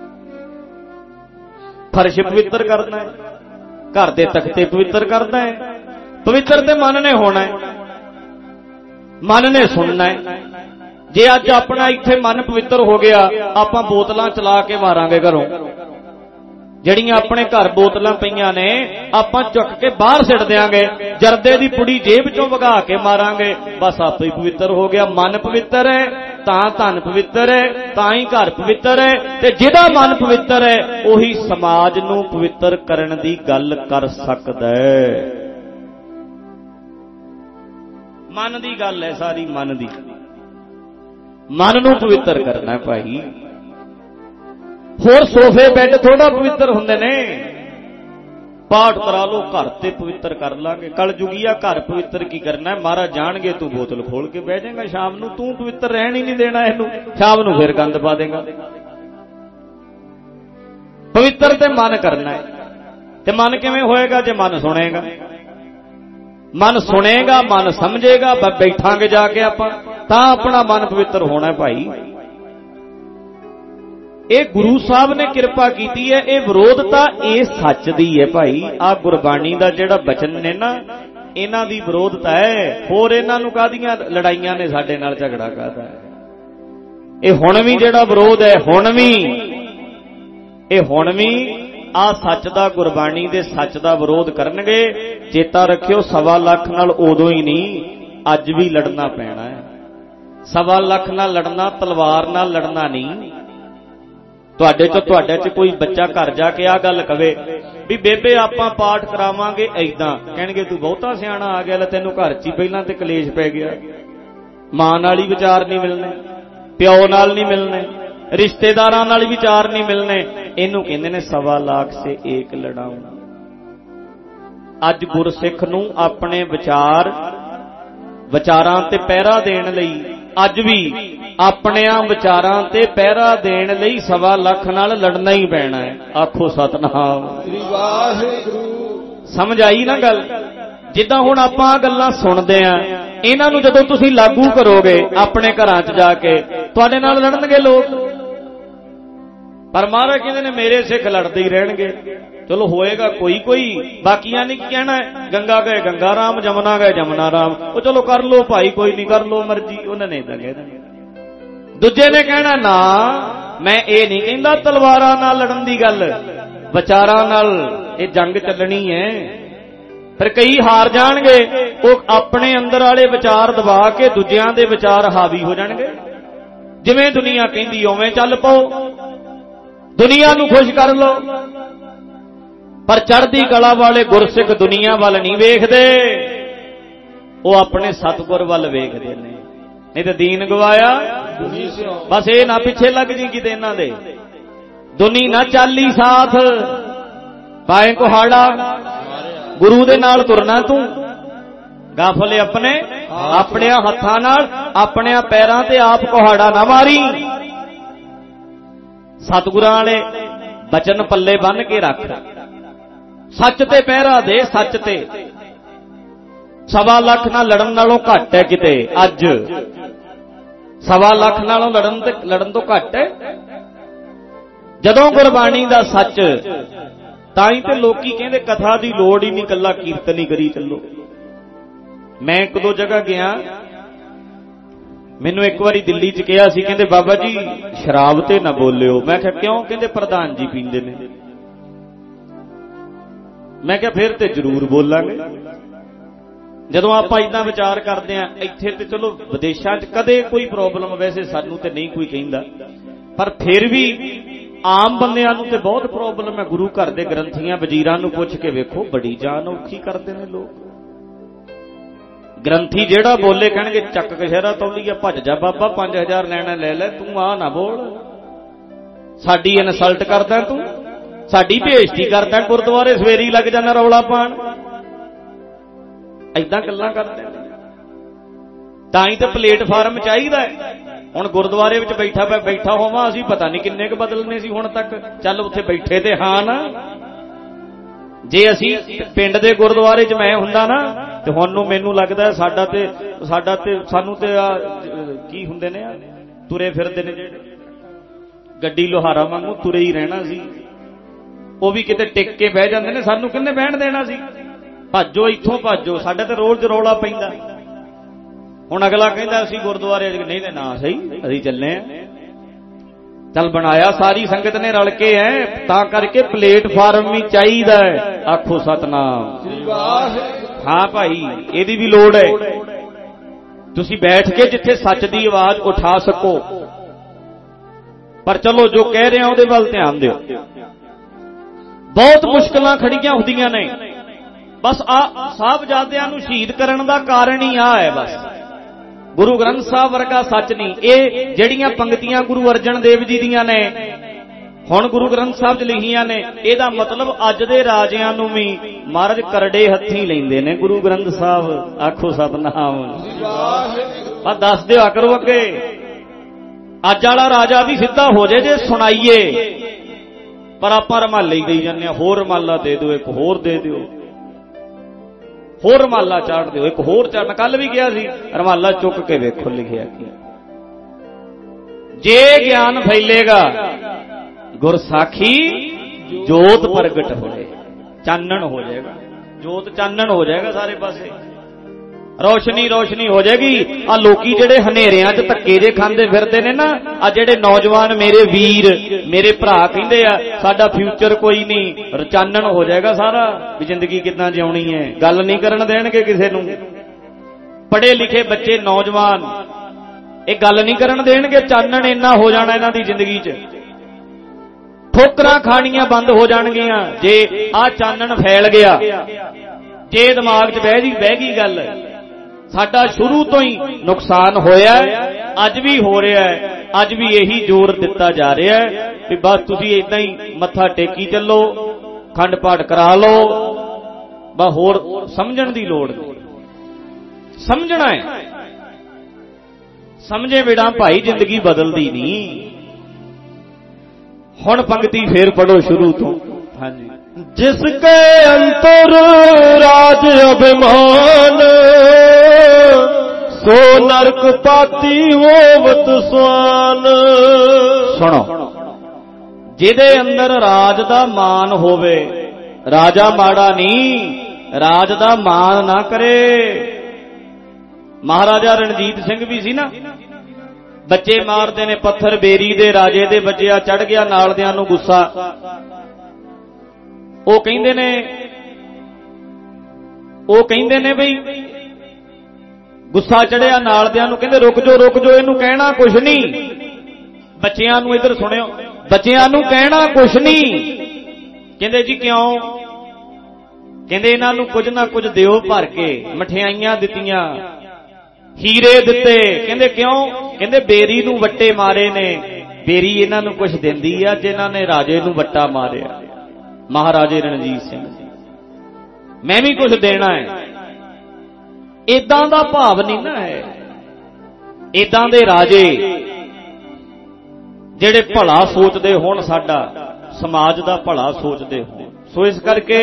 फर्श पवित्र करना है, घर दे तख्ते पवित्र करना है। पवित्र ते मन ने होना है, मन ने सुनना है। जे अज अपना इत्थे मन पवित्र हो गया, आपां बोतलां चला के मारांगे घरों, जड़ियां अपने घर बोतलां पईयां ने आपां चुक के बाहर सिट देंगे, जरदे दी पुड़ी जेब चों वगा के मारांगे, बस आपे ही पवित्र हो गया। मन पवित्र है तां धन पवित्र है, तां ही घर पवित्र है, ते जिहदा मन पवित्र है उही समाज नूं पवित्र करन दी गल कर सकदा है। मन दी गल है सारी, मन दी, मन नूं पवित्र करना है भाई। होर सोफे बैड थोड़ा पवित्र हुंदे ने, पाठ करा लो, घर ते पवित्र कर लांगे। कल जुगिया घर पवित्र की करना है, महाराज जाणगे तू बोतल खोल के बह जाएगा, शाम नूं तू पवित्र रहन ही नहीं देना इहनूं, शाम नूं फिर गंद पा देगा। पवित्र ते मन करना है, ते मन किवें होएगा? जे मन सुनेगा, मन सुनेगा, मन समझेगा, बैठांगे जाके आपां तां अपना मन पवित्र होना है भाई। ये गुरु साहब ने कृपा की है, ये विरोधता ये सच दी है भाई। आ गुरबाणी दा जिहड़ा बचन ने ना, इन्हां दी विरोधता है। होर इन्हां नूं काहदियां लड़ाइयां ने साडे नाल, झगड़ा काहदा है? ये हुण भी जिहड़ा विरोध है, हुण भी आ सच दा, गुरबाणी दे सच दा विरोध करनगे। चेता रखियो, 1.25 लाख नाल उदों ही नहीं, अज भी लड़ना पैना है। 1.25 लाख नाल लड़ना, तलवार नाल लड़ना नहीं। ਤੁਹਾਡੇ ਚ ਕੋਈ ਬੱਚਾ ਘਰ ਜਾ ਕੇ ਆ ਗੱਲ ਕਵੇ ਵੀ ਬੇਬੇ ਆਪਾਂ ਪਾਠ ਕਰਾਵਾਂਗੇ ਐਦਾਂ, ਕਹਿਣਗੇ ਤੂੰ ਬਹੁਤਾ ਸਿਆਣਾ ਆ ਗਿਆ, ਲੈ ਤੈਨੂੰ ਘਰ 'ਚ ਹੀ ਪਹਿਲਾਂ ਤੇ ਕਲੇਸ਼ ਪੈ ਗਿਆ। ਮਾਂ ਨਾਲ ਹੀ ਵਿਚਾਰ ਨਹੀਂ ਮਿਲਣੇ, ਪਿਓ ਨਾਲ ਨਹੀਂ ਮਿਲਣੇ, ਰਿਸ਼ਤੇਦਾਰਾਂ ਨਾਲ ਵਿਚਾਰ ਨਹੀਂ ਮਿਲਣੇ। ਇਹਨੂੰ ਕਹਿੰਦੇ ਨੇ 1.25 ਲੱਖ ਸੇ ਏਕ ਲੜਾਉ। ਅੱਜ ਗੁਰਸਿੱਖ ਨੂੰ ਆਪਣੇ ਵਿਚਾਰਾਂ ਤੇ ਪਹਿਰਾ ਦੇਣ ਲਈ, ਅੱਜ ਵੀ ਆਪਣਿਆਂ ਵਿਚਾਰਾਂ ਤੇ ਪਹਿਰਾ ਦੇਣ ਲਈ 1.25 ਲੱਖ ਨਾਲ ਲੜਨਾ ਹੀ ਪੈਣਾ ਹੈ। ਆਖੋ ਸਤਿਨਾਮ ਸ੍ਰੀ ਵਾਹਿਗੁਰੂ। ਸਮਝ ਆਈ ਨਾ ਗੱਲ? ਜਿੱਦਾਂ ਹੁਣ ਆਪਾਂ ਗੱਲਾਂ ਸੁਣਦੇ ਆਂ, ਇਹਨਾਂ ਨੂੰ ਜਦੋਂ ਤੁਸੀਂ ਲਾਗੂ ਕਰੋਗੇ ਆਪਣੇ ਘਰਾਂ 'ਚ ਜਾ ਕੇ, ਤੁਹਾਡੇ ਨਾਲ ਲੜਨਗੇ ਲੋਕ। ਪਰ ਮਹਾਰਾਜ ਕਹਿੰਦੇ ਨੇ ਮੇਰੇ ਸਿੱਖ ਲੜਦੇ ਹੀ ਰਹਿਣਗੇ। ਚਲੋ ਹੋਏਗਾ ਕੋਈ, ਬਾਕੀਆਂ ਨੇ ਕੀ ਕਹਿਣਾ? ਗੰਗਾ ਗਏ ਗੰਗਾ ਰਾਮ, ਜਮਨਾ ਗਏ ਜਮਨਾ ਰਾਮ। ਉਹ ਚਲੋ ਕਰ ਲੋ ਭਾਈ, ਕੋਈ ਨਹੀਂ, ਕਰ ਲੋ ਮਰਜ਼ੀ। ਉਹਨਾਂ ਨੇ ਇਦਾਂ ਕਹਿ ਦੇਣਾ। ਦੂਜੇ ਨੇ ਕਹਿਣਾ ਨਾ, ਮੈਂ ਇਹ ਨਹੀਂ ਕਹਿੰਦਾ ਤਲਵਾਰਾਂ ਨਾਲ ਲੜਨ ਦੀ ਗੱਲ, ਵਿਚਾਰਾਂ ਨਾਲ ਇਹ ਜੰਗ ਚੱਲਣੀ ਹੈ। ਫਿਰ ਕਈ ਹਾਰ ਜਾਣਗੇ, ਉਹ ਆਪਣੇ ਅੰਦਰ ਵਾਲੇ ਵਿਚਾਰ ਦਬਾ ਕੇ ਦੂਜਿਆਂ ਦੇ ਵਿਚਾਰ ਹਾਵੀ ਹੋ ਜਾਣਗੇ। ਜਿਵੇਂ ਦੁਨੀਆ ਕਹਿੰਦੀ ਉਵੇਂ ਚੱਲ ਪਾਓ, ਦੁਨੀਆ ਨੂੰ ਖੁਸ਼ ਕਰ ਲਓ। ਪਰ ਚੜ੍ਹਦੀ ਕਲਾ ਵਾਲੇ ਗੁਰਸਿੱਖ ਦੁਨੀਆ ਵੱਲ ਨਹੀਂ ਵੇਖਦੇ, ਉਹ ਆਪਣੇ ਸਤਿਗੁਰ ਵੱਲ ਵੇਖਦੇ ਨੇ। ਨਹੀਂ ਤਾਂ ਦੀਨ ਗਵਾਇਆ। ਬਸ ਇਹ ਨਾ ਪਿੱਛੇ ਲੱਗ ਜੀ ਕਿਤੇ ਇਹਨਾਂ ਦੇ, ਦੁਨੀ ਨਾ ਚਾਲੀ ਸਾਥ ਪਾਏ ਕੁਹਾੜਾ। ਗੁਰੂ ਦੇ ਨਾਲ ਤੁਰਨਾ ਤੂੰ, ਗਾਫਲੇ ਆਪਣਿਆਂ ਹੱਥਾਂ ਨਾਲ ਆਪਣਿਆਂ ਪੈਰਾਂ ਤੇ ਆਪ ਕੁਹਾੜਾ ਨਾ ਮਾਰੀ। ਸਤਿਗੁਰਾਂ ਵਾਲੇ ਬਚਨ ਪੱਲੇ ਬੰਨ ਕੇ ਰੱਖ, ਸੱਚ ਤੇ ਪਹਿਰਾ ਦੇ, ਸੱਚ ਤੇ। 1.25 ਲੱਖ ਨਾਲ ਲੜਨ ਨਾਲੋਂ ਘੱਟ ਹੈ ਕਿਤੇ ਅੱਜ। 1.25 ਲੱਖ ਨਾਲੋਂ ਲੜਨ ਤੋਂ ਘੱਟ ਹੈ। ਜਦੋਂ ਗੁਰਬਾਣੀ ਦਾ ਸੱਚ, ਤਾਂ ਹੀ ਤੇ ਲੋਕੀ ਕਹਿੰਦੇ ਕਥਾ ਦੀ ਲੋੜ ਹੀ ਨਹੀਂ, ਕੱਲਾ ਕੀਰਤਨ ਹੀ ਕਰੀ ਚੱਲੋ। ਮੈਂ 1-2 ਜਗ੍ਹਾ ਗਿਆ, ਮੈਨੂੰ ਇੱਕ ਵਾਰੀ ਦਿੱਲੀ 'ਚ ਕਿਹਾ ਸੀ, ਕਹਿੰਦੇ ਬਾਬਾ ਜੀ ਸ਼ਰਾਬ ਤੇ ਨਾ ਬੋਲਿਓ। ਮੈਂ ਕਿਹਾ ਕਿਉਂ? ਕਹਿੰਦੇ ਪ੍ਰਧਾਨ ਜੀ ਪੀਂਦੇ ਨੇ। ਮੈਂ ਕਿਹਾ ਫਿਰ ਤੇ ਜ਼ਰੂਰ ਬੋਲਾਂਗੇ। ਜਦੋਂ ਆਪਾਂ ਇਦਾਂ ਵਿਚਾਰ ਕਰਦੇ ਆਂ, ਇੱਥੇ ਤੇ ਚਲੋ ਵਿਦੇਸ਼ਾਂ 'ਚ ਕਦੇ ਕੋਈ ਪ੍ਰੋਬਲਮ ਵੈਸੇ ਸਾਨੂੰ ਤੇ ਨਹੀਂ ਕੋਈ ਕਹਿੰਦਾ, ਪਰ ਫਿਰ ਵੀ ਆਮ ਬੰਦਿਆਂ ਨੂੰ ਤੇ ਬਹੁਤ ਪ੍ਰੋਬਲਮ ਹੈ। ਗੁਰੂ ਘਰ ਦੇ ਗ੍ਰੰਥੀਆਂ ਵਜ਼ੀਰਾਂ ਨੂੰ ਪੁੱਛ ਕੇ ਵੇਖੋ, ਬੜੀ ਜਾਨ ਔਖੀ ਕਰਦੇ ਨੇ ਲੋਕ। ਗ੍ਰੰਥੀ ਜਿਹੜਾ ਬੋਲੇ ਕਹਿਣਗੇ ਚੱਕ ਕਸ਼ਹਿਰਾ ਤੌਲੀਆ, ਭੱਜ ਜਾ ਬਾਬਾ, 5000 ਲੈਣਾ ਲੈ ਲੈ, ਤੂੰ ਆ ਨਾ ਬੋਲ, ਸਾਡੀ ਇਨਸਲਟ ਕਰਦਾ, ਤੂੰ ਸਾਡੀ ਬੇਇੱਜ਼ਤੀ ਕਰਦਾ, ਗੁਰਦੁਆਰੇ ਸਵੇਰੀ ਲੱਗ ਜਾਂਦਾ ਰੌਲਾ ਪਾਣ। ਏਦਾਂ ਗੱਲਾਂ ਕਰਦੇ ਨੇ। ਤਾਂ ਹੀ ਤੇ ਪਲੇਟਫਾਰਮ ਚਾਹੀਦਾ ਹੈ। ਹੁਣ ਗੁਰਦੁਆਰੇ ਵਿੱਚ ਬੈਠਾ ਹੋਵਾਂ ਅਸੀਂ, ਪਤਾ ਨਹੀਂ ਕਿੰਨੇ ਕੁ ਬਦਲਨੇ ਸੀ ਹੁਣ ਤੱਕ। ਚੱਲ ਉੱਥੇ ਬੈਠੇ ਤੇ ਹਾਂ ਨਾ। ਜੇ ਅਸੀਂ ਪਿੰਡ ਦੇ ਗੁਰਦੁਆਰੇ 'ਚ ਮੈਂ ਹੁੰਦਾ ਨਾ, ਤੇ ਹੁਣ ਨੂੰ ਮੈਨੂੰ ਲੱਗਦਾ ਸਾਡਾ ਤੇ ਸਾਨੂੰ ਤੇ ਕੀ ਹੁੰਦੇ ਨੇ, ਤੁਰੇ ਫਿਰਦੇ ਨੇ ਜਿਹੜੇ, ਗੱਡੀ ਲੋਹਾਰਾ ਵਾਂਗੂ ਤੁਰੇ ਹੀ ਰਹਿਣਾ ਸੀ। ਉਹ ਵੀ ਕਿਤੇ ਟਿਕ ਕੇ ਬਹਿ ਜਾਂਦੇ ਨੇ, ਸਾਨੂੰ ਕਿੰਨੇ ਬਹਿਣ ਦੇਣਾ ਸੀ? ਭੱਜੋ ਇੱਥੋਂ ਭੱਜੋ, ਸਾਡੇ ਤੇ ਰੋਜ਼ ਰੌਲਾ ਪੈਂਦਾ। ਹੁਣ ਅਗਲਾ ਕਹਿੰਦਾ ਅਸੀਂ ਗੁਰਦੁਆਰੇ ਨਹੀਂ ਤੇ ਨਾ ਸਹੀ, ਅਸੀਂ ਚੱਲੇ ਆ। ਚੱਲ ਬਣਾਇਆ ਸਾਰੀ ਸੰਗਤ ਨੇ ਰਲ ਕੇ ਹੈ, ਤਾਂ ਕਰਕੇ ਪਲੇਟਫਾਰਮ ਵੀ ਚਾਹੀਦਾ ਹੈ। ਆਖੋ ਸਤਨਾਮ ਸ੍ਰੀ ਵਾਹਿਗੁਰੂ। ਹਾਂ ਭਾਈ, ਇਹਦੀ ਵੀ ਲੋੜ ਹੈ। ਤੁਸੀਂ ਬੈਠ ਕੇ ਜਿੱਥੇ ਸੱਚ ਦੀ ਆਵਾਜ਼ ਉਠਾ ਸਕੋ। ਪਰ ਚਲੋ ਜੋ ਕਹਿ ਰਹੇ ਆ ਉਹਦੇ ਵੱਲ ਧਿਆਨ ਦਿਓ। ਬਹੁਤ ਮੁਸ਼ਕਲਾਂ ਖੜੀਆਂ ਹੁੰਦੀਆਂ ਨੇ। ਬਸ ਸਾਹਿਬਜ਼ਾਦਿਆਂ ਨੂੰ ਸ਼ਹੀਦ ਕਰਨ ਦਾ ਕਾਰਨ ਹੀ ਆ ਹੈ। ਬਸ ਗੁਰੂ ਗ੍ਰੰਥ ਸਾਹਿਬ ਵਰਗਾ ਸੱਚ ਨਹੀਂ। ਇਹ ਜਿਹੜੀਆਂ ਪੰਕਤੀਆਂ ਗੁਰੂ ਅਰਜਨ ਦੇਵ ਜੀ ਦੀਆਂ ਨੇ, ਹੁਣ ਗੁਰੂ ਗ੍ਰੰਥ ਸਾਹਿਬ 'ਚ ਲਿਖੀਆਂ ਨੇ, ਇਹਦਾ ਮਤਲਬ ਅੱਜ ਦੇ ਰਾਜਿਆਂ ਨੂੰ ਵੀ ਮਹਾਰਾਜ ਕਰੜੇ ਹੱਥੀਂ ਲੈਂਦੇ ਨੇ ਗੁਰੂ ਗ੍ਰੰਥ ਸਾਹਿਬ। ਆਖੋ ਸਤਨਾਮ। ਬਸ ਦੱਸ ਦਿਓ ਕਰੋ ਅੱਗੇ, ਅੱਜ ਵਾਲਾ ਰਾਜਾ ਵੀ ਸਿੱਧਾ ਹੋ ਜੇ ਜੇ ਸੁਣਾਈਏ। ਪਰ ਆਪਾਂ ਰਮਾਲੇ ਹੀ ਦੇਈ ਜਾਂਦੇ ਹਾਂ, ਹੋਰ ਰਮਾਲਾ ਦੇ ਦਿਓ, ਇੱਕ ਹੋਰ ਦੇ ਦਿਓ, ਹੋਰ ਰਮਾਲਾ ਚਾੜ ਦਿਓ, ਇੱਕ ਹੋਰ ਚਾੜ। ਮੈਂ ਕੱਲ ਵੀ ਕਿਹਾ ਸੀ, ਰਮਾਲਾ ਚੁੱਕ ਕੇ ਵੇਖੋ ਲਿਖਿਆ ਕੀ। ਜੇ ਗਿਆਨ ਫੈਲੇਗਾ ਗੁਰਸਾਖੀ ਜੋਤ ਪ੍ਰਗਟ ਹੋਏ, ਚਾਨਣ ਹੋ ਜਾਏਗਾ, ਜੋਤ ਚਾਨਣ ਹੋ ਜਾਏਗਾ ਸਾਰੇ ਪਾਸੇ, ਰੋਸ਼ਨੀ ਰੋਸ਼ਨੀ ਹੋ ਜਾਏਗੀ। ਆ ਲੋਕੀ ਜਿਹੜੇ ਹਨੇਰਿਆਂ 'ਚ ਧੱਕੇ ਜੇ ਖਾਂਦੇ ਫਿਰਦੇ ਨੇ ਨਾ, ਆ ਜਿਹੜੇ ਨੌਜਵਾਨ ਮੇਰੇ ਵੀਰ ਮੇਰੇ ਭਰਾ ਕਹਿੰਦੇ ਆ ਸਾਡਾ ਫਿਊਚਰ ਕੋਈ ਨਹੀਂ, ਚਾਨਣ ਹੋ ਜਾਏਗਾ ਸਾਰਾ ਵੀ ਜ਼ਿੰਦਗੀ ਕਿੱਦਾਂ ਜਿਉਣੀ ਹੈ। ਗੱਲ ਨਹੀਂ ਕਰਨ ਦੇਣਗੇ ਕਿਸੇ ਨੂੰ। ਪੜ੍ਹੇ ਲਿਖੇ ਬੱਚੇ ਨੌਜਵਾਨ ਇਹ ਗੱਲ ਨਹੀਂ ਕਰਨ ਦੇਣਗੇ, ਚਾਨਣ ਇੰਨਾ ਹੋ ਜਾਣਾ ਇਹਨਾਂ ਦੀ ਜ਼ਿੰਦਗੀ 'ਚ। ठोकरां खाणियां बंद हो जाणगियां जे आ चानण फैल गया, जे दिमाग 'च बह गई गल। साडा शुरू तो ही नुकसान होया, अज भी हो रहा है, अज भी यही जोर दिता जा रहा है कि बस तुसीं इदां ही मत्था टेकी चलो, खंड पाठ करा लो, बस होर समझण दी लोड़ नहीं। समझना है, समझे बिना भाई जिंदगी बदलती नहीं। हुण पंक्ति फिर पढ़ो शुरू तो। हाँ जी। जिसके अंतर राज अभिमान, सो नरक पाती होवत स्वान। सुनो, जिहदे अंदर राज दा मान होवे, राजा माड़ा नहीं, राज दा मान ना करे। महाराजा रणजीत सिंह भी सी ना, बच्चे मारते ने पत्थर, बेरी दे राजे दे बच्चिया चढ़ गया, नालदियां नूं गुस्सा। वो कहिंदे ने बई गुस्सा चढ़िया नालदियां नूं, कहंदे रुक जो इहनूं कहना कुछ नहीं। बच्चियां नूं इधर सुणियो, बच्चियां नूं कहना कुछ नहीं। कहंदे जी क्यों? कहंदे इन्हां नूं कुछ ना कुछ दिओ भर के, मठियाइयां दित्तियां, हीरे दिते। कहंदे क्यों? कहंदे बेरी नूं वट्टे मारे ने, बेरी इन्हां नूं कुछ दिंदी आ जिन्हां ने राजे नूं वट्टा मारिया, महाराजे रणजीत सिंह। मैं भी कुछ देना है। इदां दा भाव नहीं ना है। इदां दे राजे ਜਿਹੜੇ ਭਲਾ ਸੋਚਦੇ ਹੋਣ, ਸਾਡਾ ਸਮਾਜ ਦਾ ਭਲਾ ਸੋਚਦੇ ਹੋਣ। ਸੋ ਇਸ ਕਰਕੇ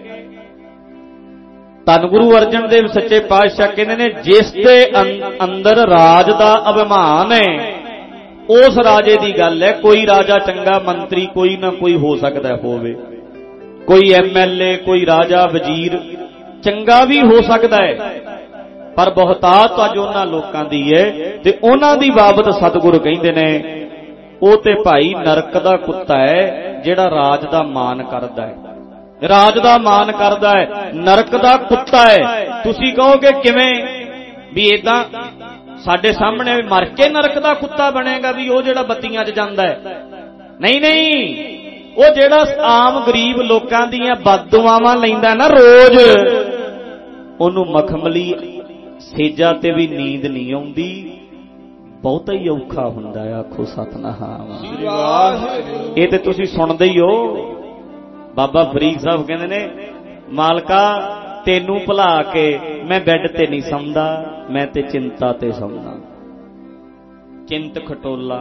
ਧੰਨ ਗੁਰੂ ਅਰਜਨ ਦੇਵ ਸੱਚੇ ਪਾਤਸ਼ਾਹ ਕਹਿੰਦੇ ਨੇ, ਜਿਸ ਦੇ ਅੰਦਰ ਰਾਜ ਦਾ ਅਭਿਮਾਨ ਹੈ, ਉਸ ਰਾਜੇ ਦੀ ਗੱਲ ਹੈ। ਕੋਈ ਰਾਜਾ ਚੰਗਾ ਮੰਤਰੀ ਕੋਈ ਨਾ ਕੋਈ ਹੋ ਸਕਦਾ ਹੋਵੇ, ਕੋਈ ਐਮਐਲਏ, ਕੋਈ ਰਾਜਾ ਵਜ਼ੀਰ ਚੰਗਾ ਵੀ ਹੋ ਸਕਦਾ ਹੈ, ਪਰ ਬਹੁਤਾਤ ਅੱਜ ਉਹਨਾਂ ਲੋਕਾਂ ਦੀ ਹੈ। ਤੇ ਉਹਨਾਂ ਦੀ ਬਾਬਤ ਸਤਿਗੁਰੂ ਕਹਿੰਦੇ ਨੇ, ਉਹ ਤੇ ਭਾਈ ਨਰਕ ਦਾ ਕੁੱਤਾ ਹੈ ਜਿਹੜਾ ਰਾਜ ਦਾ ਮਾਨ ਕਰਦਾ ਹੈ, ਰਾਜ ਦਾ ਮਾਨ ਕਰਦਾ ਹੈ, ਨਰਕ ਦਾ ਕੁੱਤਾ ਹੈ। ਤੁਸੀਂ ਕਹੋਗੇ ਕਿਵੇਂ? ਵੀ ਇਦਾਂ ਸਾਡੇ ਸਾਹਮਣੇ ਮਰ ਕੇ ਨਰਕ ਦਾ ਕੁੱਤਾ ਬਣੇਗਾ, ਵੀ ਉਹ ਜਿਹੜਾ ਬੱਤੀਆਂ 'ਚ ਜਾਂਦਾ ਹੈ? ਨਹੀਂ ਨਹੀਂ, ਉਹ ਜਿਹੜਾ ਆਮ ਗਰੀਬ ਲੋਕਾਂ ਦੀਆਂ ਬਦਦੁਆਵਾਂ ਲੈਂਦਾ ਨਾ ਰੋਜ਼, ਉਹਨੂੰ ਮਖਮਲੀ ਸੇਜਾ ਤੇ ਵੀ ਨੀਂਦ ਨਹੀਂ ਆਉਂਦੀ, ਬਹੁਤਾ ਹੀ ਔਖਾ ਹੁੰਦਾ। ਆਖੋ ਸਤਨਾਮ। ਇਹ ਤੇ ਤੁਸੀਂ ਸੁਣਦੇ ਹੀ ਹੋ। ਬਾਬਾ ਫਰੀਦ ਸਾਹਿਬ ਕਹਿੰਦੇ ਨੇ, ਮਾਲਕਾ ਤੈਨੂੰ ਭੁਲਾ ਕੇ ਮੈਂ ਬੈੱਡ ਤੇ ਨਹੀਂ ਸੌਂਦਾ, ਮੈਂ ਤੇ ਚਿੰਤਾ ਤੇ ਸੌਂਦਾ। ਚਿੰਤ ਖਟੋਲਾ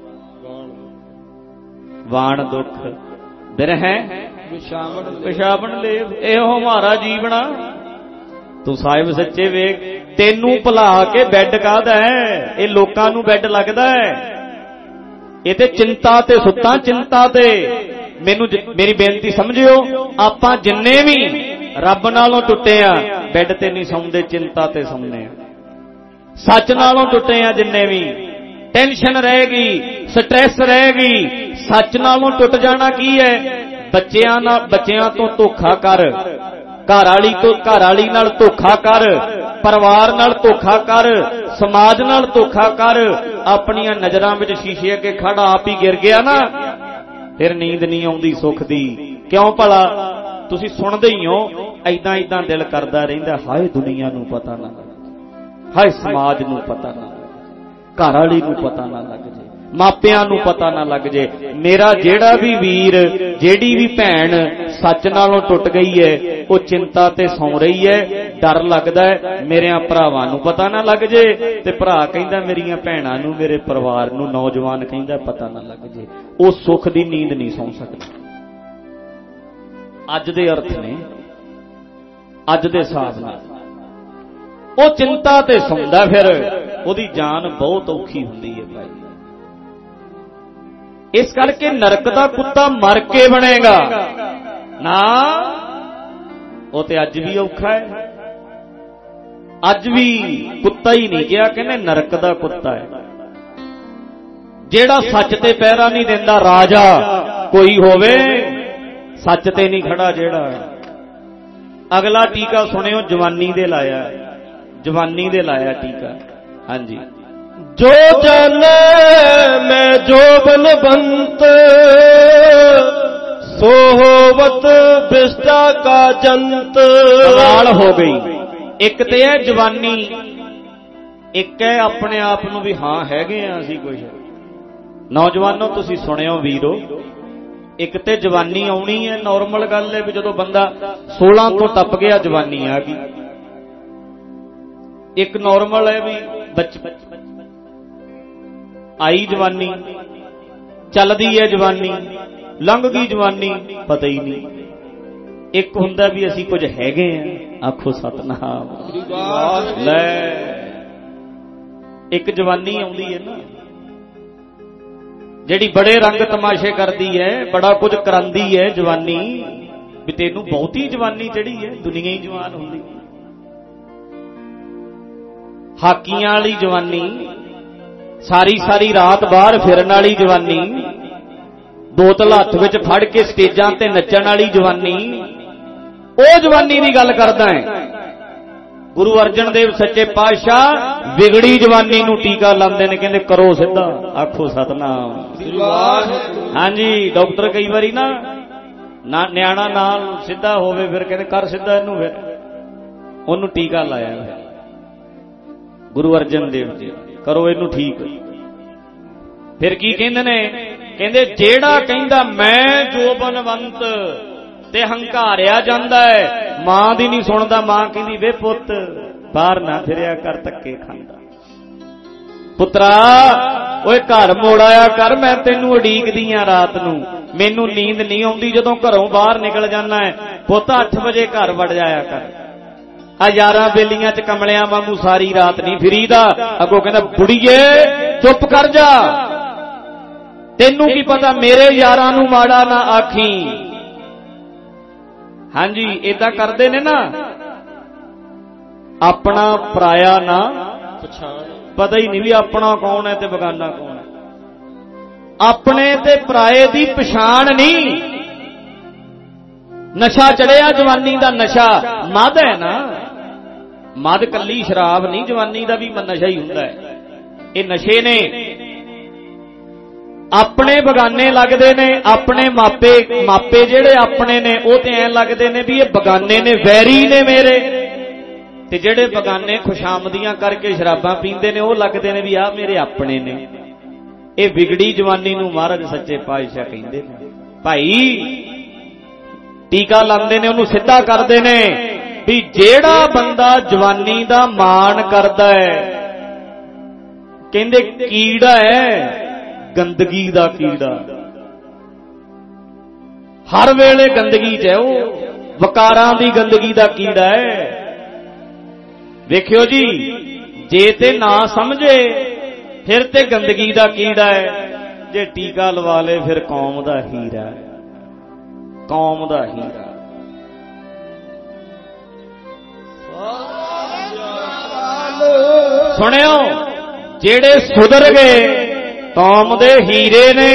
ਵਾਣ ਦੁੱਖ ਬਿਰਹਿ ਪਿਸ਼ਾਵਣ ਲੇਵ, ਇਹੋ ਹਮਾਰਾ ਜੀਵਣਾ। ਤੂੰ ਸਾਹਿਬ ਸੱਚੇ ਵੇਖ, ਤੈਨੂੰ ਭੁਲਾ ਕੇ ਬੈੱਡ ਕਾਹਦਾ ਹੈ? ਇਹ ਲੋਕਾਂ ਨੂੰ ਬੈੱਡ ਲੱਗਦਾ ਹੈ। ਇਹ ਤੇ ਚਿੰਤਾ ਤੇ ਸੁੱਤਾ, ਚਿੰਤਾ ਤੇ। ਮੈਨੂੰ ਮੇਰੀ ਬੇਨਤੀ ਸਮਝਿਓ, ਆਪਾਂ ਜਿੰਨੇ ਵੀ ਰੱਬ ਨਾਲੋਂ ਟੁੱਟੇ ਆ, ਬੈੱਡ ਤੇ ਨਹੀਂ ਸੌਂਦੇ, ਚਿੰਤਾ ਤੇ ਸੌਂਦੇ ਆ। ਸੱਚ ਨਾਲੋਂ ਟੁੱਟੇ ਆ ਜਿੰਨੇ ਵੀ, ਟੈਨਸ਼ਨ ਰਹੇਗੀ, ਸਟ੍ਰੈਸ ਰਹੇਗੀ। ਸੱਚ ਨਾਲੋਂ ਟੁੱਟ ਜਾਣਾ ਕੀ ਹੈ? ਬੱਚਿਆਂ ਤੋਂ ਧੋਖਾ ਕਰ, ਘਰ ਵਾਲੀ ਨਾਲ ਧੋਖਾ ਕਰ, ਪਰਿਵਾਰ ਨਾਲ ਧੋਖਾ ਕਰ, ਸਮਾਜ ਨਾਲ ਧੋਖਾ ਕਰ। ਆਪਣੀਆਂ ਨਜ਼ਰਾਂ ਵਿੱਚ ਸ਼ੀਸ਼ੇ ਅੱਗੇ ਖੜਾ ਆਪ ਹੀ ਗਿਰ ਗਿਆ ਨਾ, ਫਿਰ ਨੀਂਦ ਨਹੀਂ ਆਉਂਦੀ ਸੁੱਖ ਦੀ। ਕਿਉਂ ਭਲਾ? ਤੁਸੀਂ ਸੁਣਦੇ ਹੀ ਹੋ, ਐਦਾਂ ਐਦਾਂ ਦਿਲ ਕਰਦਾ ਰਹਿੰਦਾ, ਹਾਏ ਦੁਨੀਆ ਨੂੰ ਪਤਾ ਨਾ ਲੱਗੇ, ਹਾਏ ਸਮਾਜ ਨੂੰ ਪਤਾ ਨਾ ਲੱਗੇ, ਘਰ ਵਾਲੀ ਨੂੰ ਪਤਾ ਨਾ ਲੱਗ ਜੇ, ਮਾਪਿਆਂ ਨੂੰ ਪਤਾ ਨਾ ਲੱਗ ਜੇ। ਮੇਰਾ ਜਿਹੜਾ ਵੀ ਵੀਰ, ਜਿਹੜੀ ਵੀ ਭੈਣ ਸੱਚ ਨਾਲੋਂ ਟੁੱਟ ਗਈ ਹੈ, ਉਹ ਚਿੰਤਾ ਤੇ ਸੌਂ ਰਹੀ ਹੈ, ਡਰ ਲੱਗਦਾ ਹੈ ਮੇਰਿਆਂ ਭਰਾਵਾਂ ਨੂੰ ਪਤਾ ਨਾ ਲੱਗ ਜੇ। ਤੇ ਭਰਾ ਕਹਿੰਦਾ ਮੇਰੀਆਂ ਭੈਣਾਂ ਨੂੰ, ਮੇਰੇ ਪਰਿਵਾਰ ਨੂੰ, ਨੌਜਵਾਨ ਕਹਿੰਦਾ ਪਤਾ ਨਾ ਲੱਗ ਜੇ। ਉਹ ਸੁੱਖ ਦੀ ਨੀਂਦ ਨਹੀਂ ਸੌਂ ਸਕਦਾ। ਅੱਜ ਦੇ ਅਰਥ ਨੇ, ਅੱਜ ਦੇ ਹਿਸਾਬ ਨਾਲ ਉਹ ਚਿੰਤਾ ਤੇ ਸੌਂਦਾ, ਫਿਰ ਉਹਦੀ ਜਾਨ ਬਹੁਤ ਔਖੀ ਹੁੰਦੀ ਹੈ ਭਾਈ। ਇਸ ਕਰਕੇ ਨਰਕ ਦਾ ਕੁੱਤਾ ਮਰ ਕੇ ਬਣੇਗਾ ਨਾ, ਉਹ ਤੇ ਅੱਜ ਵੀ ਔਖਾ ਹੈ। ਅੱਜ ਵੀ ਕੁੱਤਾ ਹੀ ਨਹੀਂ ਕਿਹਾ, ਕਹਿੰਦੇ ਨਰਕ ਦਾ ਕੁੱਤਾ ਹੈ। ਜਿਹੜਾ ਸੱਚ ਤੇ ਪਹਿਰਾ ਨਹੀਂ ਦਿੰਦਾ, ਰਾਜਾ ਕੋਈ ਹੋਵੇ, ਸੱਚ ਤੇ ਨਹੀਂ ਖੜਾ ਜਿਹੜਾ। ਅਗਲਾ ਟੀਕਾ ਸੁਣਿਓ, ਜਵਾਨੀ ਦੇ ਲਾਇਆ, ਜਵਾਨੀ ਦੇ ਲਾਇਆ ਟੀਕਾ। ਹਾਂਜੀ। ਜੋ ਜਾਣੇ ਮੈਂ ਜੋ ਬਲਵੰਤ, सो होवत विष्टा का जंत। सवाल हो गई, एक तो है जवानी, एक है अपने आप नूं भी हाँ हैगे आ असीं कुछ। नौजवानों तुसीं सुणिओ वीरो, एक तो जवानी आउणी है, नॉर्मल गल है भी जदों बंदा 16 तो टप गया जवानी आ गई। एक नॉर्मल है भी आई जवानी, चलदी है जवानी, लंघ गई जवानी, पता ही नहीं। एक हुंदा भी असीं कुछ हैगे आ, आखो सतनाम। ले एक जवानी आउंदी है ना जिहड़ी बड़े रंग तमाशे करदी है, बड़ा कुछ करांदी है जवानी, भी तैनूं बहुती जवानी चढ़ी है, दुनिया ही जवान हुंदी। हाकियां वाली जवानी, सारी सारी रात बाहर फिरन वाली जवानी, बोतल हत्थ विच फड़ के स्टेजां ते नच्चण वाली जवानी, ਉਹ जवानी की गल करदा है। गुरु अर्जन देव सच्चे पातशाह विगड़ी जवानी नूं टीका लांदे ने, कहंदे करो सिद्धा, आखो सतनाम। हाँ जी, डॉक्टर कई बारी ना न्याणा नाल सिद्धा होवे फिर कहंदे कर सिद्धा इनू, फिर ओनू टीका लाया गुरु अर्जन देव जी, करो इनू ठीक। फिर की कहंदे ने, कहंदे जेड़ा कहंदा मैं जोबनवंत ते हंकारिया जांदा है, मां दी नहीं सुनदा। मां कहंदी वे पुੱਤ बाहर ना फिरिया कर, धक्के खांदा। पुत्रा ओए घर मोड़ आया कर, मैं तैनू उडीकदी आ रात नूं, मैनू नींद नहीं आउंदी जदों घरों बाहर निकल जाना है। पुੱਤ 8 बजे घर वड़ जाया कर, आ 11 बेलियां च कमलियां वांगू सारी रात नहीं फिरीदा। अगों कहंदा बुढ़ीए चुप कर जा, तैनू की पता मेरे यारां नूं माड़ा ना आखी। हाँ जी, इदा करते ने ना, अपना पराया ना पता ही नहीं भी अपना कौन है ते बगाना कौन है। अपने ते पराए दी पछाण नहीं। नशा चढ़िया जवानी दा, नशा मद है ना, मद कली शराब नहीं, जवानी दा भी नशा ही हुंदा है। ये नशे ने अपने बगाने लगते ने, अपने मापे जेड़े अपने ने वो तो ऐ लगते ने भी ये बगाने ने, वैरी ने मेरे। ते जेड़े बगाने खुशामदियां करके शराबां पींदे ने वो लगते ने भी आ मेरे अपने ने। ये विगड़ी जवानी नूं महाराज सच्चे पातशाह कहंदे ने। भाई टीका लांदे ने, उन्होंने सिद्धा करते ने भी जेड़ा बंदा जवानी दा मान करदा है, कहंदे कीड़ा है, गंदगी दा कीड़ा, हर वेले गंदगी च है, वो वकारां दी गंदगी दा कीड़ा है। वेखियो जी, जे ते ना समझे फिर ते गंदगी दा कीड़ा है, जे टीका लवा ले फिर कौम दा हीरा है, कौम दा हीरा। सुनियो, जेड़े सुधर गए कौम दे हीरे ने,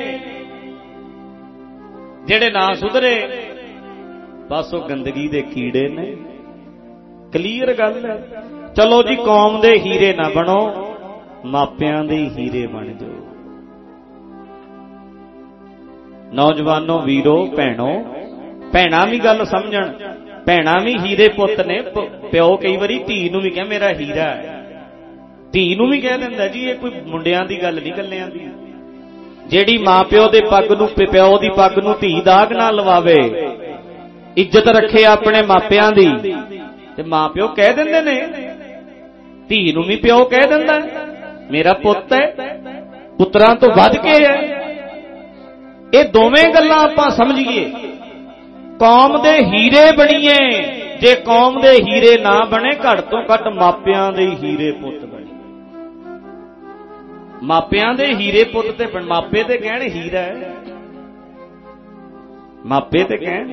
जेड़े ना सुधरे बस वो गंदगी दे कीड़े ने। क्लीयर गल है। चलो जी, कौम दे हीरे ना बनो, मापियां दे हीरे बन जाओ। नौजवानों, वीरो, भैणों, भैणा भी गल समझण, भैणा भी हीरे पुੱਤ ने। प्यो कई बारी धी नूं भी कह मेरा हीरा है, धी नूं भी कह दिंदा जी, ये कोई मुंडियां दी गल नहीं, कल्लियां दी। जेड़ी मां प्यो दे पग नूं, प्यो दी पग नूं धी दाग ना लवावे, इज्जत रखे अपने मापियां दी, ते मां प्यो कह दिंदे ने, धी नूं भी प्यो कह दिंदा मेरा पुੱਤ है, पुत्रां तो वध के है। ये दोवें गल्लां आपां समझिए। कौम दे हीरे बणीए, जे कौम दे हीरे ना बने, घट तो घट मापियां दे हीरे पुੱਤ बने। मापियां दे हीरे पुੱਤ ते मापे ते कहण हीरा है, मापे ते कहण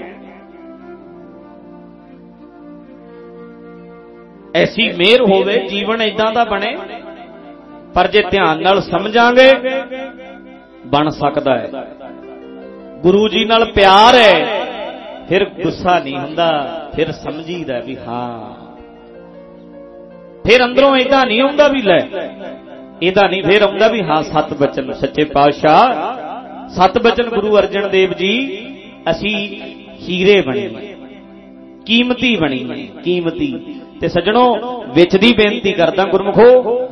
ऐसी मेहर होवे, जीवन इदां दा बने। पर जे ध्यान नाल समझांगे बन सकदा है। गुरु जी नाल प्यार है, फिर गुस्सा नहीं हुंदा, फिर समझीदा भी हां। फिर अंदरों इदां नहीं आउंदा भी लै इदां नहीं, फिर आउंदा भी हां। सत बचन सच्चे पातशाह, सत बचन गुरु अर्जन देव जी ਅਸੀਂ ਹੀਰੇ ਬਣੇ, ਕੀਮਤੀ ਬਣੀ, ਕੀਮਤੀ। ਤੇ ਸੱਜਣੋ ਵਿੱਚ ਦੀ ਬੇਨਤੀ ਕਰਦਾ ਗੁਰਮੁਖੋ,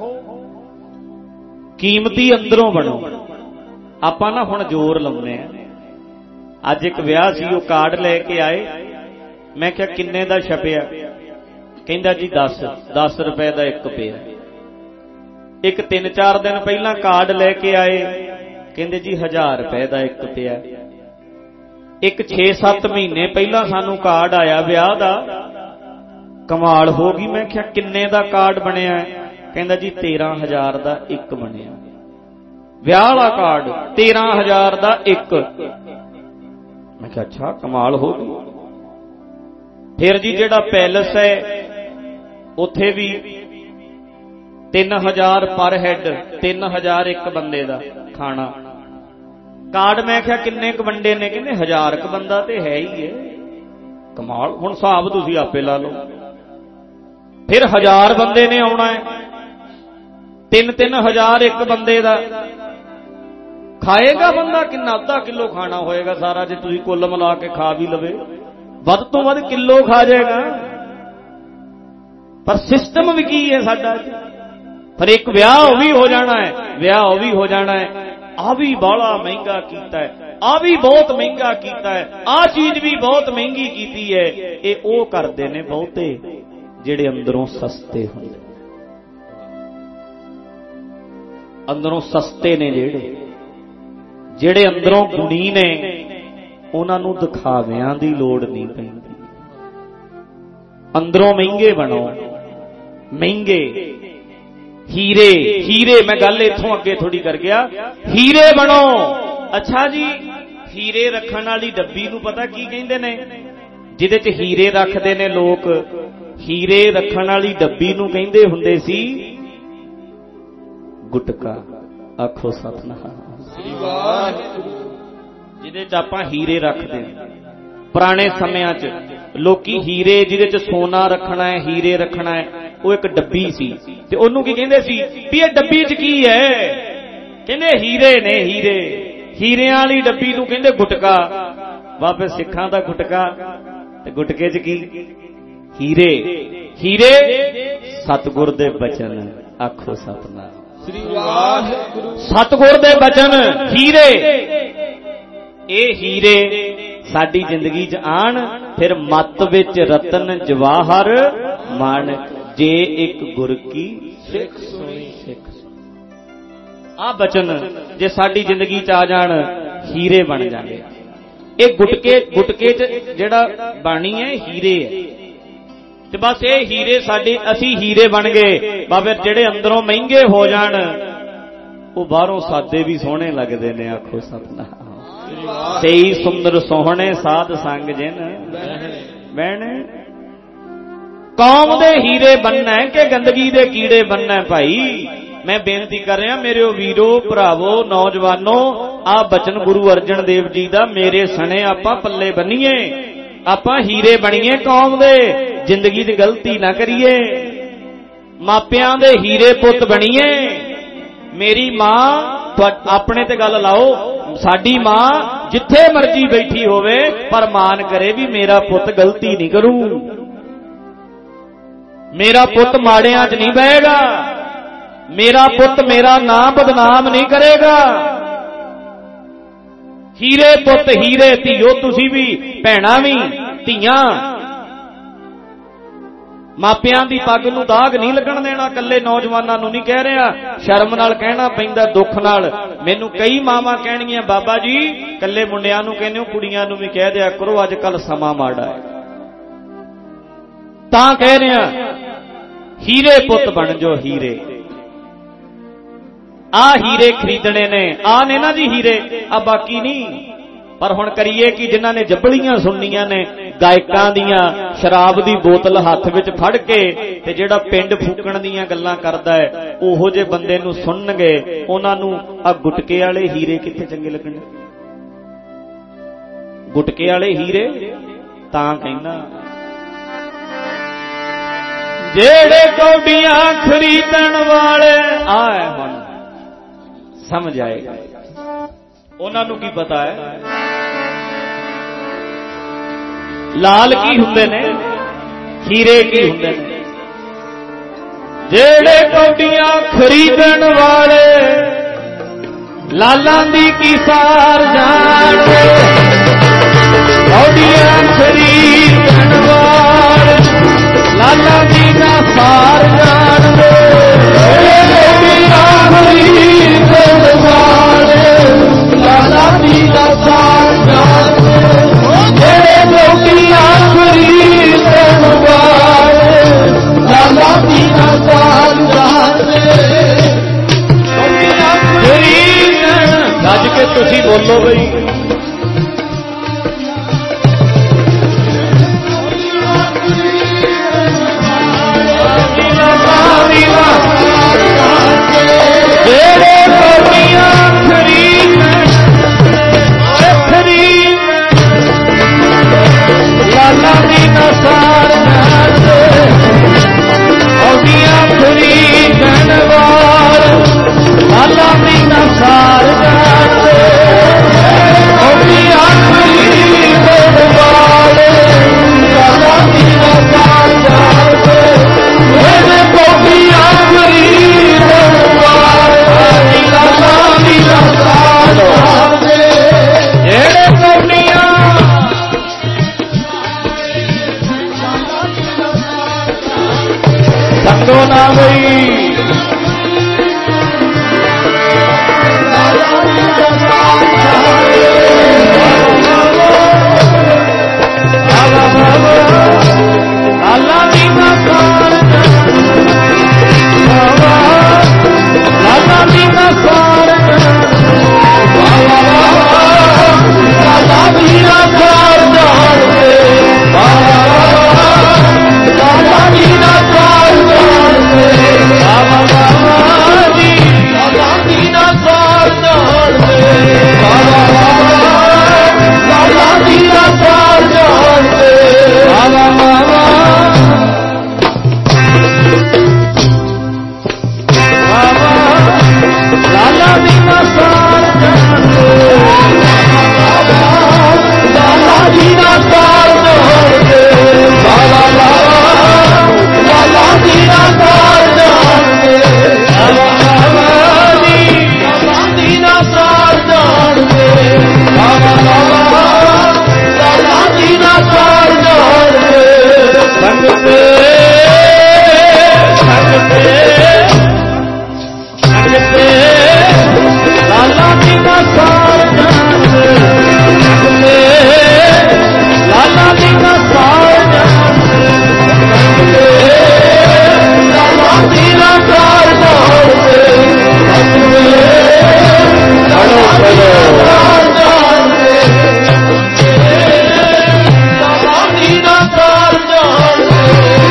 ਕੀਮਤੀ ਅੰਦਰੋਂ ਬਣੋ। ਆਪਾਂ ਨਾ ਹੁਣ ਜ਼ੋਰ ਲਾਉਂਦੇ ਆ। ਅੱਜ ਇੱਕ ਵਿਆਹ ਸੀ, ਉਹ ਕਾਰਡ ਲੈ ਕੇ ਆਏ। ਮੈਂ ਕਿਹਾ ਕਿੰਨੇ ਦਾ ਛਪਿਆ? ਕਹਿੰਦਾ ਜੀ 10 ਰੁਪਏ ਦਾ ਇੱਕ ਪਿਆ। ਇੱਕ 3-4 ਦਿਨ ਪਹਿਲਾਂ ਕਾਰਡ ਲੈ ਕੇ ਆਏ, ਕਹਿੰਦੇ ਜੀ 1000 ਰੁਪਏ ਦਾ ਇੱਕ ਪਿਆ। ਇੱਕ 6-7 ਮਹੀਨੇ ਪਹਿਲਾਂ ਸਾਨੂੰ ਕਾਰਡ ਆਇਆ ਵਿਆਹ ਦਾ, ਕਮਾਲ ਹੋ ਗਈ। ਮੈਂ ਕਿਹਾ ਕਿੰਨੇ ਦਾ ਕਾਰਡ ਬਣਿਆ? ਕਹਿੰਦਾ ਜੀ 13000 ਦਾ ਇੱਕ ਬਣਿਆ। ਵਿਆਹ ਵਾਲਾ ਕਾਰਡ 13000 ਦਾ ਇੱਕ। ਮੈਂ ਕਿਹਾ ਅੱਛਾ ਕਮਾਲ ਹੋ ਗਈ। ਫਿਰ ਜੀ ਜਿਹੜਾ ਪੈਲਸ ਹੈ ਉੱਥੇ ਵੀ 3000 ਪਰ ਹੈਡ, 3000 ਇੱਕ ਬੰਦੇ ਦਾ ਖਾਣਾ। ਕਾਰਡ ਮੈਂ ਕਿਹਾ ਕਿੰਨੇ ਕੁ ਬੰਦੇ ਨੇ? ਕਹਿੰਦੇ 1000 ਕੁ ਬੰਦਾ ਤੇ ਹੈ ਹੀ ਹੈ। ਕਮਾਲ। ਹੁਣ ਹਿਸਾਬ ਤੁਸੀਂ ਆਪੇ ਲਾ ਲਓ। ਫਿਰ 1000 ਬੰਦੇ ਨੇ ਆਉਣਾ ਹੈ, 3-3000 ਇੱਕ ਬੰਦੇ ਦਾ। ਖਾਏਗਾ ਬੰਦਾ ਕਿੰਨਾ? ਅੱਧਾ ਕਿਲੋ ਖਾਣਾ ਹੋਏਗਾ ਸਾਰਾ, ਜੇ ਤੁਸੀਂ ਕੁੱਲ ਮਿਲਾ ਕੇ ਖਾ ਵੀ ਲਵੇ। ਵੱਧ ਤੋਂ ਵੱਧ ਕਿਲੋ ਖਾ ਜਾਏਗਾ। ਪਰ ਸਿਸਟਮ ਵੀ ਕੀ ਹੈ ਸਾਡਾ? ਪਰ ਇੱਕ ਵਿਆਹ ਉਹ ਵੀ ਹੋ ਜਾਣਾ ਹੈ, ਵਿਆਹ ਉਹ ਵੀ ਹੋ ਜਾਣਾ ਹੈ। ਆ ਵੀ ਬਾਹਲਾ ਮਹਿੰਗਾ ਕੀਤਾ ਹੈ, ਆ ਵੀ ਬਹੁਤ ਮਹਿੰਗਾ ਕੀਤਾ ਹੈ, ਆ ਚੀਜ਼ ਵੀ ਬਹੁਤ ਮਹਿੰਗੀ ਕੀਤੀ ਹੈ। ਇਹ ਉਹ ਕਰਦੇ ਨੇ ਬਹੁਤੇ ਜਿਹੜੇ ਅੰਦਰੋਂ ਸਸਤੇ ਹੁੰਦੇ। ਅੰਦਰੋਂ ਸਸਤੇ ਨੇ ਜਿਹੜੇ ਅੰਦਰੋਂ ਗੁਣੀ ਨੇ, ਉਹਨਾਂ ਨੂੰ ਦਿਖਾਵਿਆਂ ਦੀ ਲੋੜ ਨਹੀਂ ਪੈਂਦੀ। ਅੰਦਰੋਂ ਮਹਿੰਗੇ ਬਣੋ, ਮਹਿੰਗੇ ਹੀਰੇ। ਮੈਂ ਗੱਲ ਇੱਥੋਂ ਅੱਗੇ ਥੋੜੀ ਕਰ ਗਿਆ। ਹੀਰੇ ਬਣੋ। ਅੱਛਾ ਜੀ, ਹੀਰੇ ਰੱਖਣ ਵਾਲੀ ਡੱਬੀ ਨੂੰ ਪਤਾ ਕੀ ਕਹਿੰਦੇ ਨੇ? ਜਿਹਦੇ 'ਚ ਹੀਰੇ ਰੱਖਦੇ ਨੇ ਲੋਕ, ਹੀਰੇ ਰੱਖਣ ਵਾਲੀ ਡੱਬੀ ਨੂੰ ਕਹਿੰਦੇ ਹੁੰਦੇ ਸੀ ਗੁਟਕਾ। ਆਖੋ ਸਤਿਨਾਮ। ਜਿਹਦੇ 'ਚ ਆਪਾਂ ਹੀਰੇ ਰੱਖਦੇ। ਪੁਰਾਣੇ ਸਮਿਆਂ 'ਚ ਲੋਕੀ ਹੀਰੇ, ਜਿਹਦੇ 'ਚ ਸੋਨਾ ਰੱਖਣਾ ਹੈ, ਹੀਰੇ ਰੱਖਣਾ ਹੈ, ਉਹ ਇੱਕ ਡੱਬੀ ਸੀ। ਤੇ ਉਹਨੂੰ ਕੀ ਕਹਿੰਦੇ ਸੀ ਵੀ ਇਹ ਡੱਬੀ 'ਚ ਕੀ ਹੈ? ਕਹਿੰਦੇ ਹੀਰੇ ਨੇ, ਹੀਰੇ। ਹੀਰਿਆਂ ਵਾਲੀ ਡੱਬੀ ਨੂੰ ਕਹਿੰਦੇ ਗੁਟਕਾ। ਬਾਬੇ ਸਿੱਖਾਂ ਦਾ ਗੁਟਕਾ ਤੇ ਗੁਟਕੇ 'ਚ ਕੀ? ਹੀਰੇ। ਹੀਰੇ ਸਤਿਗੁਰ ਦੇ ਬਚਨ। ਆਖੋ ਸਤਿਨਾਮ। ਸਤਿਗੁਰ ਦੇ ਬਚਨ ਹੀਰੇ। ਇਹ ਹੀਰੇ ਸਾਡੀ ਜ਼ਿੰਦਗੀ 'ਚ ਆਣ, ਫਿਰ ਮੱਤ ਵਿੱਚ ਰਤਨ ਜਵਾਹਰ ਮਣ। ਜੇ ਇੱਕ ਗੁਰ ਕੀ ਸਿੱਖ ਸੁਣੀ। ਆ ਬਚਨ ਜੇ ਸਾਡੀ ਜ਼ਿੰਦਗੀ 'ਚ ਆ ਜਾਣ, ਹੀਰੇ ਬਣ ਜਾਣਗੇ। ਇਹ ਗੁਟਕੇ 'ਚ ਜਿਹੜਾ ਬਾਣੀ ਹੈ ਹੀਰੇ ਹੈ। ਤੇ ਬਸ ਇਹ ਹੀਰੇ ਸਾਡੇ, ਅਸੀਂ ਹੀਰੇ ਬਣ ਗਏ। ਬਾਬੇ ਜਿਹੜੇ ਅੰਦਰੋਂ ਮਹਿੰਗੇ ਹੋ ਜਾਣ, ਉਹ ਬਾਹਰੋਂ ਸਾਦੇ ਵੀ ਸੋਹਣੇ ਲੱਗਦੇ ਨੇ। ਆਖੋ ਸਤਿਨਾਮ। ਸਹੀ ਸੁੰਦਰ ਸੋਹਣੇ ਸਾਧ ਸੰਗ ਜਿਨ ਬਹਿਣ। ਕੌਮ ਦੇ ਹੀਰੇ ਬਣਨਾ ਹੈ ਕਿ ਗੰਦਗੀ ਦੇ ਕੀੜੇ ਬਣਨਾ ਹੈ? ਭਾਈ ਮੈਂ ਬੇਨਤੀ ਕਰ ਰਿਹਾ ਮੇਰੇ ਵੀਰੋ, ਭਰਾਵੋ, ਨੌਜਵਾਨੋ, ਆਹ ਬਚਨ ਗੁਰੂ ਅਰਜਨ ਦੇਵ ਜੀ ਦਾ ਮੇਰੇ ਸਣੇ ਆਪਾਂ ਪੱਲੇ ਬੰਨੀਏ। ਆਪਾਂ ਹੀਰੇ ਬਣੀਏ ਕੌਮ ਦੇ, ਜ਼ਿੰਦਗੀ 'ਚ ਗਲਤੀ ਨਾ ਕਰੀਏ। ਮਾਪਿਆਂ ਦੇ ਹੀਰੇ ਪੁੱਤ ਬਣੀਏ। ਮੇਰੀ ਮਾਂ, ਆਪਣੇ ਤੇ ਗੱਲ ਲਾਓ, ਸਾਡੀ ਮਾਂ ਜਿੱਥੇ ਮਰਜੀ ਬੈਠੀ ਹੋਵੇ ਪਰ ਮਾਨ ਕਰੇ ਵੀ ਮੇਰਾ ਪੁੱਤ ਗਲਤੀ ਨਹੀਂ ਕਰੂ, ਮੇਰਾ ਪੁੱਤ ਮਾੜਿਆਂ 'ਚ ਨਹੀਂ ਬਹੇਗਾ, ਮੇਰਾ ਪੁੱਤ ਮੇਰਾ ਨਾਮ ਬਦਨਾਮ ਨਹੀਂ ਕਰੇਗਾ। ਹੀਰੇ ਪੁੱਤ, ਹੀਰੇ ਧੀਓ, ਤੁਸੀਂ ਵੀ, ਭੈਣਾਂ ਵੀ, ਧੀਆਂ, ਮਾਪਿਆਂ ਦੀ ਪੱਗ ਨੂੰ ਦਾਗ ਨਹੀਂ ਲੱਗਣ ਦੇਣਾ। ਕੱਲੇ ਨੌਜਵਾਨਾਂ ਨੂੰ ਨਹੀਂ ਕਹਿ ਰਿਹਾ, ਸ਼ਰਮ ਨਾਲ ਕਹਿਣਾ ਪੈਂਦਾ, ਦੁੱਖ ਨਾਲ। ਮੈਨੂੰ ਕਈ ਮਾਵਾਂ ਕਹਿਣਗੀਆਂ ਬਾਬਾ ਜੀ ਕੱਲੇ ਮੁੰਡਿਆਂ ਨੂੰ ਕਹਿੰਦੇ ਹੋ, ਕੁੜੀਆਂ ਨੂੰ ਵੀ ਕਹਿ ਦਿਆ ਕਰੋ, ਅੱਜ ਕੱਲ ਸਮਾਂ ਮਾੜਾ ਹੈ। ਤਾਂ ਕਹਿ ਰਿਹਾ ਹੀਰੇ ਪੁੱਤ ਬਣ ਜੋ, ਹੀਰੇ। ਆ ਹੀਰੇ ਖਰੀਦਣੇ ਨੇ, ਆ ਨੇ ਨਾ ਜੀ ਹੀਰੇ, ਆ ਬਾਕੀ ਨਹੀਂ। ਪਰ ਹੁਣ ਕਰੀਏ ਕਿ ਜਿਨ੍ਹਾਂ ਨੇ ਜੱਬਲੀਆਂ ਸੁਣਨੀਆਂ ਨੇ ਗਾਇਕਾਂ ਦੀਆਂ, ਸ਼ਰਾਬ ਦੀ ਬੋਤਲ ਹੱਥ ਵਿੱਚ ਫੜ ਕੇ ਤੇ ਜਿਹੜਾ ਪਿੰਡ ਫੂਕਣ ਦੀਆਂ ਗੱਲਾਂ ਕਰਦਾ ਹੈ, ਉਹੋ ਜਿਹੇ ਬੰਦੇ ਨੂੰ ਸੁਣਨਗੇ, ਉਹਨਾਂ ਨੂੰ ਆ ਗੁਟਕੇ ਵਾਲੇ ਹੀਰੇ ਕਿੱਥੇ ਚੰਗੇ ਲੱਗਣੇ? ਗੁਟਕੇ ਵਾਲੇ ਹੀਰੇ ਤਾਂ ਕਹਿੰਦਾ ਜਿਹੜੇ ਕੌਡੀਆਂ ਖਰੀਦਣ ਵਾਲੇ ਆਏ ਹੁਣ ਸਮਝ ਆਏਗਾ। ਉਹਨਾਂ ਨੂੰ ਕੀ ਪਤਾ ਹੈ लाल की हुंदे ने, हीरे की हुंदे ने। जेड़े कौडियां खरीदण वाले लालां दी की सार जाणदे, कौडियां खरीदण वाले लालां दी ना सार जाणदे, कौडियां खरीदण वाले लालां दी ना सार जाणदे, जेड़े कौडियां खरीदण वाले लालां दी ना सार जाणदे, कौडियां खरीदण। गज के तुसी बोलो बई, जेड़े कौडियां खरीदण लाला दी ना सार जाणदे, कौडियां खरीदण वाले लाला दी ना सार जाणदे, कौडियां खरीदण वाले लाला दी ना सार जाणदे, कौडियां खरीदण वाले लाला दी ना सार जाणदे, जेड़े कौडियां संगो ना गई लाला दी ना सार लाला दी ना सार लाला दी ना सार जाणदे, लाला दी ना सार जाणदे, लाला दी ना सार जाणदे, लाला दी ना सार जाणदे, लाला दी ना सार जाणदे, लाला दी ना सार जाणदे, लाला दी ना सार जाणदे, लाला दी ना सार जाणदे, लाला दी ना सार जाणदे, संगते लाला दी ना सार जाणदे, लाला दी ना सार जाणदे, लाला दी ना सार जाणदे, लाला दी ना सार जाणदे,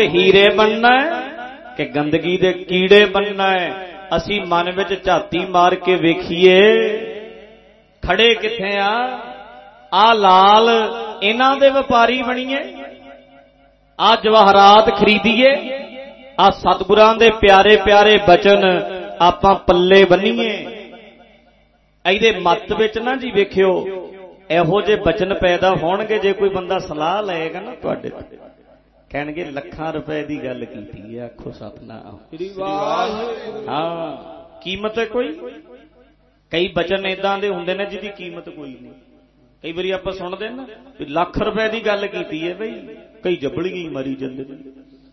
ਦੇ ਹੀਰੇ ਬਣਨਾ ਕਿ ਗੰਦਗੀ ਦੇ ਕੀੜੇ ਬਣਨਾ ਹੈ? ਅਸੀਂ ਮਨ ਵਿੱਚ ਝਾਤੀ ਮਾਰ ਕੇ ਵੇਖੀਏ ਖੜੇ ਕਿੱਥੇ ਆ ਲਾਲ ਇਹਨਾਂ ਦੇ ਵਪਾਰੀ ਬਣੀਏ, ਆ ਜਵਾਹਰਾਤ ਖਰੀਦੀਏ, ਆ ਸਤਿਗੁਰਾਂ ਦੇ ਪਿਆਰੇ ਪਿਆਰੇ ਬਚਨ ਆਪਾਂ ਪੱਲੇ ਬੰਨੀਏ। ਇਹਦੇ ਮੱਤ ਵਿੱਚ ਨਾ ਜੀ ਵੇਖਿਓ ਇਹੋ ਜਿਹੇ ਬਚਨ ਪੈਦਾ ਹੋਣਗੇ, ਜੇ ਕੋਈ ਬੰਦਾ ਸਲਾਹ ਲਏਗਾ ਨਾ ਤੁਹਾਡੇ ਤੋਂ ਕਹਿਣਗੇ ਲੱਖਾਂ ਰੁਪਏ ਦੀ ਗੱਲ ਕੀਤੀ ਹੈ। ਆਖੋ ਸਤਨਾਮ। ਹਾਂ, ਕੀਮਤ ਹੈ ਕੋਈ? ਕਈ ਬਚਨ ਏਦਾਂ ਦੇ ਹੁੰਦੇ ਨੇ ਜਿਹਦੀ ਕੀਮਤ ਕੋਈ ਨਹੀਂ। ਕਈ ਵਾਰੀ ਆਪਾਂ ਸੁਣਦੇ ਨਾ ਵੀ ਲੱਖ ਰੁਪਏ ਦੀ ਗੱਲ ਕੀਤੀ ਹੈ ਬਈ, ਕਈ ਜਬੜੀਆਂ ਹੀ ਮਰੀ ਜਾਂਦੇ ਨੇ।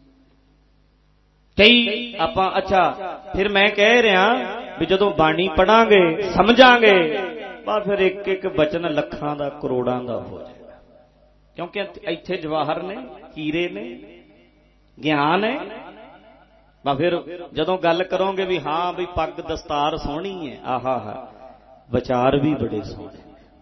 ਕਈ ਆਪਾਂ ਅੱਛਾ ਫਿਰ ਮੈਂ ਕਹਿ ਰਿਹਾ ਵੀ ਜਦੋਂ ਬਾਣੀ ਪੜਾਂਗੇ ਸਮਝਾਂਗੇ ਬਾ ਫਿਰ ਇੱਕ ਇੱਕ ਬਚਨ ਲੱਖਾਂ ਦਾ ਕਰੋੜਾਂ ਦਾ ਹੋ ਜਾਏਗਾ, ਕਿਉਂਕਿ ਇੱਥੇ ਜਵਾਹਰ ਨੇ, ਹੀਰੇ ਨੇ, ਗਿਆਨ ਹੈ। ਬਾ ਫਿਰ ਜਦੋਂ ਗੱਲ ਕਰੋਗੇ ਵੀ ਹਾਂ ਵੀ ਪੱਗ ਦਸਤਾਰ ਸੋਹਣੀ ਹੈ, ਆਹਾ ਵਿਚਾਰ ਵੀ ਬੜੇ ਸੋਹਣੇ,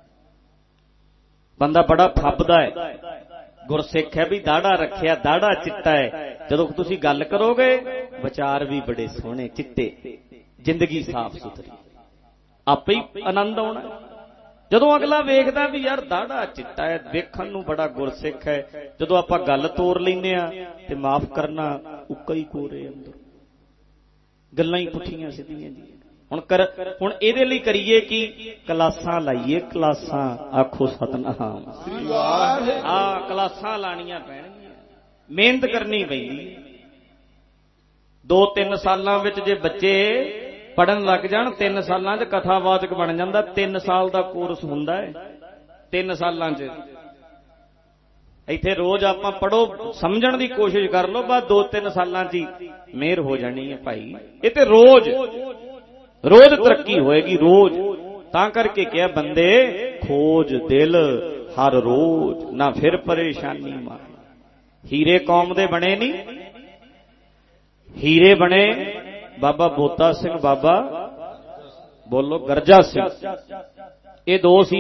ਬੰਦਾ ਬੜਾ ਫੱਬਦਾ ਹੈ, ਗੁਰਸਿੱਖ ਹੈ ਵੀ ਦਾੜਾ ਰੱਖਿਆ, ਦਾੜਾ ਚਿੱਟਾ ਹੈ। ਜਦੋਂ ਤੁਸੀਂ ਗੱਲ ਕਰੋਗੇ ਵਿਚਾਰ ਵੀ ਬੜੇ ਸੋਹਣੇ ਚਿੱਟੇ, ਜ਼ਿੰਦਗੀ ਸਾਫ਼ ਸੁਥਰੀ, ਆਪੇ ਹੀ ਆਨੰਦ ਆਉਣਾ। ਜਦੋਂ ਅਗਲਾ ਵੇਖਦਾ ਵੀ ਯਾਰ ਦਾੜਾ ਚਿੱਟਾ ਹੈ, ਵੇਖਣ ਨੂੰ ਬੜਾ ਗੁਰਸਿੱਖ ਹੈ, ਜਦੋਂ ਆਪਾਂ ਗੱਲ ਤੋਰ ਲੈਂਦੇ ਆ ਤੇ ਮਾਫ ਕਰਨਾ ਉੱਕਾ ਹੀ ਕੋਰੇ ਅੰਦਰ, ਗੱਲਾਂ ਹੀ ਪੁੱਠੀਆਂ ਸਿੱਧੀਆਂ ਜੀ। ਹੁਣ ਇਹਦੇ ਲਈ ਕਰੀਏ ਕਿ ਕਲਾਸਾਂ ਲਾਈਏ, ਕਲਾਸਾਂ। ਆਖੋ ਸਤਨਾਮ। ਕਲਾਸਾਂ ਲਾਣੀਆਂ ਪੈਣਗੀਆਂ, ਮਿਹਨਤ ਕਰਨੀ ਪੈਂਦੀ। 2-3 ਸਾਲਾਂ ਵਿੱਚ ਜੇ ਬੱਚੇ ਪੜਨ ਲੱਗ ਜਾਣ, 3 ਸਾਲਾਂ 'ਚ ਕਥਾਵਾਚਕ ਬਣ ਜਾਂਦਾ। 3 ਸਾਲ ਦਾ ਕੋਰਸ ਹੁੰਦਾ ਹੈ, 3 ਸਾਲਾਂ 'ਚ। ਇੱਥੇ ਰੋਜ਼ ਆਪਾਂ ਪੜੋ, ਸਮਝਣ ਦੀ ਕੋਸ਼ਿਸ਼ ਕਰ ਲਓ, ਬਸ 2-3 ਸਾਲਾਂ 'ਚ ਹੀ ਮਿਹਰ ਹੋ ਜਾਣੀ ਹੈ ਭਾਈ। ਇਹ ਤੇ ਰੋਜ਼ ਤਰੱਕੀ ਹੋਏਗੀ, ਰੋਜ਼। ਤਾਂ ਕਰਕੇ ਕਿਹਾ ਬੰਦੇ ਖੋਜ ਦਿਲ ਹਰ ਰੋਜ਼, ਨਾ ਫਿਰ ਪਰੇਸ਼ਾਨੀ ਮਾਰ। ਹੀਰੇ ਕੌਮ ਦੇ ਬਣੇ ਨਹੀਂ, ਹੀਰੇ ਬਣੇ ਬਾਬਾ ਬੋਤਾ ਸਿੰਘ, ਬਾਬਾ ਬੋਲੋ ਗਰਜਾ ਸਿੰਘ। ਇਹ ਦੋ ਸੀ।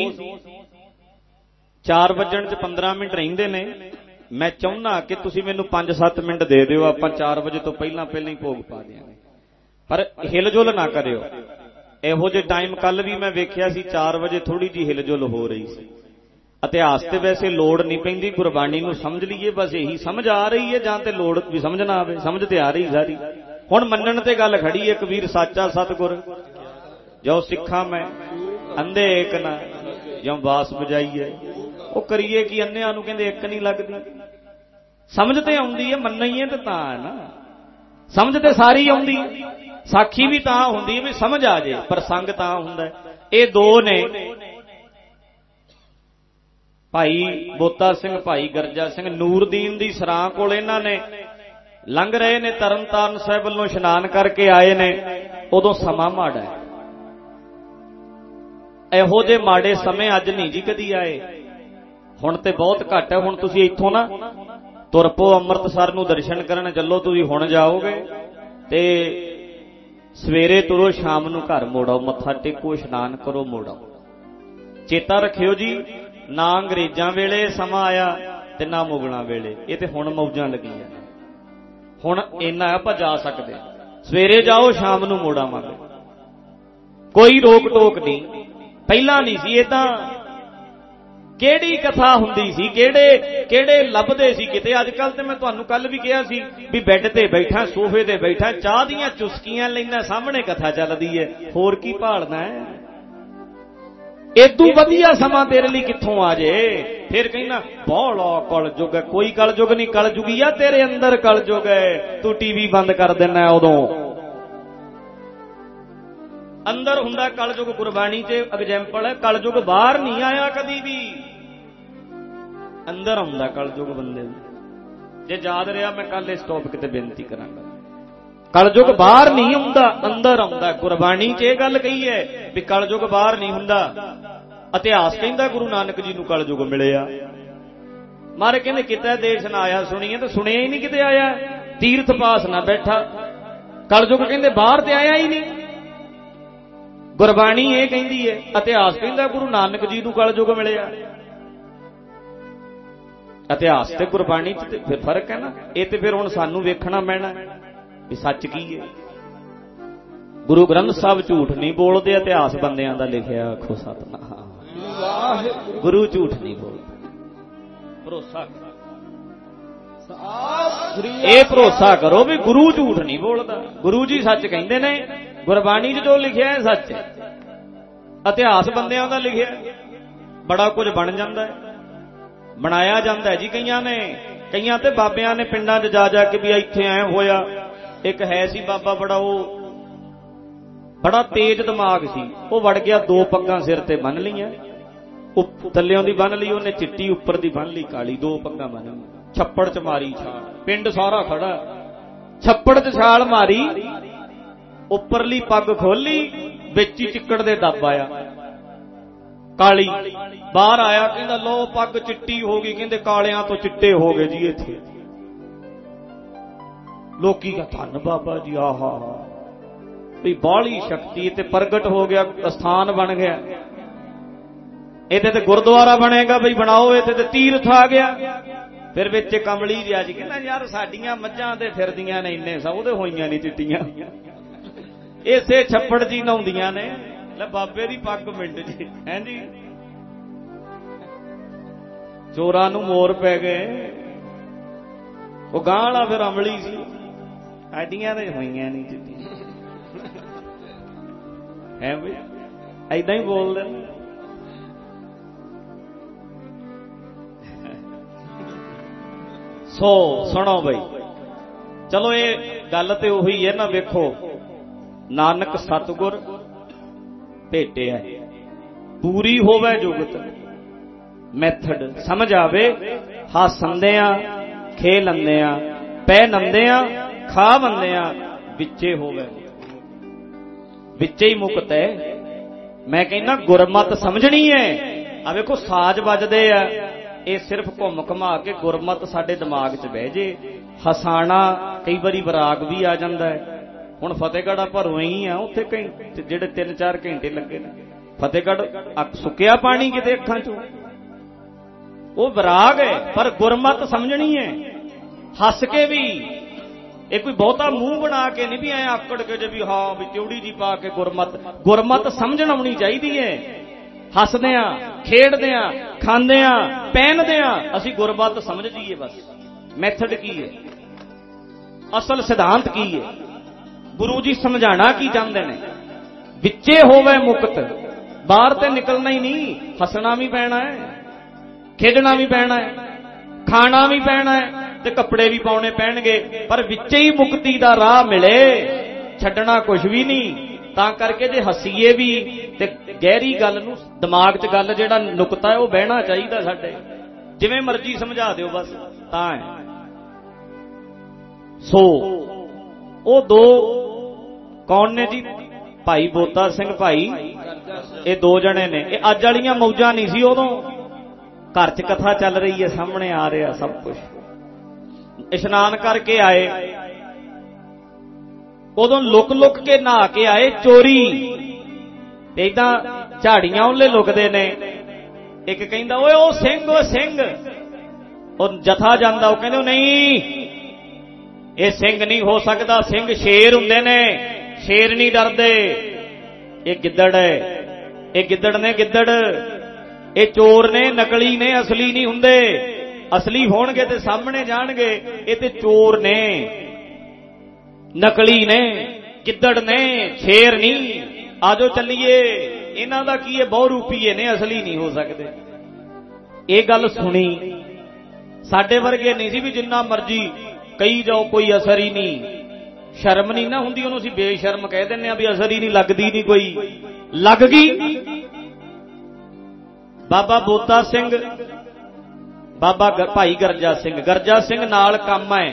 4 ਵਜਣ 'ਚ 15 ਮਿੰਟ ਰਹਿੰਦੇ ਨੇ। ਮੈਂ ਚਾਹੁੰਦਾ ਕਿ ਤੁਸੀਂ ਮੈਨੂੰ 5-7 ਮਿੰਟ ਦੇ ਦਿਓ, ਆਪਾਂ 4 ਵਜੇ ਤੋਂ ਪਹਿਲਾਂ ਹੀ ਭੋਗ ਪਾ ਦਿਆਂਗੇ। ਪਰ ਹਿਲਜੁਲ ਨਾ ਕਰਿਓ। ਇਹੋ ਜਿਹੇ ਟਾਈਮ ਕੱਲ ਵੀ ਮੈਂ ਵੇਖਿਆ ਸੀ 4 ਵਜੇ ਥੋੜੀ ਜਿਹੀ ਹਿਲਜੁਲ ਹੋ ਰਹੀ ਸੀ। ਇਤਿਹਾਸ ਤੇ ਵੈਸੇ ਲੋੜ ਨਹੀਂ ਪੈਂਦੀ, ਗੁਰਬਾਣੀ ਨੂੰ ਸਮਝ ਲਈਏ ਬਸ, ਇਹੀ ਸਮਝ ਆ ਰਹੀ ਹੈ, ਜਾਂ ਤੇ ਲੋੜ ਵੀ ਸਮਝ ਨਾ ਆਵੇ, ਸਮਝ ਤੇ ਆ ਰਹੀ ਸਾਰੀ। ਹੁਣ ਮੰਨਣ ਤੇ ਗੱਲ ਖੜੀ ਹੈ, ਕਬੀਰ ਸਾਚਾ ਸਤਿਗੁਰ ਜੋ ਸਿੱਖਾਂ ਮੈਂ ਅੰਧੇ ਏਕ ਨਾ ਜਿਉ ਬਾਸ ਬਜਾਈਏ। ਉਹ ਕਰੀਏ ਕਿ ਅੰਨਿਆਂ ਨੂੰ ਕਹਿੰਦੇ ਇੱਕ ਨਹੀਂ ਲੱਗਦੀ। ਸਮਝ ਤੇ ਆਉਂਦੀ ਹੈ, ਮੰਨੀਏ ਤੇ ਤਾਂ ਹੈ ਨਾ, ਸਮਝ ਤੇ ਸਾਰੀ ਆਉਂਦੀ ਹੈ। ਸਾਖੀ ਵੀ ਤਾਂ ਹੁੰਦੀ ਹੈ ਵੀ ਸਮਝ ਆ ਜੇ, ਪ੍ਰਸੰਗ ਤਾਂ ਹੁੰਦਾ। ਇਹ ਦੋ ਨੇ, ਭਾਈ ਬੋਤਾ ਸਿੰਘ, ਭਾਈ ਗਰਜਾ ਸਿੰਘ। ਨੂਰਦੀਨ ਦੀ ਸਰਾਂ ਕੋਲ ਇਹਨਾਂ ਨੇ ਲੰਘ ਰਹੇ ਨੇ, ਤਰਨਤਾਰਨ ਸਾਹਿਬ ਵੱਲੋਂ ਇਸ਼ਨਾਨ ਕਰਕੇ ਆਏ ਨੇ। ਉਦੋਂ ਸਮਾਂ ਮਾੜਾ ਹੈ, ਇਹੋ ਜਿਹੇ ਮਾੜੇ ਸਮੇਂ ਅੱਜ ਨਹੀਂ ਜੀ ਕਦੀ ਆਏ। ਹੁਣ ਤੇ ਬਹੁਤ ਘੱਟ ਹੈ। ਹੁਣ ਤੁਸੀਂ ਇੱਥੋਂ ਨਾ ਤੁਰ ਪੋ ਅੰਮ੍ਰਿਤਸਰ ਨੂੰ ਦਰਸ਼ਨ ਕਰਨ ਚੱਲੋ। ਤੁਸੀਂ ਹੁਣ ਜਾਓਗੇ ਤੇ ਸਵੇਰੇ ਤੁਰੋ, ਸ਼ਾਮ ਨੂੰ ਘਰ ਮੋੜੋ, ਮੱਥਾ ਟੇਕੋ, ਇਸ਼ਨਾਨ ਕਰੋ, ਮੋੜੋ। ਚੇਤਾ ਰੱਖਿਓ ਜੀ, ਨਾ ਅੰਗਰੇਜ਼ਾਂ ਵੇਲੇ ਸਮਾਂ ਆਇਆ ਤੇ ਨਾ ਮੁਗਲਾਂ ਵੇਲੇ। ਇਹ ਤੇ ਹੁਣ ਮੌਜਾਂ ਲੱਗੀਆਂ। ਹੁਣ ਇੰਨਾ ਆਪਾਂ ਜਾ ਸਕਦੇ, ਸਵੇਰੇ ਜਾਓ, ਸ਼ਾਮ ਨੂੰ ਮੋੜ ਆਵਾਂਗੇ, ਕੋਈ ਰੋਕ ਟੋਕ ਨਹੀਂ। ਪਹਿਲਾਂ ਨਹੀਂ ਸੀ ਇਹ ਤਾਂ। ਕਿਹੜੀ ਕਥਾ ਹੁੰਦੀ ਸੀ, ਕਿਹੜੇ ਲੱਭਦੇ ਸੀ ਕਿਤੇ। ਅੱਜ ਕੱਲ ਤੇ ਮੈਂ ਤੁਹਾਨੂੰ ਕੱਲ ਵੀ ਕਿਹਾ ਸੀ ਵੀ ਬੈੱਡ ਤੇ ਬੈਠਾ, ਸੋਫੇ ਤੇ ਬੈਠਾ, ਚਾਹ ਦੀਆਂ ਚੁਸਕੀਆਂ ਲੈਂਦਾ, ਸਾਹਮਣੇ ਕਥਾ ਚੱਲਦੀ ਹੈ, ਹੋਰ ਕੀ ਭਾਲਦਾ ਹੈ। ਇਦੋਂ ਵਧੀਆ ਸਮਾਂ ਤੇਰੇ ਲਈ ਕਿੱਥੋਂ ਆ ਜੇ। ਫਿਰ ਕਹਿੰਦਾ ਬੋਲਾ ਕਲਯੁਗ ਹੈ। ਕੋਈ ਕਲਯੁਗ ਨਹੀਂ, ਕਲਯੁਗੀ ਆ ਤੇਰੇ ਅੰਦਰ ਕਲਯੁਗ ਹੈ। ਤੂੰ ਟੀਵੀ ਬੰਦ ਕਰ ਦੇਣਾ, ਉਦੋਂ ਅੰਦਰ ਹੁੰਦਾ ਕਲਯੁਗ। ਗੁਰਬਾਣੀ 'ਚ ਐਗਜ਼ੈਂਪਲ ਹੈ, ਕਲਯੁਗ ਬਾਹਰ ਨਹੀਂ ਆਇਆ ਕਦੀ ਵੀ, ਅੰਦਰ ਆਉਂਦਾ ਕਲਯੁਗ ਬੰਦੇ ਨੂੰ। ਜੇ ਯਾਦ ਰਿਹਾ ਮੈਂ ਕੱਲ ਇਸ ਟੌਪਿਕ ਤੇ ਬੇਨਤੀ ਕਰਾਂਗਾ। ਕਲਯੁਗ ਬਾਹਰ ਨਹੀਂ ਆਉਂਦਾ, ਅੰਦਰ ਆਉਂਦਾ। ਗੁਰਬਾਣੀ 'ਚ ਇਹ ਗੱਲ ਕਹੀ ਹੈ ਵੀ ਕਲਯੁਗ ਬਾਹਰ ਨਹੀਂ ਹੁੰਦਾ। ਇਤਿਹਾਸ ਕਹਿੰਦਾ ਗੁਰੂ ਨਾਨਕ ਜੀ ਨੂੰ ਕਲਯੁਗ ਮਿਲਿਆ। ਮਾਰੇ ਕਹਿੰਦੇ ਕਿਤੇ ਦੇਸ਼ ਨਾ ਆਇਆ ਸੁਣੀਏ, ਤਾਂ ਸੁਣਿਆ ਹੀ ਨਹੀਂ ਕਿਤੇ ਆਇਆ। ਤੀਰਥ ਪਾਸ ਨਾ ਬੈਠਾ, ਕਲਯੁਗ ਕਹਿੰਦੇ ਬਾਹਰ ਤੇ ਆਇਆ ਹੀ ਨਹੀਂ। ਗੁਰਬਾਣੀ ਇਹ ਕਹਿੰਦੀ ਹੈ, ਇਤਿਹਾਸ ਕਹਿੰਦਾ ਗੁਰੂ ਨਾਨਕ ਜੀ ਨੂੰ ਕਲਯੁਗ ਮਿਲਿਆ। ਇਤਿਹਾਸ ਤੇ ਗੁਰਬਾਣੀ ਚ ਤੇ ਫਿਰ ਫਰਕ ਹੈ ਨਾ। ਇਹ ਤੇ ਫਿਰ ਹੁਣ ਸਾਨੂੰ ਵੇਖਣਾ ਪੈਣਾ ਵੀ ਸੱਚ ਕੀ ਹੈ। ਗੁਰੂ ਗ੍ਰੰਥ ਸਾਹਿਬ ਝੂਠ ਨਹੀਂ ਬੋਲਦੇ, ਇਤਿਹਾਸ ਬੰਦਿਆਂ ਦਾ ਲਿਖਿਆ। ਆਖੋ ਸਤਿਨਾਮ। ਗੁਰੂ ਝੂਠ ਨਹੀਂ ਬੋਲਦੇ। ਭਰੋਸਾ ਇਹ ਭਰੋਸਾ ਕਰੋ ਵੀ ਗੁਰੂ ਝੂਠ ਨਹੀਂ ਬੋਲਦਾ। ਗੁਰੂ ਜੀ ਸੱਚ ਕਹਿੰਦੇ ਨੇ। ਗੁਰਬਾਣੀ 'ਚ ਜੋ ਲਿਖਿਆ ਹੈ ਸੱਚ ਹੈ। ਇਤਿਹਾਸ ਬੰਦਿਆਂ ਦਾ ਲਿਖਿਆ। ਬੜਾ ਕੁਝ ਬਣ ਜਾਂਦਾ ਹੈ, ਬਣਾਇਆ ਜਾਂਦਾ ਜੀ ਕਈਆਂ ਨੇ। ਕਈਆਂ ਤੇ ਬਾਬਿਆਂ ਨੇ ਪਿੰਡਾਂ 'ਚ ਜਾ ਜਾ ਕੇ ਵੀ ਇੱਥੇ ਐ ਹੋਇਆ। ਇੱਕ ਹੈ ਸੀ ਬਾਬਾ ਬੜਾ ਤੇਜ਼ ਦਿਮਾਗ ਸੀ। ਉਹ ਵੜ ਗਿਆ, 2 ਪੱਗਾਂ ਸਿਰ ਤੇ ਬੰਨ ਲਈਆਂ। ਥੱਲਿਓਂ ਦੀ ਬੰਨ ਲਈ ਉਹਨੇ ਚਿੱਟੀ, ਉੱਪਰ ਦੀ ਬੰਨ ਲਈ ਕਾਲੀ। 2 ਪੱਗਾਂ ਬੰਨ ਲਈਆਂ। ਛੱਪੜ 'ਚ ਮਾਰੀ ਛਾਲ। ਪਿੰਡ ਸਾਰਾ ਖੜਾ। ਛੱਪੜ 'ਚ ਛਾਲ ਮਾਰੀ, ਉੱਪਰਲੀ ਪੱਗ ਖੋਲੀ, ਵਿੱਚ ਹੀ ਚਿੱਕੜ ਦੇ ਦੱਬ ਆਇਆ ਕਾਲੀ। ਬਾਹਰ ਆਇਆ, ਕਹਿੰਦਾ ਲੋ ਪੱਗ ਚਿੱਟੀ ਹੋ ਗਈ। ਕਹਿੰਦੇ ਕਾਲਿਆਂ ਤੋਂ ਚਿੱਟੇ ਹੋ ਗਏ ਜੀ ਇੱਥੇ। ਲੋਕੀ ਕਹਿੰਦੇ ਧੰਨ ਬਾਬਾ ਜੀ, ਆਹਾ ਵੀ ਬਾਹਲੀ ਸ਼ਕਤੀ ਤੇ ਪ੍ਰਗਟ ਹੋ ਗਿਆ, ਸਥਾਨ ਬਣ ਗਿਆ। ਇਹਦੇ ਤੇ ਗੁਰਦੁਆਰਾ ਬਣੇਗਾ ਬਈ ਬਣਾਓ, ਇਹਦੇ ਤੇ ਤੀਰਥ ਆ ਗਿਆ। ਫਿਰ ਵਿੱਚ ਕਮਲੀ ਜਿਹਾ ਜੀ ਕਹਿੰਦਾ ਯਾਰ ਸਾਡੀਆਂ ਮੱਝਾਂ ਤੇ ਫਿਰਦੀਆਂ ਨੇ ਇੰਨੇ ਸਭ ਉਹਦੇ ਹੋਈਆਂ ਨਹੀਂ ਚਿੱਟੀਆਂ, ਇਸੇ ਛੱਪੜ ਜੀ ਨਹਾਉਂਦੀਆਂ ਨੇ। ਲੈ ਬਾਬੇ ਦੀ ਪੱਗ ਮਿੰਟ ਜੀ ਹੈ ਜੀ। ਚੋਰਾਂ ਨੂੰ ਮੋਰ ਪੈ ਗਏ। ਉਹ ਗਾਂ ਵਾਲਾ ਫਿਰ ਅਮਲੀ ਸੀ। ਸਾਡੀਆਂ ਤੇ ਹੋਈਆਂ ਨਹੀਂ ਚਿੱਟੀਆਂ ਹੈ ਬਈ, ਏਦਾਂ ਹੀ ਬੋਲਦੇ। ਸੋ ਸੁਣੋ ਬਈ, ਚਲੋ ਇਹ ਗੱਲ ਤੇ ਉਹੀ ਹੈ ਨਾ। ਵੇਖੋ ਨਾਨਕ ਸਤਿਗੁਰ ਭੇਟਿਆ, ਪੂਰੀ ਹੋਵੇ ਜੁਗਤ ਮੈਥਡ ਸਮਝ ਆਵੇ। ਹਾਸੰਦਿਆਂ ਖੇਲੰਦਿਆਂ ਪੈ ਨੰਦਿਆਂ ਖਾ ਬੰਦਿਆਂ ਵਿੱਚੇ ਹੋਵੇ, ਵਿੱਚੇ ਹੀ ਮੁਕਤ ਹੈ। ਮੈਂ ਕਹਿੰਦਾ ਗੁਰਮਤ ਸਮਝਣੀ ਹੈ। ਆ ਵੇਖੋ ਸਾਜ਼ ਵੱਜਦੇ ਆ, ਇਹ ਸਿਰਫ ਘੁੰਮ ਘੁਮਾ ਕੇ ਗੁਰਮਤ ਸਾਡੇ ਦਿਮਾਗ 'ਚ ਬਹਿ ਜੇ। ਹਸਾਣਾ ਕਈ ਵਾਰੀ ਵਿਰਾਗ ਵੀ ਆ ਜਾਂਦਾ ਹੈ। ਹੁਣ ਫਤਿਹਗੜ੍ਹ ਆਪਾਂ ਰੋਈ ਆ, ਉੱਥੇ ਘੰਟੇ ਜਿਹੜੇ 3-4 ਘੰਟੇ ਲੱਗੇ ਨੇ। ਫਤਿਹਗੜ੍ਹ ਸੁੱਕਿਆ ਪਾਣੀ ਕਿਤੇ ਅੱਖਾਂ 'ਚੋਂ, ਉਹ ਵਿਰਾਗ ਹੈ। ਪਰ ਗੁਰਮਤ ਸਮਝਣੀ ਹੈ। ਹੱਸ ਕੇ ਵੀ, ਇਹ ਕੋਈ ਬਹੁਤਾ ਮੂੰਹ ਬਣਾ ਕੇ ਨਹੀਂ ਵੀ ਐ ਆਕੜ ਕੇ ਜੇ ਵੀ ਹਾਂ ਵੀ ਤਿਉੜੀ ਜੀ ਪਾ ਕੇ ਗੁਰਮਤ ਸਮਝਣ ਆਉਣੀ ਚਾਹੀਦੀ ਹੈ। ਹੱਸਦਿਆਂ ਖੇਡਦਿਆਂ ਖਾਂਦਿਆਂ ਪਹਿਨਦਿਆਂ ਅਸੀਂ ਗੁਰਮਤ ਸਮਝ ਜੀਏ। ਬਸ ਮੈਥਡ ਕੀ ਹੈ, ਅਸਲ ਸਿਧਾਂਤ ਕੀ ਹੈ, ਗੁਰੂ ਜੀ ਸਮਝਾਣਾ ਕੀ ਚਾਹੁੰਦੇ ਨੇ। ਵਿੱਚੇ ਹੋਵੇ ਮੁਕਤ, ਬਾਹਰ ਤੇ ਨਿਕਲਣਾ ਹੀ ਨਹੀਂ। ਹੱਸਣਾ ਵੀ ਪੈਣਾ ਹੈ, ਖੇਡਣਾ ਵੀ ਪੈਣਾ ਹੈ, ਖਾਣਾ ਵੀ ਪੈਣਾ ਹੈ ਤੇ ਕੱਪੜੇ ਵੀ ਪਾਉਣੇ ਪੈਣਗੇ। ਪਰ ਵਿੱਚੇ ਹੀ ਮੁਕਤੀ ਦਾ ਰਾਹ ਮਿਲੇ, ਛੱਡਣਾ ਕੁਝ ਵੀ ਨਹੀਂ। ਤਾਂ ਕਰਕੇ ਜੇ ਹੱਸੀਏ ਵੀ ਤੇ ਗਹਿਰੀ ਗੱਲ ਨੂੰ ਦਿਮਾਗ 'ਚ ਗੱਲ ਜਿਹੜਾ ਨੁਕਤਾ ਹੈ ਉਹ ਬਹਿਣਾ ਚਾਹੀਦਾ ਸਾਡੇ। ਜਿਵੇਂ ਮਰਜ਼ੀ ਸਮਝਾ ਦਿਓ ਬਸ ਤਾਂ ਹੈ। ਸੋ ਉਹ 2 ਕੌਣ ਨੇ ਜੀ? ਭਾਈ ਬੋਤਾ ਸਿੰਘ ਭਾਈ, ਇਹ 2 ਜਣੇ ਨੇ। ਇਹ ਅੱਜ ਵਾਲੀਆਂ ਮੌਜਾਂ ਨਹੀਂ ਸੀ, ਉਦੋਂ ਘਰ 'ਚ ਕਥਾ ਚੱਲ ਰਹੀ ਹੈ, ਸਾਹਮਣੇ ਆ ਰਿਹਾ ਸਭ ਕੁਝ। ਇਸ਼ਨਾਨ ਕਰਕੇ ਆਏ, ਉਦੋਂ ਲੁਕ ਕੇ ਨਹਾ ਕੇ ਆਏ ਚੋਰੀ। ਤੇ ਏਦਾਂ ਝਾੜੀਆਂ ਉਹਲੇ ਲੁਕਦੇ ਨੇ। ਇੱਕ ਕਹਿੰਦਾ ਓਏ ਉਹ ਸਿੰਘ, ਉਹ ਜਥਾ ਜਾਂਦਾ। ਉਹ ਕਹਿੰਦੇ ਨਹੀਂ, ਇਹ ਸਿੰਘ ਨਹੀਂ ਹੋ ਸਕਦਾ, ਸਿੰਘ ਸ਼ੇਰ ਹੁੰਦੇ ਨੇ, ਸ਼ੇਰ ਨਹੀਂ ਡਰਦੇ। ਇਹ ਗਿੱਦੜ ਹੈ, ਇਹ ਗਿੱਦੜ ਨੇ ਗਿੱਦੜ। ਇਹ ਚੋਰ ਨੇ, ਨਕਲੀ ਨੇ, ਅਸਲੀ ਨਹੀਂ ਹੁੰਦੇ। ਅਸਲੀ ਹੋਣਗੇ ਤੇ ਸਾਹਮਣੇ ਜਾਣਗੇ। ਇਹ ਤੇ ਚੋਰ ਨੇ, ਨਕਲੀ ਨੇ, ਗਿੱਦੜ ਨੇ, ਸ਼ੇਰ ਨਹੀਂ। ਆਜੋ ਚੱਲੀਏ, ਇਹਨਾਂ ਦਾ ਕੀ ਹੈ, ਬਹੁ ਰੂਪੀਏ ਨੇ, ਅਸਲੀ ਨਹੀਂ ਹੋ ਸਕਦੇ। ਇਹ ਗੱਲ ਸੁਣੀ। ਸਾਡੇ ਵਰਗੇ ਨਹੀਂ ਸੀ ਵੀ ਜਿੰਨਾ ਮਰਜੀ ਕਹੀ ਜਾਓ ਕੋਈ ਅਸਰ ਹੀ ਨਹੀਂ। ਸ਼ਰਮ ਨਹੀਂ ਨਾ ਹੁੰਦੀ, ਉਹਨੂੰ ਅਸੀਂ ਬੇਸ਼ਰਮ ਕਹਿ ਦਿੰਦੇ ਆ ਵੀ ਅਸਰ ਹੀ ਨਹੀਂ, ਲੱਗਦੀ ਨਹੀਂ ਕੋਈ। ਲੱਗ ਗਈ। ਬਾਬਾ ਬੋਤਾ ਸਿੰਘ, ਬਾਬਾ ਭਾਈ ਗਰਜਾ ਸਿੰਘ ਨਾਲ ਕੰਮ ਹੈ।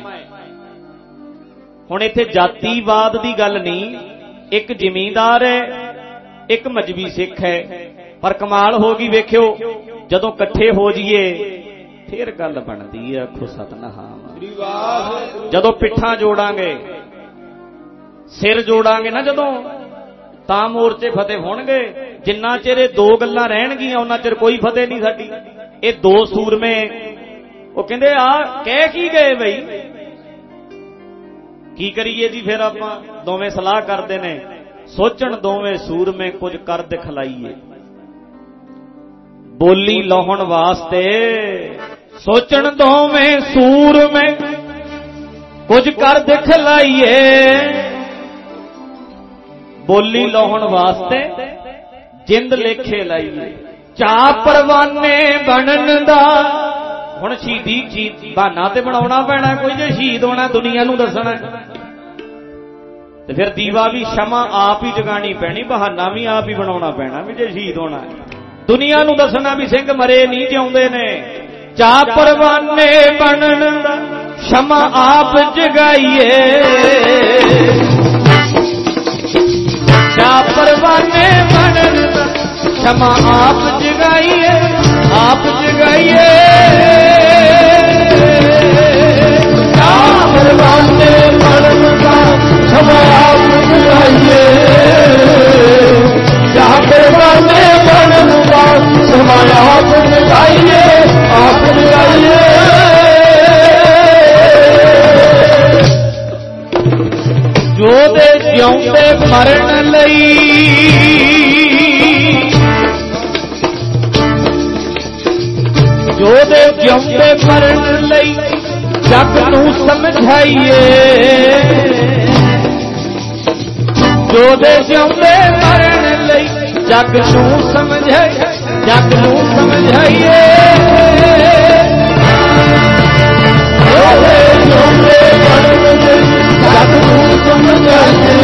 ਹੁਣ ਇੱਥੇ ਜਾਤੀਵਾਦ ਦੀ ਗੱਲ ਨਹੀਂ। ਇੱਕ ਜ਼ਿਮੀਂਦਾਰ ਹੈ, ਇੱਕ ਮਜਬੀ ਸਿੱਖ ਹੈ। ਪਰ ਕਮਾਲ ਹੋ ਗਈ, ਵੇਖਿਓ ਜਦੋਂ ਇਕੱਠੇ ਹੋ ਜਾਈਏ ਫੇਰ ਗੱਲ ਬਣਦੀ ਹੈ। ਆਖੋ ਸਤਿਨਾਮ। ਜਦੋਂ ਪਿੱਠਾਂ ਜੋੜਾਂਗੇ, ਸਿਰ ਜੋੜਾਂਗੇ ਨਾ ਜਦੋਂ, ਤਾਂ ਮੋਰਚੇ ਫਤਿਹ ਹੋਣਗੇ। ਜਿੰਨਾ ਚਿਰ ਇਹ 2 ਗੱਲਾਂ ਰਹਿਣਗੀਆਂ ਉਹਨਾਂ ਚਿਰ ਕੋਈ ਫਤਿਹ ਨਹੀਂ ਸਾਡੀ। ਇਹ 2 ਸੂਰਮੇ वो कहते आ कह की गए बई की करिए जी। फिर आप दोवें सलाह करते ने सोचण दोवें सूर में कुछ कर दिखलाइए। बोली लाउण वास्ते सोचण दोवें सूर में कुछ कर दिखलाइए। बोली लाउण वास्ते जिंद लेखे लाइए। चा परवाने बनन दा हुण शहीदी बहाना ते बनाउणा पैना कोई, जे शहीद होना दुनिया नूं दसना ते फिर दीवा भी क्षमा आप ही जगानी पैनी, बहाना भी आप ही बनाउणा पैना भी जे शहीद होना दुनिया नूं दसना भी सिंह मरे नहीं जिउंदे ने। चा परवाने बनन दा क्षमा आप जगाइए। चा परवाने बनन दा क्षमा आप जगाइए, आप जगाइए। चा परवाने बनन दा क्षमा आप जगाइए। चा परवाने बनन दा क्षमा आप जगाइए, आप जगाइए। जो दे जिउंदे मरण लई जो दे जिउंदे मरण लई जग नूं समझाइए। जो दे जिउंदे मरण लई जग नूं समझाइए, जग नूं समझाइए। जो दे जिउंदे मरण लई जग नूं समझाइए।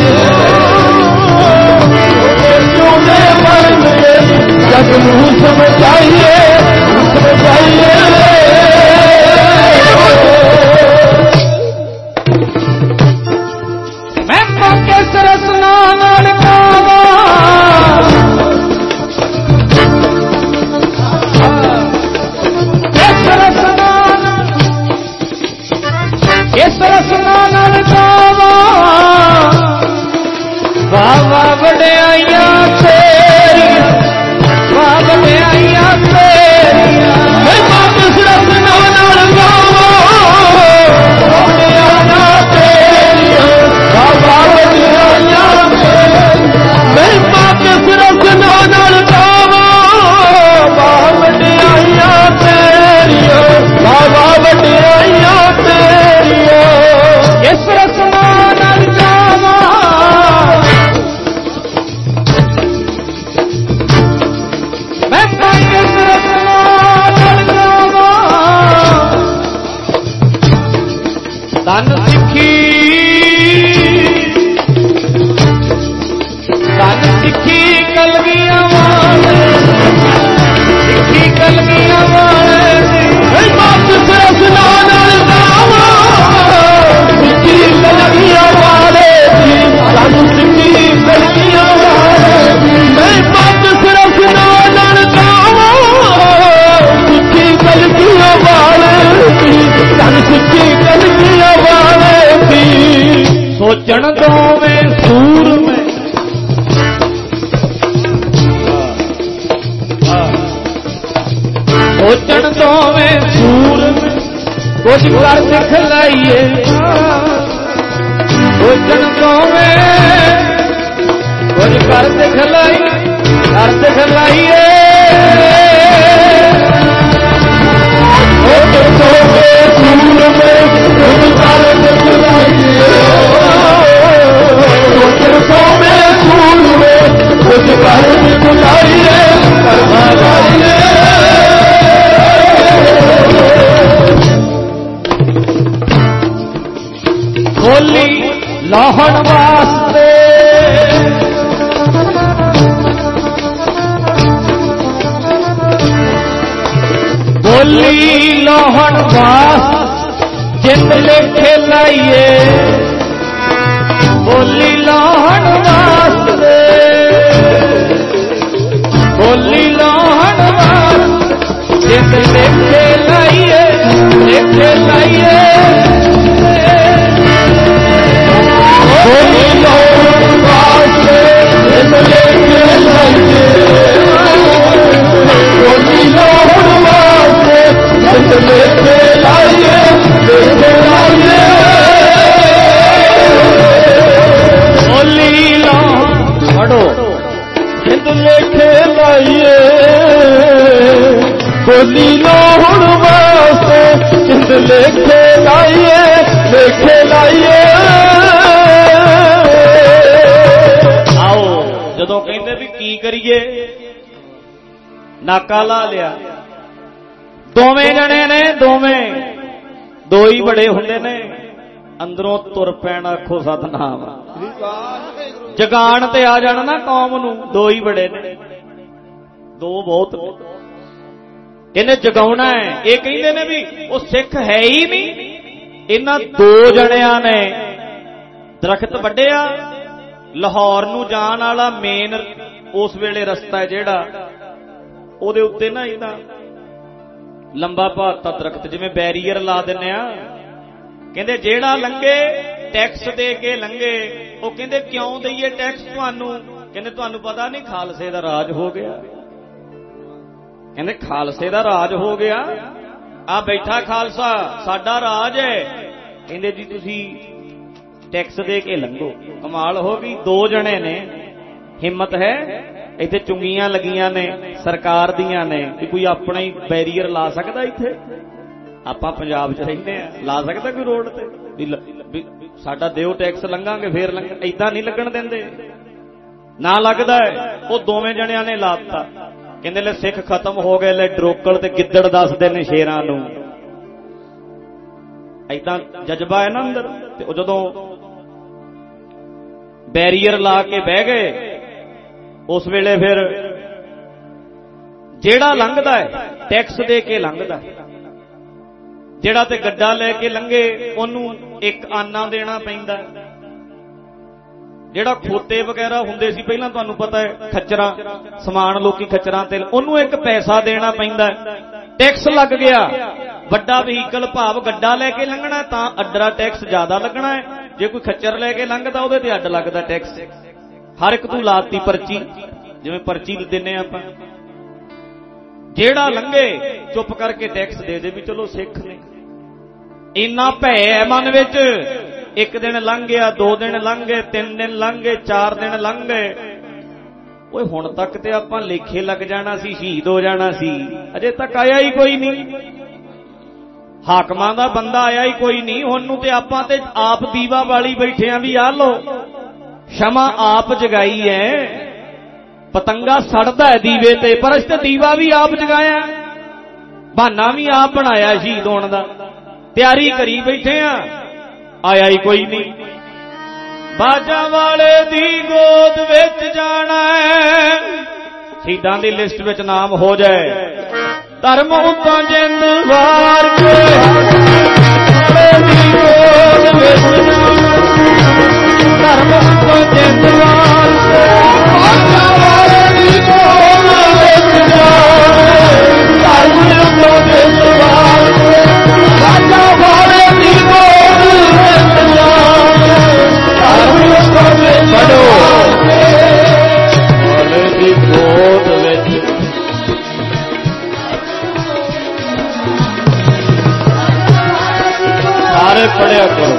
जो दे मरण लई जग नूं समझाइए, समझाइए। मैं पाके सरस नाल गावा, सरस नाल गावा। वाह वाह वड्याइयां तेरियां, वाह वड्याइयां तेरियां। मैं पाके सरस नाल गावा, वड्याइयां तेरियां, वाह वाह वड्याइयां तेरियां। मैं पाके सरस नाल गावा, वाह वड्याइयां तेरियां, वाह वाह वड्याइयां तेरियां। इस रसना नाल गावा, मैं पाके सरस नाल गावा। धन सिक्खी, धन सिक्खी कलगियां वाले, सिक्खी कलगियां वाले। मैं पाके सरस नाल गावा, सिक्खी कलगियां वाले दी, धन सिक्खी कलगियां वाले। मैं पाके सरस नाल गावा, सिक्खी कलगियां वाले दी, धन सिक्खी कलगियां वाले दी। सोचण दोवें सूर में सोचण दोवें सूर में कुछ कर दिखलाइए। सोचण दोवें कुछ कर दिखलाइए, कर दिखलाइए। सोचण दोवें सूर में कुछ कर दिखलाइए। सोचण दोवें सूर में कुछ कर दिखलाइए, कर दिखलाइए। बोली लाहण वास्ते बोली लाहण वास्ते जिंद लेखे लाइए। बोली लाहण वास्ते, बोली लाहण वास्ते जिंद लेखे लाइए, लेखे लाइए। बोली लाहण वास्ते जिंद लेखे लाइए। बोली लाहण वास्ते जिंद लेखे हुण वास्ते जिंद लेखे लाइए आओ जदों कहंदे भी की करिए नाका ला लिया दोवें जने ने दो ही बड़े हुंदे ने अंदरों तुर पैना आखो सतनाम जगान ते आ जाना ना कौम नूं दो ही बड़े ने दो बहुत इन्हें जगाउणा है ये कहंदे ने भी वो सिख है ही नहीं इन्हां दो जणियां ने दरख्त वड्डिया लाहौर नूं जाण वाला मेन उस वेले रस्ता है जिहड़ा ਉਹਦੇ ਉੱਤੇ ना ਇਹਦਾ लंबा भाता दरख्त जिवें बैरीयर ला दिंदे आ कहंदे जेड़ा लंघे टैक्स दे के लंघे ਉਹ ਕਹਿੰਦੇ क्यों दईए टैक्स ਤੁਹਾਨੂੰ कहंदे ਤੁਹਾਨੂੰ पता नहीं खालसे दा राज हो गया कहंदे खालसे दा राज हो गया आ बैठा खालसा साडा राज है कहंदे जी तुसीं टैक्स दे के लंघो कमाल हो गई दो जने ने हिम्मत है इत्थे चुंगियां लगियां ने सरकार दियां ने कि कोई अपना ही बैरीयर ला सकदा इत्थे आपां पंजाब च रहिंदे आ ला सकदा कोई रोड ते साडा दिओ टैक्स लंघांगे फिर इदां नहीं लगण दिंदे ना लगदा है वो दोवें जणियां ने लाता कहंदे ले सिख खत्म हो गए ले डरोकल ते गिद्दड़ दसदे ने शेरां नूं इदां जज्बा है ना अंदर ते जदों बैरीयर ला के बह गए उस वेले फिर जेड़ा लंघदा है टैक्स दे के लंघदा जेड़ा ते गड्डा लेके लंघे ओनू एक आना देना पैंदा जेड़ा खोते वगैरह हुंदे सी पहलां तुहानूं पता है खच्चरां समान लोकी खच्चरां ते ओनू एक पैसा देना पैंदा टैक्स लग गया वड्डा व्हीकल भाव गड्डा लेके लंघना तां अड्डा टैक्स ज्यादा लगना है जे कोई खच्चर लेके लंघदा ओहदे ते अड्ड लगदा टैक्स हर एक तू लाती पर्ची जिवें पर्ची दिने आपां जेड़ा लंघे चुप करके टैक्स दे दे भी चलो सिख ने इन्ना भै है मन विच एक दिन लंघ गया 2 दिन लंघ गए 3 दिन लंघ गए 4 दिन लंघ गए ओए हुण तक ते आपां लेखे लग जाना सी शहीद हो जाना सी अजे तक आया ही कोई नहीं हाकमां दा बंदा आया ही कोई नहीं हुण नूं ते आपां ते आप दीवा वाली बैठे आ भी आ लो क्षमा आप जगाई है पतंगा सड़दा है दीवे ते पर अस ते दीवा भी आप जगाया बहाना भी आप बनाया शहीद होने दा तैयारी करी बैठे आ आया ही कोई नहीं बाजा वाले दी गोद विच जाना है शहीदां दी लिस्ट विच नाम हो जाए धर्म उतां जिंद वार के दी गोद विच धर्म उतां जिंद वार के बाजा वाले दी गोद विच जाना धर्म उतां जिंद वार के बाजा वाले दी गोद विच जाना धर्म उतां जिंद वार के वाले दी गोद विच सारे पढ़िया करो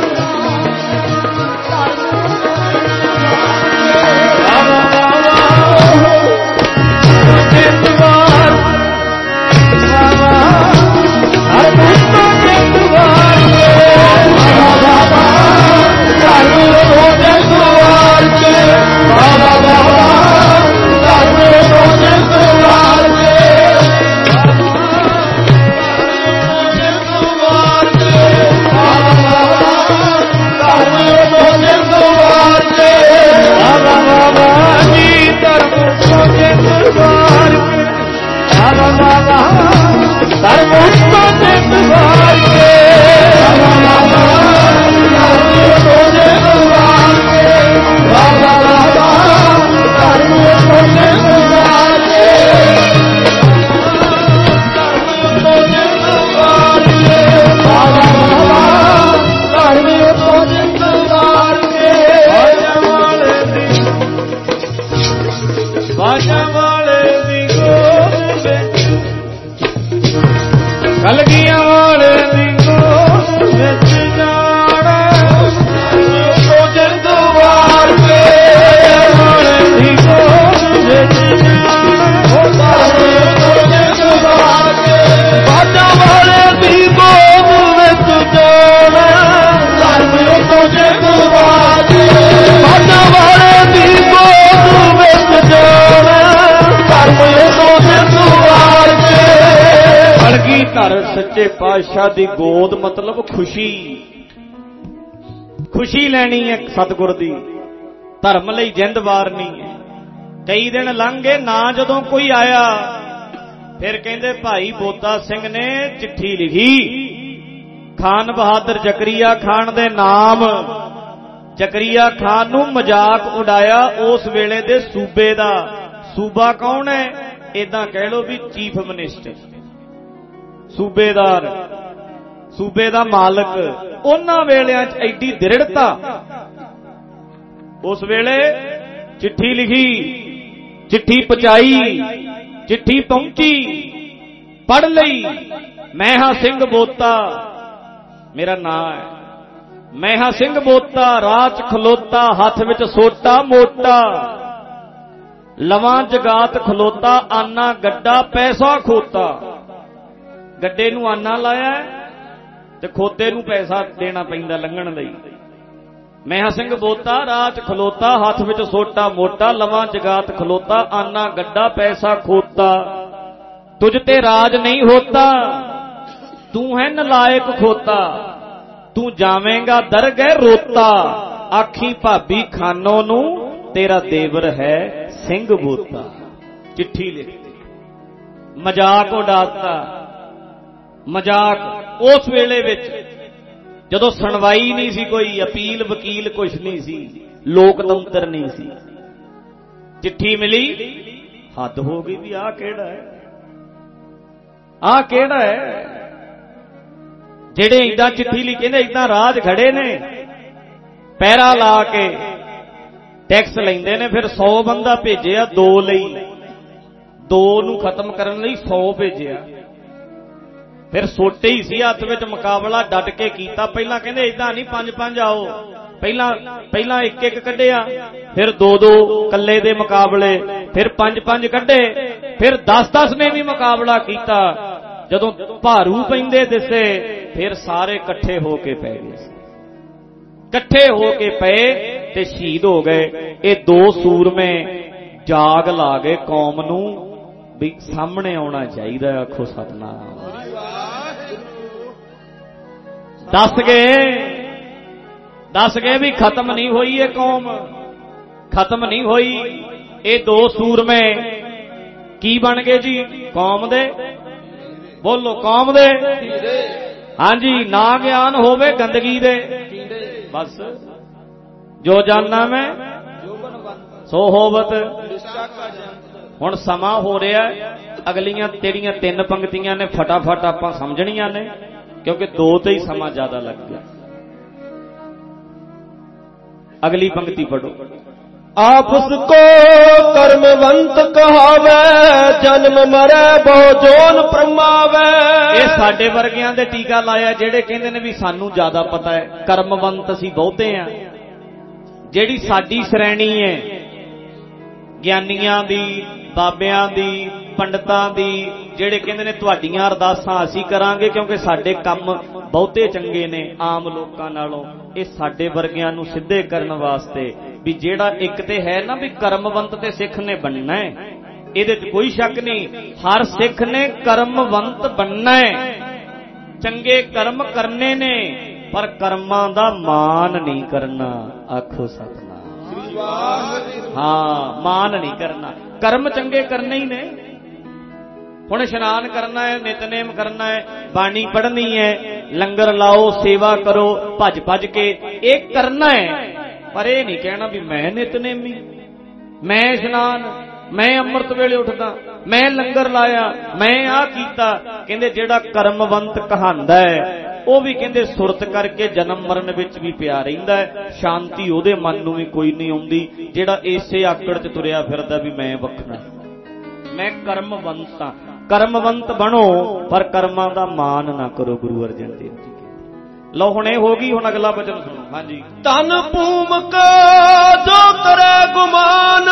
सच्चे पातशाह दी गोद मतलब खुशी, खुशी लैनी है सतगुर दी, धर्म लई जिंद वारनी है। कई दिन लंघ गए ना जदों कोई आया, फिर कहंदे भाई बोता सिंह ने चिट्ठी लिखी खान बहादुर जकरिया खान दे नाम। जकरिया खान नूं मजाक उड़ाया उस वेले दे सूबे दा। सूबा कौन है? इदां कह लो भी चीफ मिनिस्टर, सूबेदार, सूबे दा मालक। उन्हां वेलियां च एडी दृढ़ता। उस वेले चिट्ठी लिखी, चिट्ठी पहुंचाई, चिट्ठी पहुंची, पढ़ लई। मैं हां सिंह बोता, मेरा नाम है, मैं हां सिंह बोता, राह च खलोता, हथ विच सोटा मोटा, लवां जगात खलोता, आना गड्डा पैसा खोता। गड्डे नूं आना लाया ते खोते नूं पैसा देना पैंदा लंघण लई। मैं हां सिंह बोता, राह च खलोता, हथ विच सोटा मोटा, लवां जगात खलोता, आना गड्डा पैसा खोता। तुझ ते राज नहीं होता, तू है नलायक खोता, तू जावेंगा दरगह रोता। आखी भाभी खानों नूं तेरा देवर है सिंह बोता। चिट्ठी लिखती, मजाक उड़ाता। मजाक उस वेले विच जदों सुनवाई नहीं सी, कोई अपील वकील कुछ नहीं सी, लोकतंत्र नहीं सी। चिट्ठी मिली, हद हो गई भी आ केड़ा है, आ केड़ा है जेड़े इदा चिट्ठी लिखे ने, इदा राज खड़े ने पैरा ला के टैक्स लेंदे ने। फिर 100 बंदा भेजिया, 2 लई, 2 नूं खत्म करन लई 100 भेजिया। फिर सोटे ही सी हथ विच, मुकाबला डट के कीता। पहला कहंदे इदां नहीं 5-5 आओ, पहला 1-1 कढिया, फिर 2-2 कल्ले दे मुकाबले, फिर 5-5 कढे, फिर 10-10 ने भी मुकाबला कीता। जदों भारू पैंदे दिसे फिर सारे इकट्ठे होके पै गए, इकट्ठे होके पे ते शहीद हो गए। ये 2 सूरमे जाग ला गए कौम नूं भी सामने आना चाहिए। आखो सतनाम। दस गए भी खत्म नहीं हुई ये कौम, खत्म नहीं हुई। ये 2 सूरमे की बन गए जी? कौम दे, बोलो कौम दे। हाँ जी, ना ज्ञान होवे गंदगी दे, बस जो जानना मैं सो होवत। हुण समा हो रहा है, अगलियां तेरियां 3 पंक्तियां ने फटाफट आपां समझणियां ने, क्योंकि 2 ते ही समा ज्यादा लग गया। अगली पंक्ति पढ़ो। आपस को कर्मवंत कहावे, जन्म मरे बहु जोन परमावे। ये साडे वर्गियां दे टीका लाया जेड़े कहंदे ने भी सानू ज्यादा पता है, कर्मवंत असीं बहुते हैं। जेड़ी साडी श्रेणी है ज्ञानियां दी, बाबियां दी, पंडितां दी, जेड़े कहंदे ने तुहाडीआं अरदासां असीं करांगे क्योंकि साडे काम बहुते चंगे ने आम लोकां नालों। ये साडे वर्गियां नूं सिद्धे करन वास्ते भी जेड़ा एक ते है ना भी कर्मवंत ते सिख ने बनना है, इहदे च कोई शक नहीं। हर सिख ने कर्मवंत बनना है, चंगे कर्म करने ने, पर कर्मां दा मान नहीं करना। आखो सतनाम। हाँ, मान नहीं करना। कर्म चंगे करने ही ने। हुण इशनान करना है, नितनेम करना है, बाणी पढ़नी है, लंगर लाओ, सेवा करो भज भज के, एक करना है। पर यह नहीं कहना भी मैं नितनेमी, मैं इशनान, मैं अमृत वेले उठदा, मैं लंगर लाया, मैं आ कीता। कहंदे जेड़ा कर्मवंत कहांदा है वो भी कहंदे सुरत करके जन्म मरण विच भी पिया रहिंदा है, शांति उहदे मन नूं भी कोई नहीं आउंदी जेड़ा इसे आकड़ च तुरिया फिरदा भी मैं वखना, मैं कर्मवंत हां। कर्मवंत बनो पर कर्मां दा मान ना करो। गुरु अर्जन देव जी लो हुणे हो गई। हुण अगला वचन सुनो। हाँ जी। तन भूम का जो करे गुमान,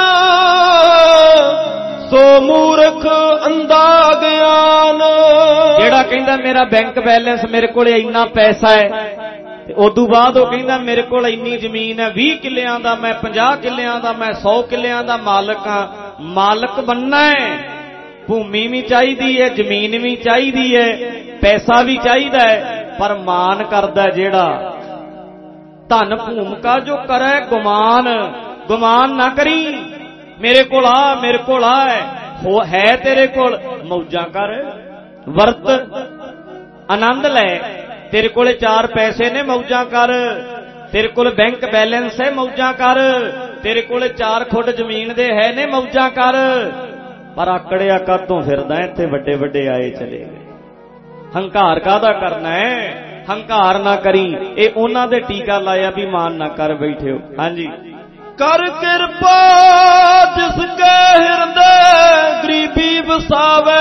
सो मूर्ख अंधा ज्ञान। जेड़ा कहंदा मेरा बैंक बैलेंस, मेरे कोल इन्ना पैसा है, ते उदों बाद वो कहंदा मेरे कोल इन्नी जमीन है, 20 किल्लियां दा मैं, 50 किल्लियां दा मैं, 100 किल्लियां दा मालक हां। मालक बनना है, भूमि भी चाहिदी है, जमीन भी चाहिदी है, पैसा भी चाहिदा है पर मान करदा जेड़ा। धन भूमिका जो करे गुमान, गुमान ना करी मेरे कोल आ मेरे कोल आ है तेरे कोल मौजां कर, वर्त आनंद लै। तेरे कोले 4 पैसे ने मौजां कर, तेरे कोल बैंक बैलेंस है मौजां कर, तेरे कोले 4 खुट जमीन दे है ने मौजां कर। पर आकड़िया कातों फिरदा इत्थे वड्डे वड्डे आए चले गए। हंकार कादा करना है, हंकार ना करी। ये उन्हां दे टीका लाया भी मान ना कर बैठे हो। हाँ जी। कर कृपा जिसके हृदय गरीबी बसावे,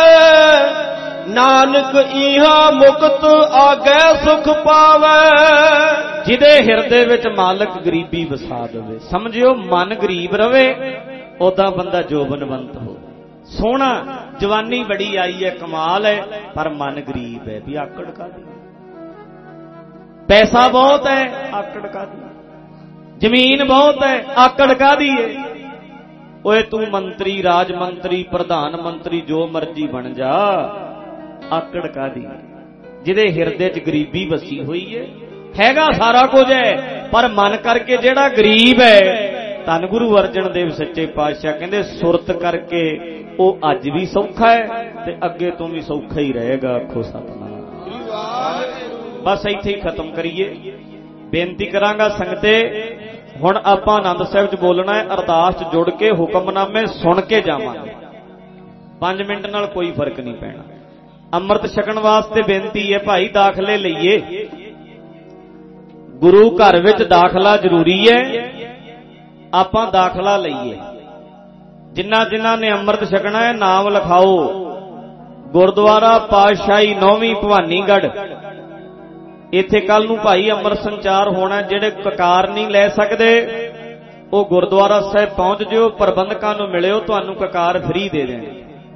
नानक इहा मुक्त आगे सुख पावे। जिदे हृदय विच मालक गरीबी वसा देवे, समझियो मन गरीब रवे ओदा बंदा जोबनवंत हो। सोहना जवानी बड़ी आई है कमाल है पर मन गरीब है भी आकड़ का दी। पैसा बहुत है आकड़ का दी, जमीन बहुत है आकड़ का दी है। ओए तू मंत्री राज मंत्री प्रधान मंत्री जो मर्जी बन जा, आकड़ का दी। जिदे हृदय च गरीबी वसी हुई हैगा सारा कुछ है पर मन करके जेड़ा गरीब है। धन गुरु अर्जन देव सच्चे पातशाह कहंदे सुरत करके वो अज भी सौखा है ते अगे तो भी सौखा ही रहेगा। आखो सतनाम। बस इत्थे ही खत्म करिए। बेनती करांगा संगते हुण आपां आनंद साहिब च बोलना है, अरदास च जुड़ के हुक्मनामे सुन के जावांगे। 5 मिनट नाल कोई फर्क नहीं पैना। अमृत छकण वास्ते बेनती है भाई दाखले लईए। गुरु घर विच दाखला जरूरी है, आपां दाखला लईए। जिन्हां जिन्हां ने अमृत छकना है नाम लिखाओ। गुरुद्वारा पातशाही 9वीं भवानीगढ़ इत्थे कल नूं भाई अमृत संचार होना। जिहड़े ककार नहीं लै सकदे वो गुरुद्वारा साहिब पहुंच जिओ, प्रबंधकां नूं मिलिओ, तुहानूं ककार फ्री दे देणे।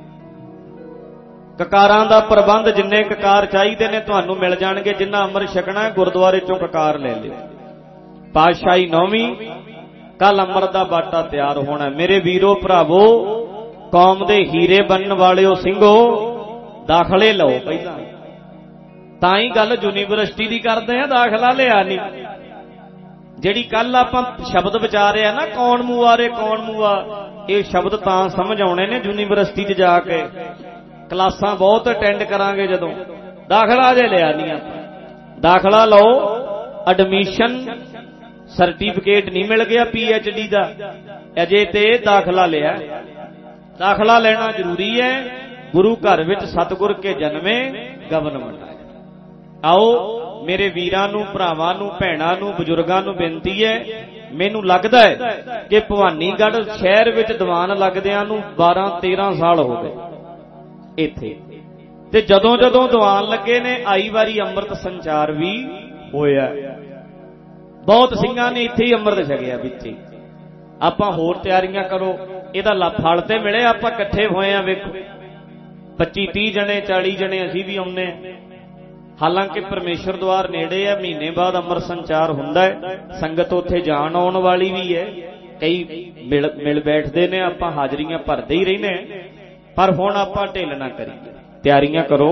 ककारां दा प्रबंध जिन्ने ककार चाहीदे ने तुहानूं मिल जाणगे। जिन्हां अमृत छकना है गुरुद्वारे चों ककार ले लिओ। पातशाही 9वीं कल अमृत दा बाटा तैयार होना। मेरे वीरो भरावो कौम दे हीरे बनन वालिओ सिंघो दाखले लो पहला, ताई गल यूनीवर्सिटी दी करदे आ, दाखला लिया नहीं। जिहड़ी कल आपां शब्द विचारिया ना कौन मूआ रे कौन मूआ, ये शब्द तां समझ आउणे ने यूनीवर्सिटी च जाके। क्लासां बहुत अटेंड करांगे जदों, दाखला जे लिया नहीं आपां। दाखला लो, एडमिशन सर्टिफिकेट नहीं मिल गया PhD का, अजे ते दाखला लिया। दाखला लेना जरूरी है। गुरु घर विच सतगुर के जन्मे गवन मंडाए। आओ मेरे वीरां नूं भरावां नूं भैणां नूं बजुर्गां नूं बेनती है। मैनूं लगदा है कि भवानीगढ़ शहर विच दीवान लगदिआं नूं 12-13 साल हो गए इत्थे, ते जदों जदों दीवान लगे ने आई वारी अमृत संचार भी होया। बहुत सिंघां ने इत्थे ही अमृत छकिया। पिछे आपां होर तैयारियां करो, इहदा फल ते मिले। आपां इकट्ठे होए आ, वेखो 25-30 जने 40 जने असीं भी आउणे। हालांकि परमेश्वर द्वार नेड़े है, महीने बाद अमृत संचार हुंदा है। संगत उत्थे जाण आउण वाली भी है, कई मिल बैठदे ने, आपां हाजरियां भरदे ही रहिने। पर हुण आपां ढिल ना करिए, तैयारियां करो।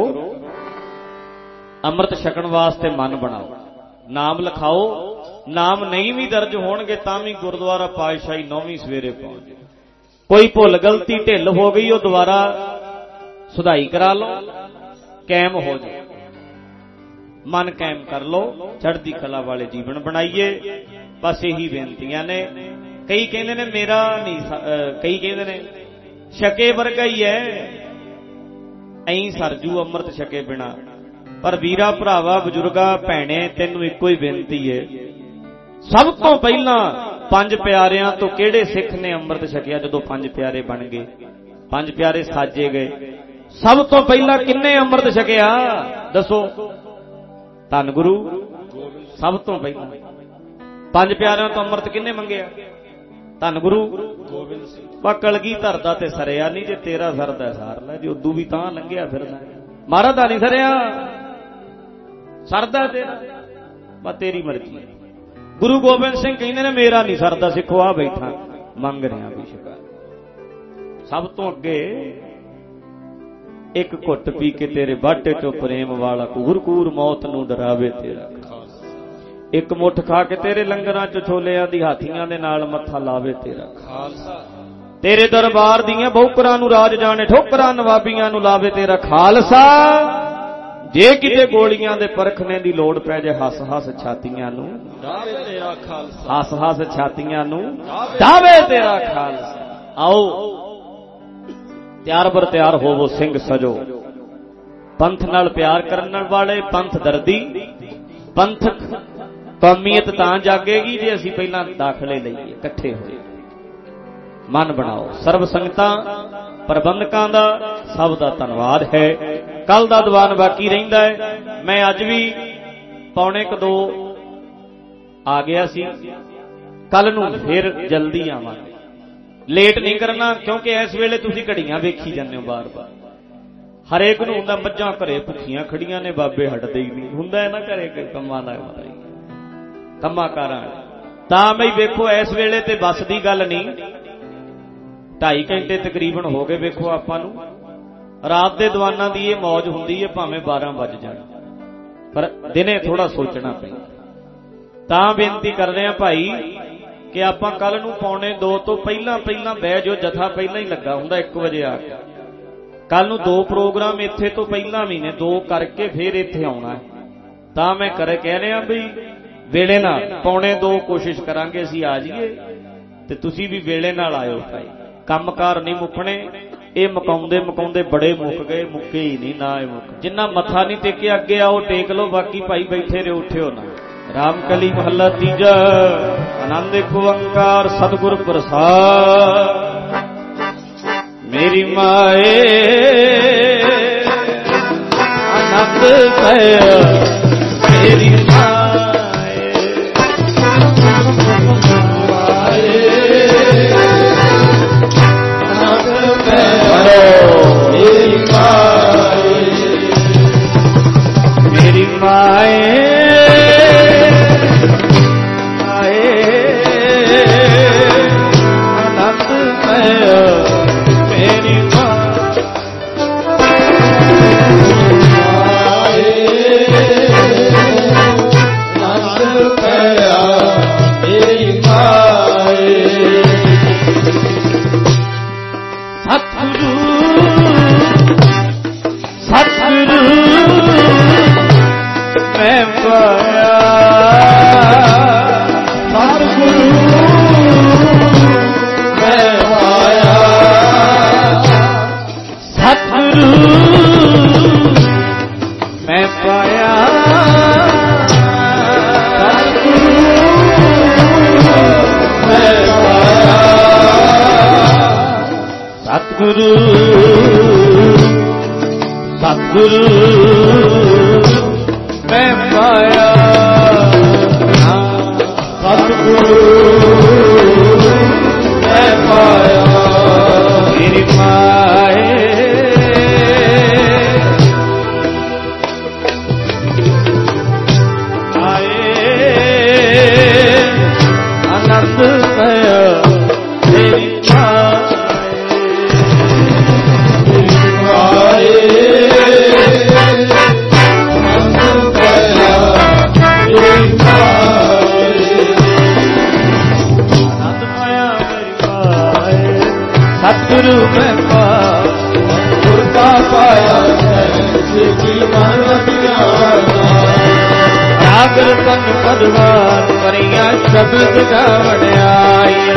अमृत छकण वास्ते मन बनाओ, नाम लिखाओ। नाम नहीं भी दर्ज होणगे तां भी गुरुद्वारा पातशाही 9वीं सवेरे पहुंच। कोई भुल गलती ढिल हो गई वो दोबारा सुधाई करा लो, कायम हो जाओ, मन कायम कर लो, चढ़दी कला वाले जीवन बनाइए। बस यही बेनतियां ने। कई कहंदे ने मेरा नहीं, कई कहंदे ने छके वर्गा ही है, ऐं सरजू अमृत छके बिना। पर वीरा भरावा बजुर्गा भैणे तैनूं इक्को ही बेनती है, सब तो पहला 5 प्यारियां तो किहड़े सिख ने अमृत छकिया? जदों 5 प्यारे बन गए, 5 प्यारे साजे गए, सब तो पहला किन्ने अमृत छकिया दसो? धन गुरु सब तो पहला। 5 प्यारियां तो अमृत किन्ने मंगिया? धन गुरु गोबिंद सिंह। पर कलगीधर दा ते सरिया नहीं, जे तेरा सरदा सार लै, जे उदू भी तां लंघिया फिरदा। महाराज दा नहीं सरिया, सरदा तेरा, पर तेरी मर्जी। गुरु गोबिंद सिंह कहते ने मेरा नहीं सरदा, सिखो आ बैठा मंग रहा भी शिकार। सब तो अगे एक घुट पी के तेरे बाटे चो प्रेम वाला कूर कूर मौत नूं डरावे तेरा खालसा। एक मुठ खा के तेरे लंगरां च छोलियां दी हाथियां दे नाल मत्था लावे तेरा खालसा। तेरे दरबार दियां बहुकरां नूं राज जाने ठोकरां नवाबियां नूं लावे तेरा खालसा। जे किते गोलियां दे परखने दी लोड़ पै जाए हस हस छातियां नूं डावे तेरा खालसा। हस हस छातियां नूं डावे तेरा खालसा। आओ त्यार बर त्यार होवो सिंह सजो, पंथ नाल प्यार करन वाले पंथ दर्दी, पंथक कौमीयत तां जागेगी जे असीं पहलां दाखले लईए इकट्ठे होए। मन बनाओ। सर्व संगतां प्रबंधकां दा सब दा धन्नवाद है। कल दा दीवान बाकी रहिंदा है। मैं अज भी 1:45 आ गया सी, कल नूं फिर जल्दी आवांगे। लेट नहीं करना क्योंकि इस वेले तुसीं घड़ियां वेखी जांदे हो बार बार। हरेक नूं हुंदा मੱਝਾਂ घरे भुखियां खड़ियां ने बाबे हटदे ही नहीं हुंदा है ना घरे कंमां दा कंमां कारां तां बई वेखो इस वेले ते बस दी गल नहीं। 2.5 घंटे तकरीबन हो गए वेखो आपां नूं। रात दे दीवानां दी ये मौज हुंदी है भावें 12 वज जाण पर दिने थोड़ा सोचना पैंदा। तां बेनती करदे आ भाई कि आपां कल नूं 1:45 तो पहला बह जो जथा पहला ही लगा हुंदा 1 बजे आ के कल नूं 2 प्रोग्राम इत्थे तो पहला महीने 2 करके फिर इत्थे आउणा है। तां मैं कह रहा बई वेले नाल 1:45 कोशिश करांगे असीं आ जाइए ते तुसीं भी वेले नाल आयो भाई। कंमकार नहीं मुकणे, ये मुकाउंदे मुकाउंदे बड़े मुक गए, मुके ही नहीं ना ये मुक। जिन्ना मत्था नहीं टेके अगे आओ टेक लो, बाकी भाई बैठे रहो उठियो ना। रामकली महला तीजा। आनंद एक ओंकार सतगुर प्रसाद। मेरी माए आनंद पाया मेरी माए, आनंद पाया मेरी माए, मेरी माए सतगुरु मैं पाया, सतगुरु मैं पाया मेरी माए, आए आनंद पाया मेरी सतगुरु मैं पाया रागर तन पदवान परिया शब्द गावण आया,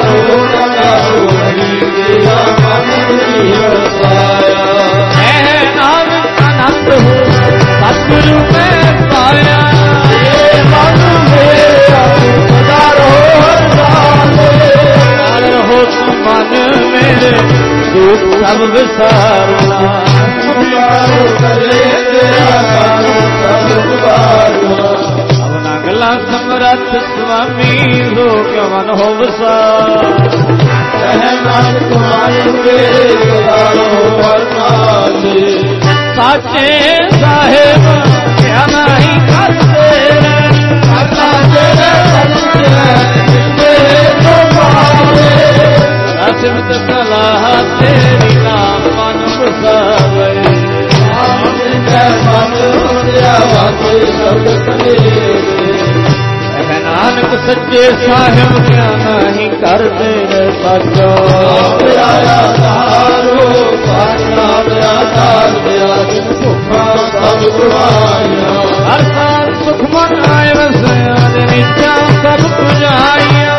आनंद हो सतगुरु मैं पाया, हो मन मेरे दुख सब विसारना, अपना गला समरथ स्वामी लोक मन हो विसार, साचे साहेब क्या नहीं करते सिमत सलाह तेरी नाम मन बसावे, नानक सच्चे साहिब क्या नहीं करते सचो हर साल सुख मन आए वसया नित्या सब पुजाइया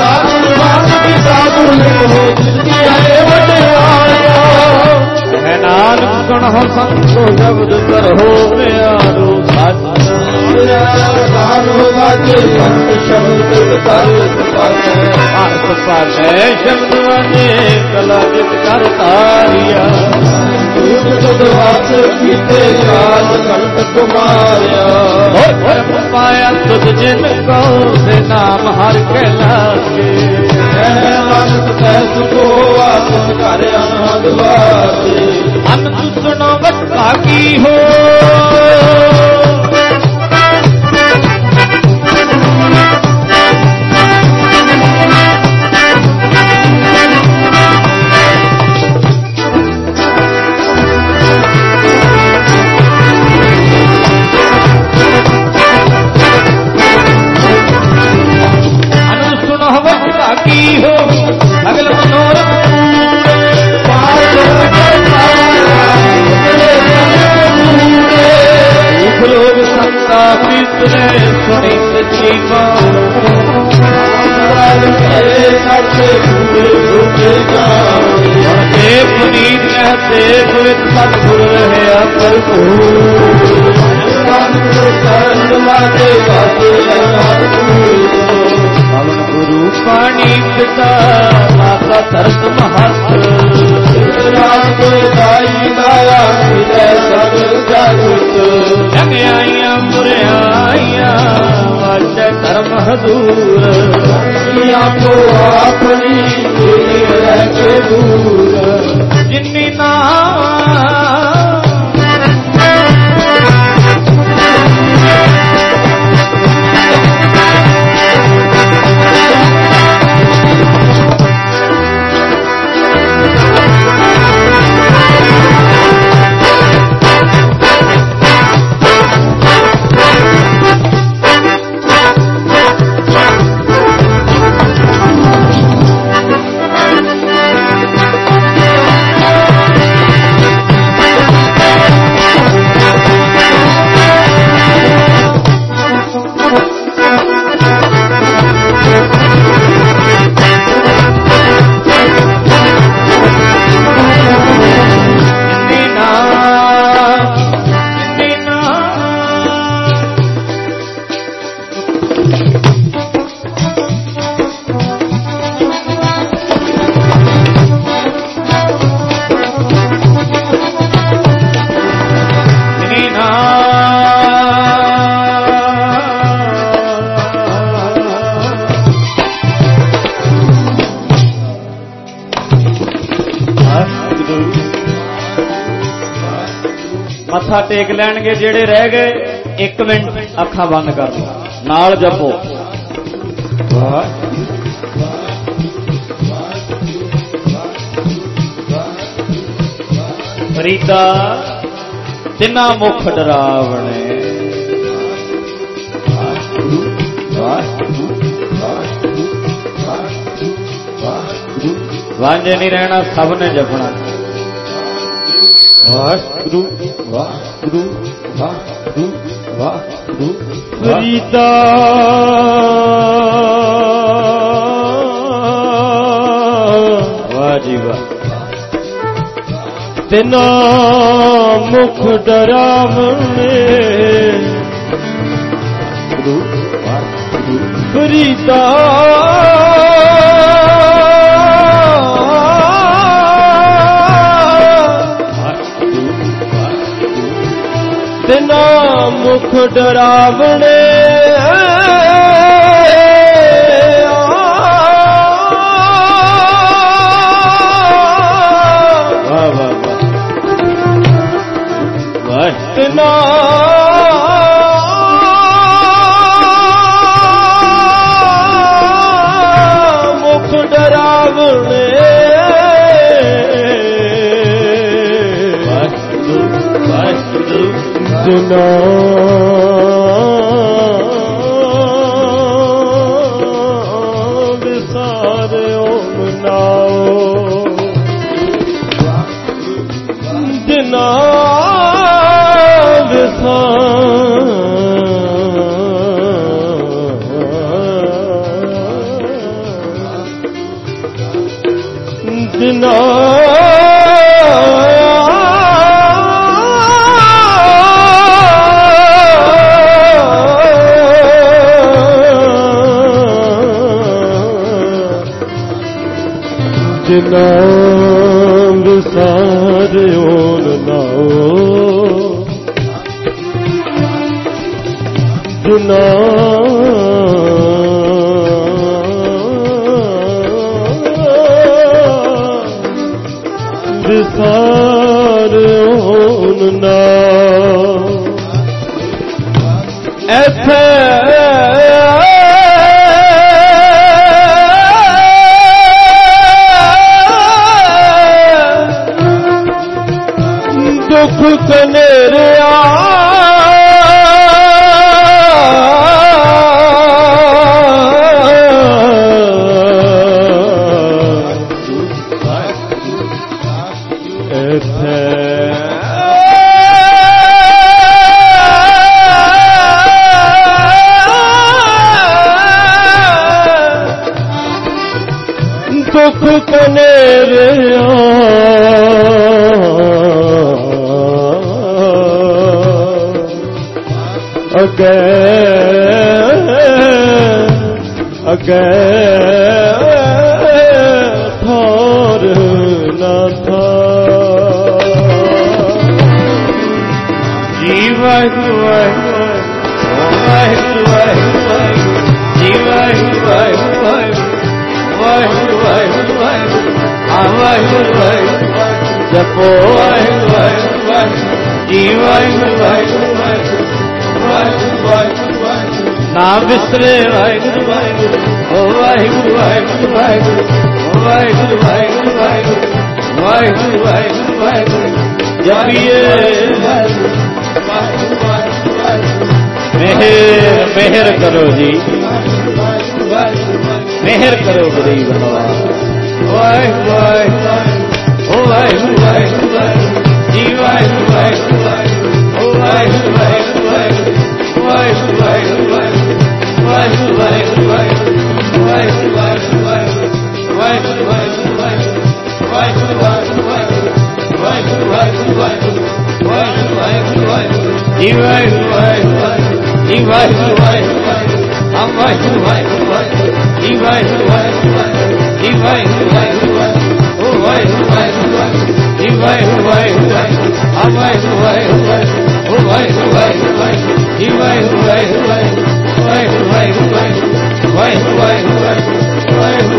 नानक सुन हो संतो शब्द कर हो प्यारो शब्द बने कला जित कर तारिया पाया तुझ जिन को से नाम हर के लागे अन तू सुनो बस भागी हो अगल मनोरथ लोग संता पितरे सुनित जीवा पुनीत कहते गोविंद सतगुर रहे पवन गुरु पानी पिता माता तरस महत जग आइया बुराइया वाच कर्म हजूर जिन्नी ना मत्था टेक लैणगे जेड़े रह गए 1 मिनट अखां बंद कर दो नाल जपो फरीदा तिना मुख डरावणे वांझे नहीं रहना सब ने जपना वाहिगुरु वाहिगुरु वाहिगुरु वाहिगुरु फरीदा वाह जी वाह तिना मुख डरावणे फरीदा तिना मुख डरावणे तिना मुख डरावणे तिना ਜਿਨਾ ਵਿਸਾਰਿਓ ਨਾਉ ਜਿਨਾ ਵਿਸਾਰਿਓ ਨਾਉ ਐਥੇ ਦੁੱਖ ਕਨੇਰਿਆ ਦੁੱਖ ਕਨੇਰਿਆ ਅਗੇ ਅਗੇ ਥੋਰ ਨਾ ਥਾ ਜੀਵ ਵਾਹਿਗੁਰੂ ਵਾਹਿਗੁਰੂ ਵਾਹਿਗੁਰੂ ਜੀਵ ਵਾਹਿਗੁਰੂ ਵਾਹਿਗੁਰੂ ਵਾਹਿਗੁਰੂ ਵਾਹਿਗੁਰੂ ਜਪੋ ਵਾਹਿਗੁਰੂ ਵਾਹਿਗੁਰੂ ਜੀਵ ਵਾਹਿਗੁਰੂ ਵਾਹਿਗੁਰੂ ਨਾਮ ਵਿਸਰੇ ਵਾਹਿਗੁਰੂ ਵਾਹਿਗੁਰੂ ਓ ਵਾਹਿਗੁਰੂ ਵਾਹਿਗੁਰੂ ਵਾਹਿਗੁਰੂ ਓ ਵਾਹਿਗੁਰੂ ਵਾਹਿਗੁਰੂ ਵਾਹਿਗੁਰੂ ਵਾਹਿਗੁਰੂ ਵਾਹਿਗੁਰੂ ਜਪੀਏ ਮਿਹਰ ਕਰੋ ਜੀ ਮਿਹਰ ਕਰੋ ਗਰੀਬ ਨਵਾਜ਼ ਵਾਹਿਗੁਰੂ ਵਾਹਿਗੁਰੂ ਓ ਵਾਹਿਗੁਰੂ ਵਾਹਿਗੁਰੂ ਜੀ ਵਾਹਿਗੁਰੂ ਵਾਹਿਗੁਰੂ ਓ ਵਾਹਿਗੁਰੂ ਵਾਹਿਗੁਰੂ ਵਾਹਿਗੁਰੂ ਵਾਹਿਗੁਰੂ ਵਾਹਿਗੁਰੂ ਵਾਹਿਗੁਰੂ ਵਾਹਿਗੁਰੂ ਵਾਹਿਗੁਰੂ ਜੀ ਵਾਹਿਗੁਰੂ ਵਾਹਿਗੁਰੂ ਜੀ ਵਾਹਿਗੁਰੂ ਵਾਹਿਗੁਰੂ ਹਮ ਵਾਹਿਗੁਰੂ ਵਾਹਿਗੁਰੂ ਜੀ ਵਾਹਿਗੁਰੂ ਵਾਹਿਗੁਰੂ ਜੀ ਵਾਹਿਗੁਰੂ ਵਾਹਿਗੁਰੂ ਓ ਵਾਹਿਗੁਰੂ ਵਾਹਿਗੁਰੂ ਜੀ ਵਾਹਿਗੁਰੂ ਵਾਹਿਗੁਰੂ ਹਮ ਵਾਹਿਗੁਰੂ ਵਾਹਿਗੁਰੂ ਓ ਵਾਹਿਗੁਰੂ ਵਾਹਿਗੁਰੂ ਜੀ ਵਾਹਿਗੁਰੂ ਵਾਹਿਗੁਰੂ ਵਾਹਿਗੁਰੂ ਵਾਹਿਗੁਰੂ ਵਾਹਿਗੁਰੂ ਵਾਹਿਗੁਰੂ ਵਾਹਿਗੁਰੂ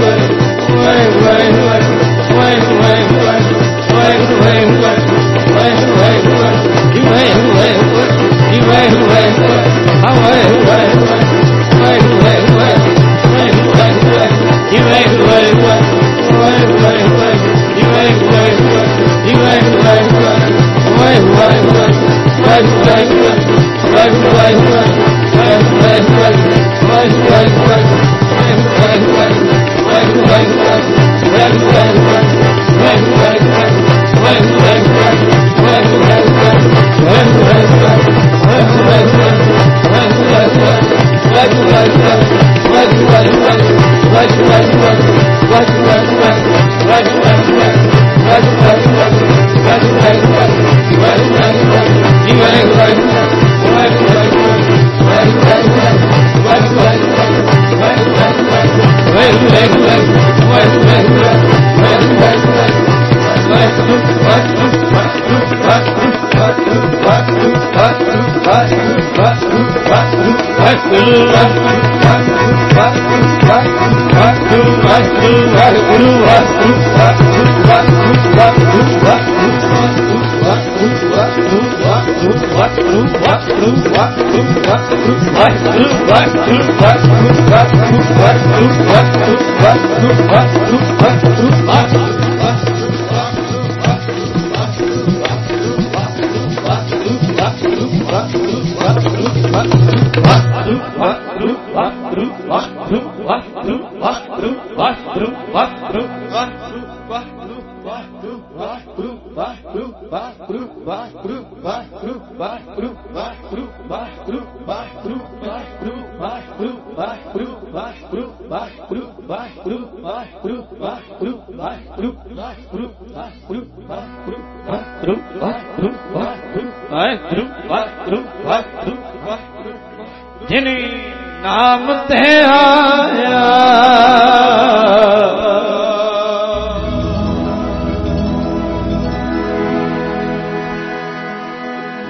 जिनी नाम ते आया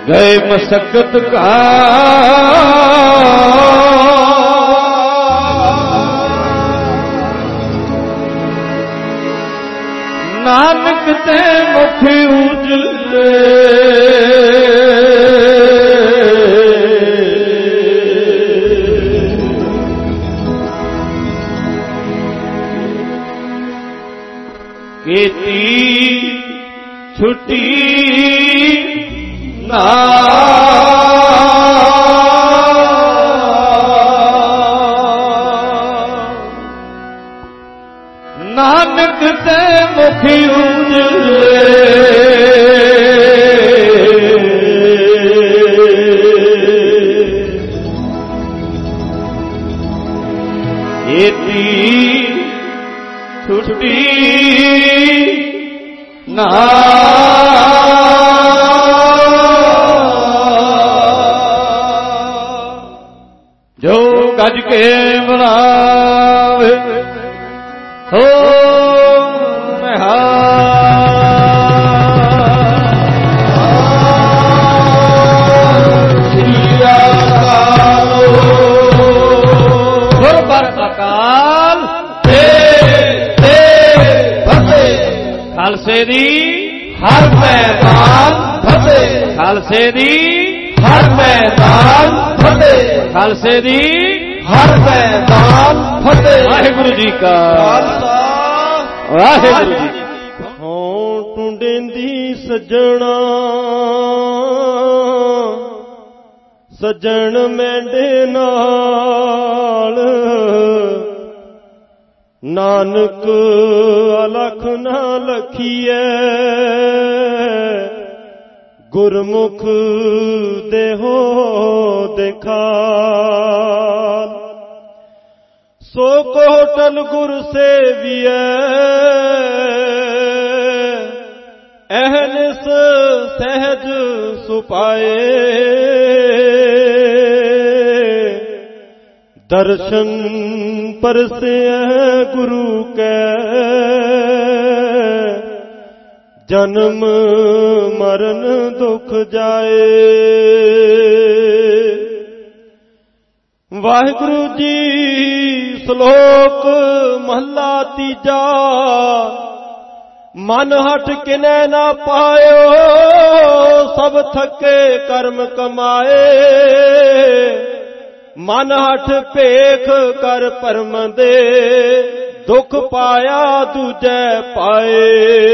गए मशक्कत का नानक ते मुख उजले केती छुट्टी नानक ते मुखी उजले एती छुट्टी ना जो गज के बनावे हो खालसे दी हर मैदान फतेह खालसे दी हर मैदान फतेह खालसे दी हर मैदान फतेह वाहिगुरु जी का खालसा वाहिगुरु जी हों टुंडेंदी सजना सजन मेंढे नाल नानक अलख ना लखीए गुरमुख देहो देखाल सो कोटल गुर सेविए अहनिस सहज सुपाए दर्शन परसे गुरु के जन्म मरण दुख जाए। वाहिगुरु जी श्लोक महला तीजा मन हट किने ना पायो सब थके कर्म कमाए मन हठ पेख कर परम दे दुख पाया दूजे पाए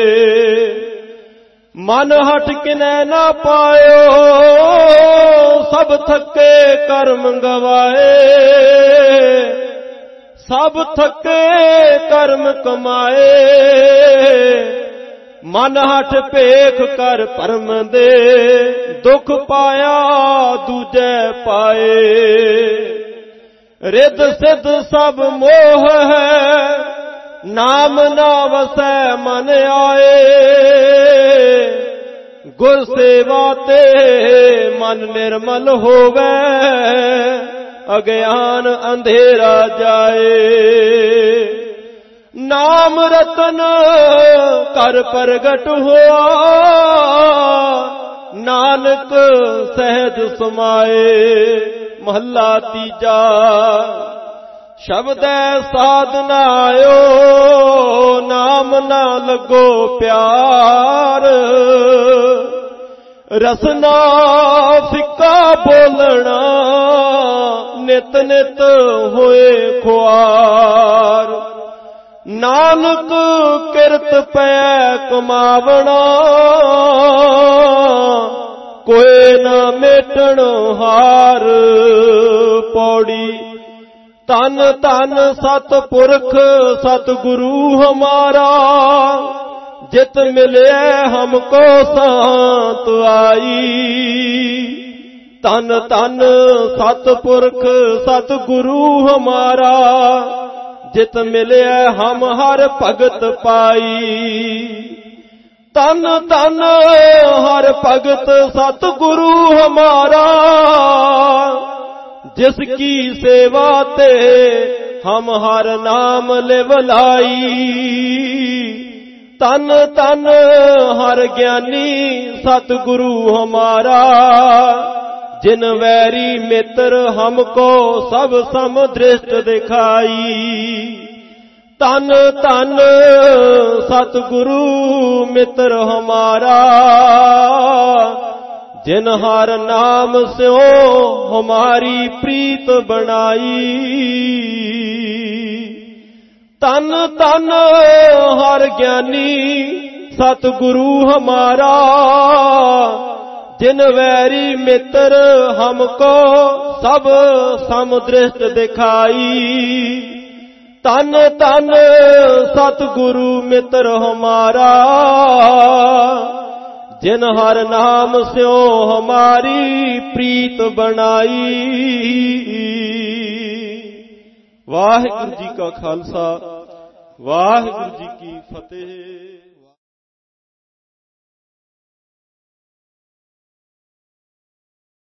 मन हठ किने ना पायो सब थके कर्म गवाए सब थके कर्म कमाए मन हठ पेख कर परम दे दुख पाया दूजे पाए रिद सिद्ध सब मोह है नाम ना वसै मन आए गुर सेवा ते मन निर्मल होवे अज्ञान अंधेरा जाए नाम रतन कर प्रगट हुआ नानक सहज समाए। महला तीजा शब्द साधना आयो नाम ना लगो प्यार रसना फिक्का बोलना नित नित होए खुआर नानक किरत पै कमावना कोई न मेटण हार पौड़ी तन तन सतपुरख सतगुरु हमारा जित मिले हमको सांत आई तन तन सतपुरख सतगुरु हमारा जित मिले हम हर भगत पाई तन तन हर भगत सतगुरु हमारा जिसकी सेवा ते हम हर नाम लिवलाई तन तन हर ज्ञानी सतगुरु हमारा, जिन वैरी मित्र हमको सब सम दृष्ट दिखाई। तन तन सतगुरु मित्र हमारा, जिन हर नाम स्यो हमारी प्रीत बनाई। तन तन हर ज्ञानी सतगुरु हमारा, जिन वैरी मित्र हमको सब सम दृष्ट दिखाई। तन तन सतगुरु मित्र हमारा, जिन हर नाम स्यो हमारी प्रीत बनाई। वाहिगुरु जी का खालसा, वाहिगुरु जी की फतेह।